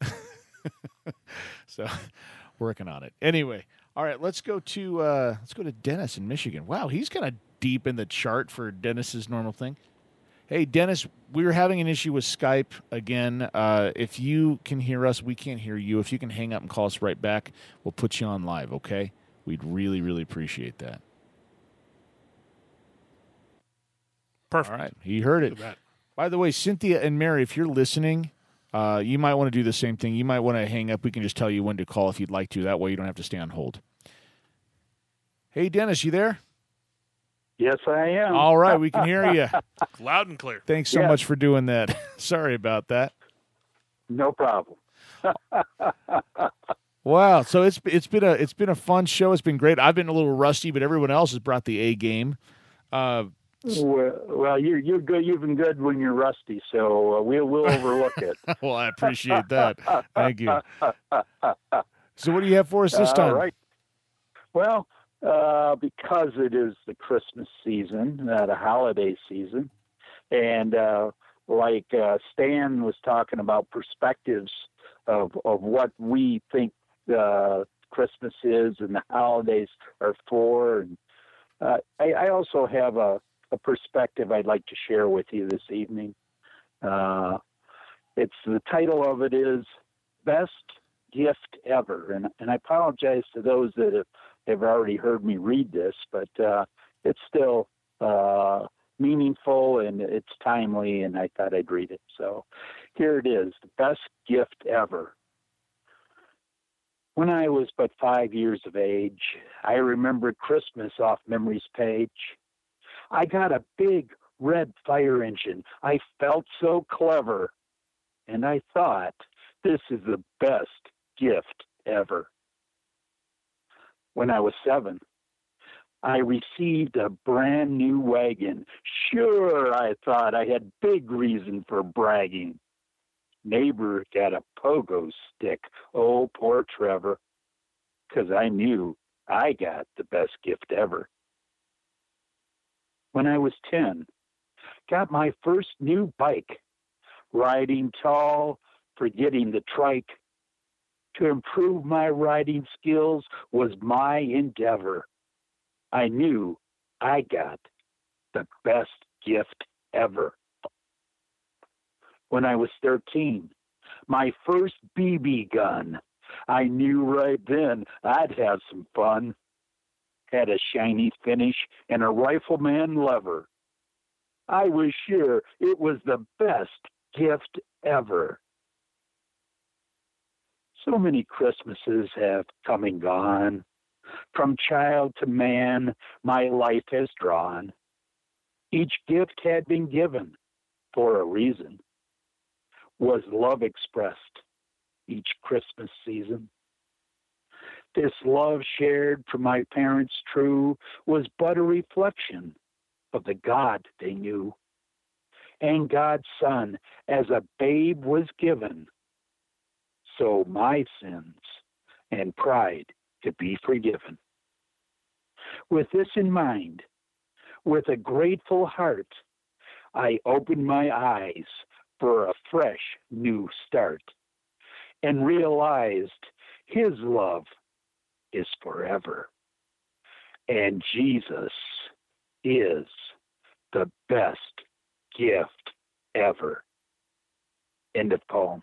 So, working on it. Anyway, all right, let's go to Dennis in Michigan. Wow, he's kind of deep in the chart for Dennis's normal thing. Hey, Dennis, we were having an issue with Skype again. If you can hear us, we can't hear you. If you can hang up and call us right back, we'll put you on live, okay? We'd really, really appreciate that. Perfect. All right, he heard it. By the way, Cynthia and Mary, if you're listening, you might want to do the same thing. You might want to hang up. We can just tell you when to call if you'd like to. That way you don't have to stay on hold. Hey, Dennis, you there? Yes, I am. All right, we can hear you. Loud and clear. Thanks so much for doing that. Sorry about that. No problem. Wow, so it's been a fun show. It's been great. I've been a little rusty, but everyone else has brought the A game. Well, you're good. You've been good when you're rusty, so we'll overlook it. Well, I appreciate that. Thank you. So, what do you have for us this time? All right. Well, because it is the Christmas season, the holiday season, and like Stan was talking about perspectives of what we think Christmas is and the holidays are for, and I also have a perspective I'd like to share with you this evening. It's the title of it is Best Gift Ever, and I apologize to those that have already heard me read this, but it's still meaningful and it's timely, and I thought I'd read it. So here it is, the best gift ever. When I was but 5 years of age, I remembered Christmas off memory's page. I got a big red fire engine. I felt so clever. And I thought, this is the best gift ever. When I was 7, I received a brand new wagon. Sure, I thought I had big reason for bragging. Neighbor got a pogo stick. Oh, poor Trevor. 'Cause I knew I got the best gift ever. When I was 10, got my first new bike. Riding tall, forgetting the trike. To improve my riding skills was my endeavor. I knew I got the best gift ever. When I was 13, my first BB gun. I knew right then I'd have some fun. Had a shiny finish and a rifleman lever. I was sure it was the best gift ever. So many Christmases have come and gone. From child to man, my life has drawn. Each gift had been given for a reason. Was love expressed each Christmas season. This love shared from my parents true was but a reflection of the God they knew. And God's Son as a babe was given, so my sins and pride could be forgiven. With this in mind, with a grateful heart, I opened my eyes for a fresh new start and realized his love is forever. And Jesus is the best gift ever. End of poem.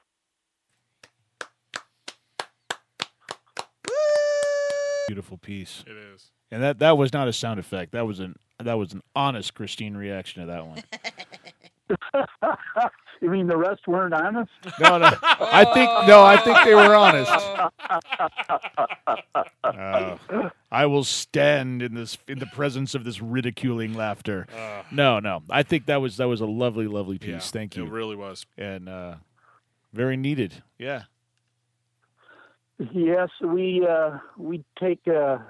Beautiful piece. It is. And that was not a sound effect. That was an honest Christine reaction to that one. You mean the rest weren't honest? No. I think they were honest. I will stand in the presence of this ridiculing laughter. No. I think that was a lovely, lovely piece. Yeah, Thank you. It really was. And very needed. Yeah. Yes, we take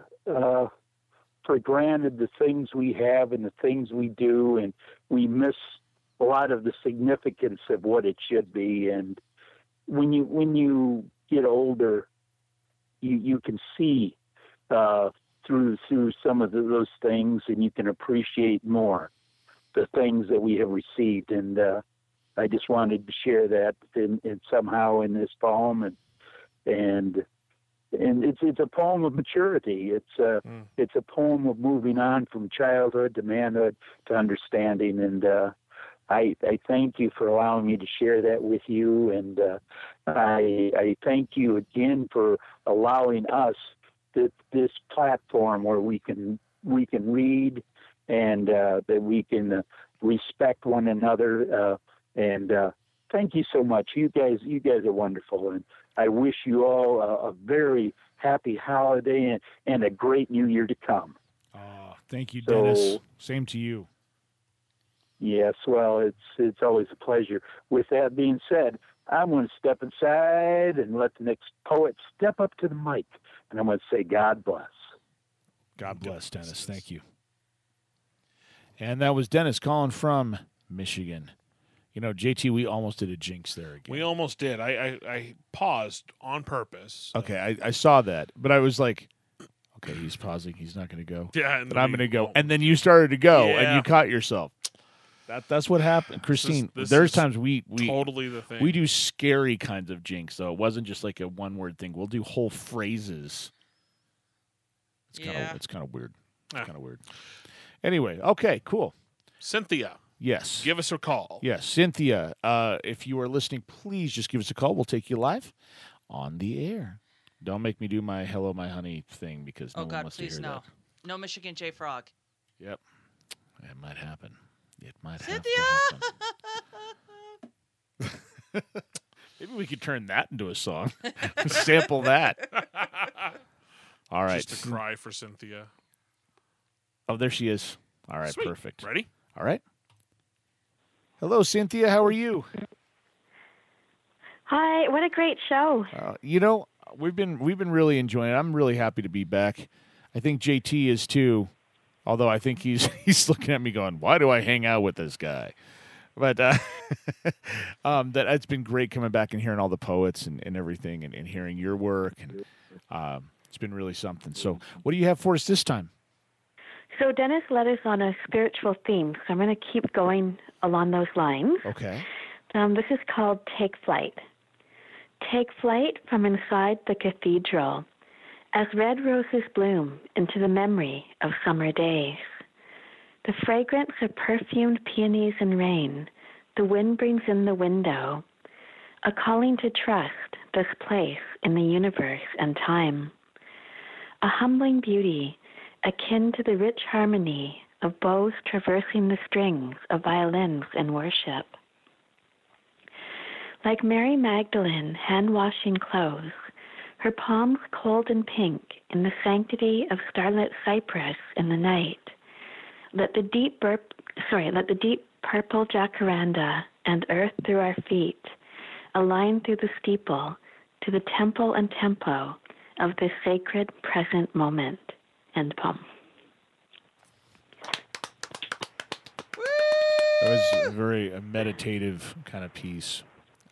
for granted the things we have and the things we do, and we miss a lot of the significance of what it should be. And when you get older, you can see through some of those things, and you can appreciate more the things that we have received. And I just wanted to share that in somehow in this poem, and it's a poem of maturity. It's a poem of moving on from childhood to manhood to understanding. And I thank you for allowing me to share that with you. And I thank you again for allowing us this platform where we can read and that we can respect one another. And thank you so much. You guys are wonderful, and I wish you all a very happy holiday and a great new year to come. Thank you, Dennis. Same to you. Yes, well, it's always a pleasure. With that being said, I'm going to step aside and let the next poet step up to the mic, and I'm going to say God bless. God bless, Dennis. Thank you. And that was Dennis calling from Michigan. You know, JT, we almost did a jinx there again. We almost did. I paused on purpose. Okay, I saw that, but I was like, okay, he's pausing. He's not going to go. Yeah, but I'm going to go. And then you started to go, Yeah. and you caught yourself. That's what happened, Christine. This there's is times we totally the thing. We do scary kinds of jinx, though. It wasn't just like a one-word thing. We'll do whole phrases. It's kind of weird. It's kind of weird. Anyway, okay, cool. Cynthia. Yes. Give us a call. Yes, Cynthia, if you are listening, please just give us a call. We'll take you live on the air. Don't make me do my hello, my honey thing because no one wants to hear that. No Michigan J Frog. Yep. It might happen. It might Cynthia! have to happen. Maybe we could turn that into a song. Sample that. All right. Just a cry for Cynthia. Oh, there she is. All right, Sweet. perfect. Ready? All right. Hello, Cynthia. How are you? Hi, what a great show. We've been really enjoying it. I'm really happy to be back. I think JT is too, although I think he's looking at me going, "Why do I hang out with this guy?" But that it's been great coming back and hearing all the poets and everything and hearing your work. And it's been really something. So what do you have for us this time? So Dennis led us on a spiritual theme, so I'm going to keep going along those lines. Okay. This is called Take Flight. Take flight from inside the cathedral as red roses bloom into the memory of summer days. The fragrance of perfumed peonies and rain, the wind brings in the window, a calling to trust this place in the universe and time. A humbling beauty akin to the rich harmony of bows traversing the strings of violins in worship. Like Mary Magdalene hand-washing clothes, her palms cold and pink in the sanctity of starlit cypress in the night, let the deep purple jacaranda and earth through our feet align through the steeple to the temple and tempo of this sacred present moment. End poem. It was a very meditative kind of piece.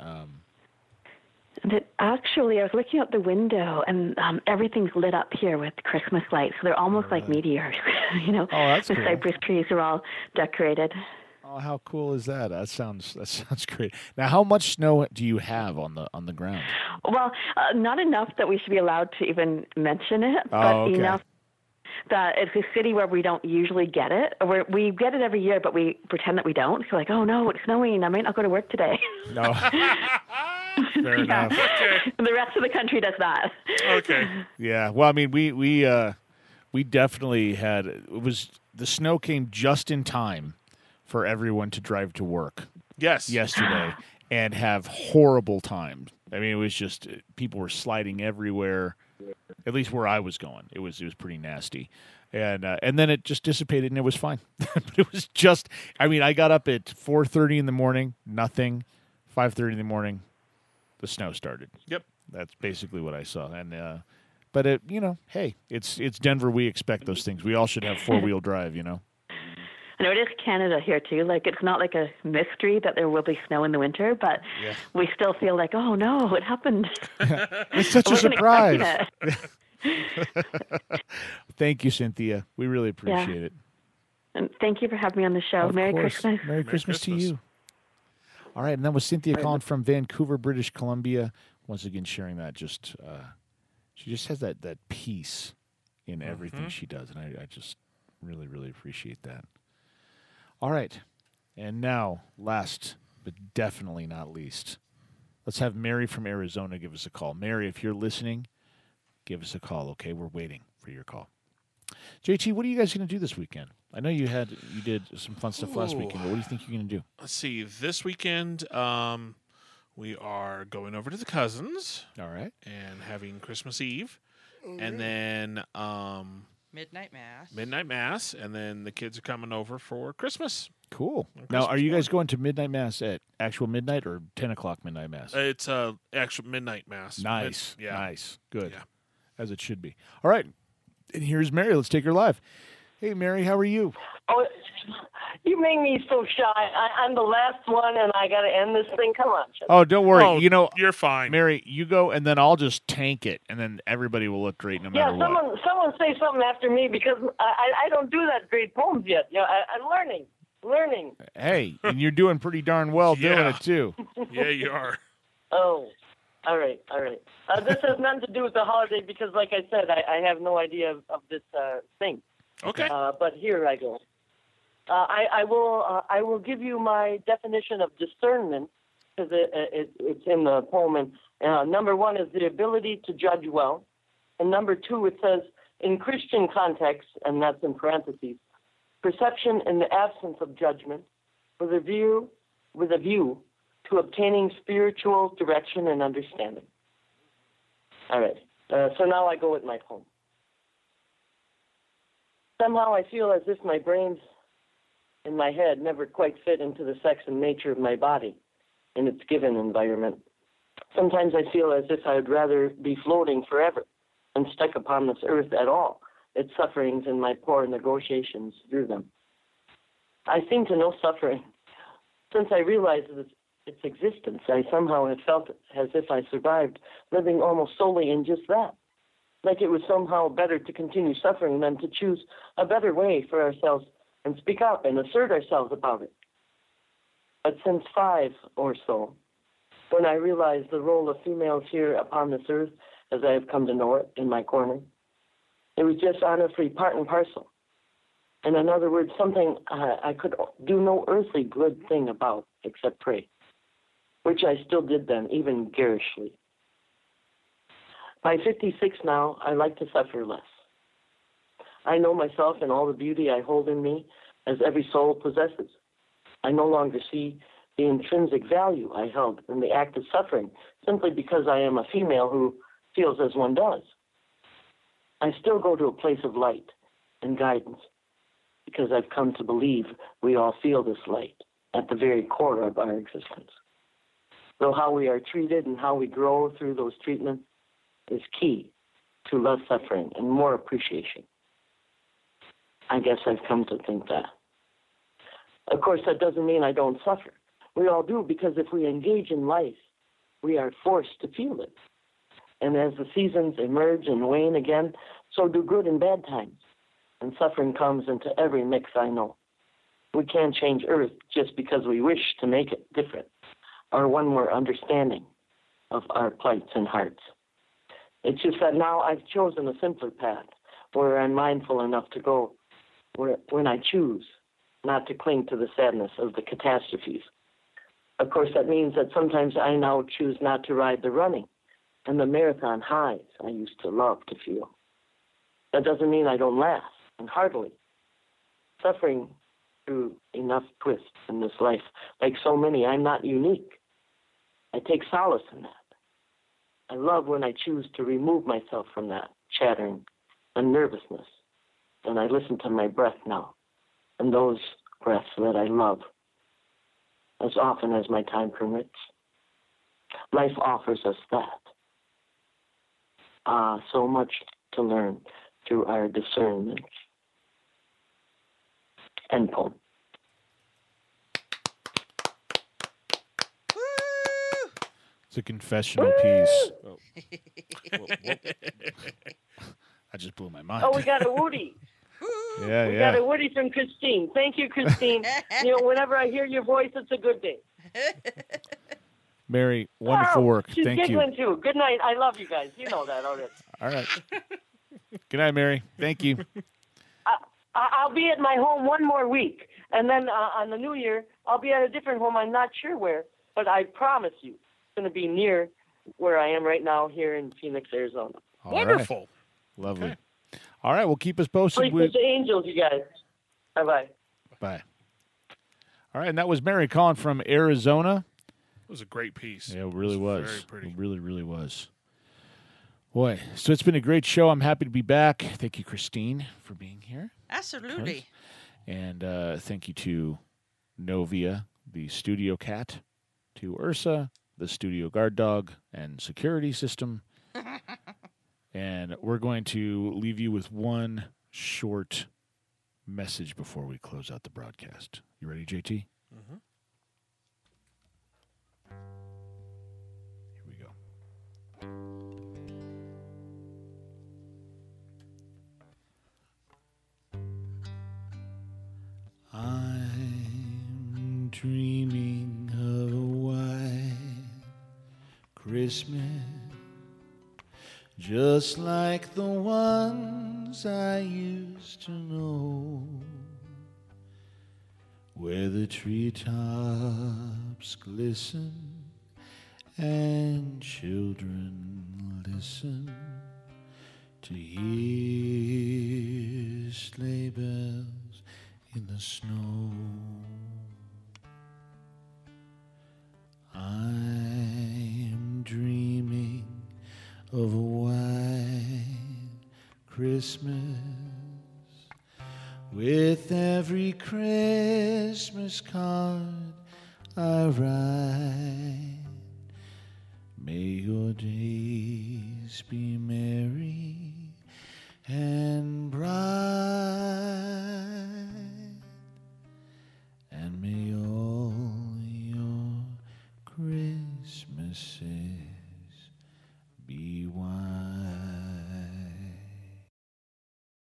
That actually, I was looking out the window, and everything's lit up here with Christmas lights. So they're almost like meteors, Oh, that's the cool. cypress trees are all decorated. Oh, how cool is that? That sounds great. Now, how much snow do you have on the ground? Well, not enough that we should be allowed to even mention it, but okay. enough that it's a city where we don't usually get it. We get it every year, but we pretend that we don't. So like, oh no, it's snowing. I might not go to work today. No. Fair enough. Okay. The rest of the country does that. Okay. Yeah. Well, I mean, we definitely had the snow came just in time for everyone to drive to work. Yes. Yesterday and have horrible times. I mean, it was just people were sliding everywhere. At least where I was going, it was pretty nasty, and then it just dissipated and it was fine. But it was just, I mean, I got up at 4:30 in the morning, nothing. 5:30 in the morning, the snow started. Yep, that's basically what I saw. And but it, hey, it's Denver. We expect those things. We all should have 4-wheel drive. I know it is Canada here too. Like it's not like a mystery that there will be snow in the winter, but we still feel like, oh no, it happened. It's such a surprise. Thank you, Cynthia. We really appreciate it. And thank you for having me on the show. Of Merry course. Christmas. Merry Christmas to you. All right, and that was Cynthia calling from Vancouver, British Columbia. Once again, sharing that. She just has that peace in everything she does, and I just really, really appreciate that. All right, and now, last but definitely not least, let's have Mary from Arizona give us a call. Mary, if you're listening, give us a call, okay? We're waiting for your call. JT, what are you guys going to do this weekend? I know you did some fun stuff last weekend, but what do you think you're going to do? Let's see. This weekend, we are going over to the cousins. All right. And having Christmas Eve. And then Midnight Mass. Midnight Mass, and then the kids are coming over for Christmas. Cool. On Now, are Christmas you guys morning. going to Midnight Mass at actual midnight or 10 o'clock Midnight Mass? It's actual Midnight Mass. Nice. Yeah. Nice. Good. Yeah. As it should be. All right. And here's Mary. Let's take her live. Hey, Mary, how are you? Oh, you make me so shy. I'm the last one, and I got to end this thing. Come on. Oh, don't worry. Oh, you're fine. Mary, you go, and then I'll just tank it, and then everybody will look great no matter what. Someone say something after me because I don't do that great poems yet. I'm learning. Hey, and you're doing pretty darn well doing it, too. Yeah, you are. Oh, all right. This has nothing to do with the holiday because, like I said, I have no idea of this thing. Okay. But here I go. I will give you my definition of discernment because it's in the poem. And number one is the ability to judge well, and number two it says in Christian context, and that's in parentheses, perception in the absence of judgment, with a view to obtaining spiritual direction and understanding. All right. So now I go with my poem. Somehow I feel as if my brains in my head never quite fit into the sex and nature of my body in its given environment. Sometimes I feel as if I would rather be floating forever than stuck upon this earth at all, its sufferings and my poor negotiations through them. I seem to know suffering. Since I realized its existence, I somehow have felt as if I survived, living almost solely in just that. Like it was somehow better to continue suffering than to choose a better way for ourselves and speak up and assert ourselves about it. But since 5 or so, when I realized the role of females here upon this earth, as I have come to know it in my corner, it was just honestly part and parcel. And in other words, something I could do no earthly good thing about except pray, which I still did then, even garishly. By 56 now, I like to suffer less. I know myself and all the beauty I hold in me, as every soul possesses. I no longer see the intrinsic value I held in the act of suffering simply because I am a female who feels as one does. I still go to a place of light and guidance because I've come to believe we all feel this light at the very core of our existence. Though how we are treated and how we grow through those treatments is key to less suffering and more appreciation. I guess I've come to think that. Of course, that doesn't mean I don't suffer. We all do, because if we engage in life, we are forced to feel it. And as the seasons emerge and wane again, so do good and bad times. And suffering comes into every mix I know. We can't change Earth just because we wish to make it different, or one more understanding of our plights and hearts. It's just that now I've chosen a simpler path where I'm mindful enough to go when I choose not to cling to the sadness of the catastrophes. Of course, that means that sometimes I now choose not to ride the running and the marathon highs I used to love to feel. That doesn't mean I don't laugh, and heartily. Suffering through enough twists in this life, like so many, I'm not unique. I take solace in that. I love when I choose to remove myself from that chattering and nervousness, and I listen to my breath now, and those breaths that I love, as often as my time permits. Life offers us that. So much to learn through our discernment. End poem. It's a confessional piece. Oh. I just blew my mind. Oh, we got a Woody. We got a Woody from Christine. Thank you, Christine. Whenever I hear your voice, it's a good day. Mary, wonderful work. She's Thank you. giggling too. Good night. I love you guys. You know that already. All right. Good night, Mary. Thank you. I'll be at my home one more week. And then on the new year, I'll be at a different home. I'm not sure where, but I promise you it's going to be near where I am right now here in Phoenix, Arizona. All Wonderful. Right. Lovely. Okay. All right. Well, keep us posted. Sleep with the angels, you guys. Bye-bye. Bye. All right. And that was Mary calling from Arizona. It was a great piece. Yeah, it really was. Very pretty. It really, really was. Boy, so it's been a great show. I'm happy to be back. Thank you, Christine, for being here. Absolutely. And thank you to Novia, the studio cat, to Ursa, the studio guard dog and security system. And we're going to leave you with one short message before we close out the broadcast. You ready, JT? Mm-hmm. Here we go. I'm dreaming of a white Christmas, just like the ones I used to know, where the treetops glisten and children listen to hear sleigh bells in the snow. of a white Christmas. With every Christmas card I write, may your days be merry and bright.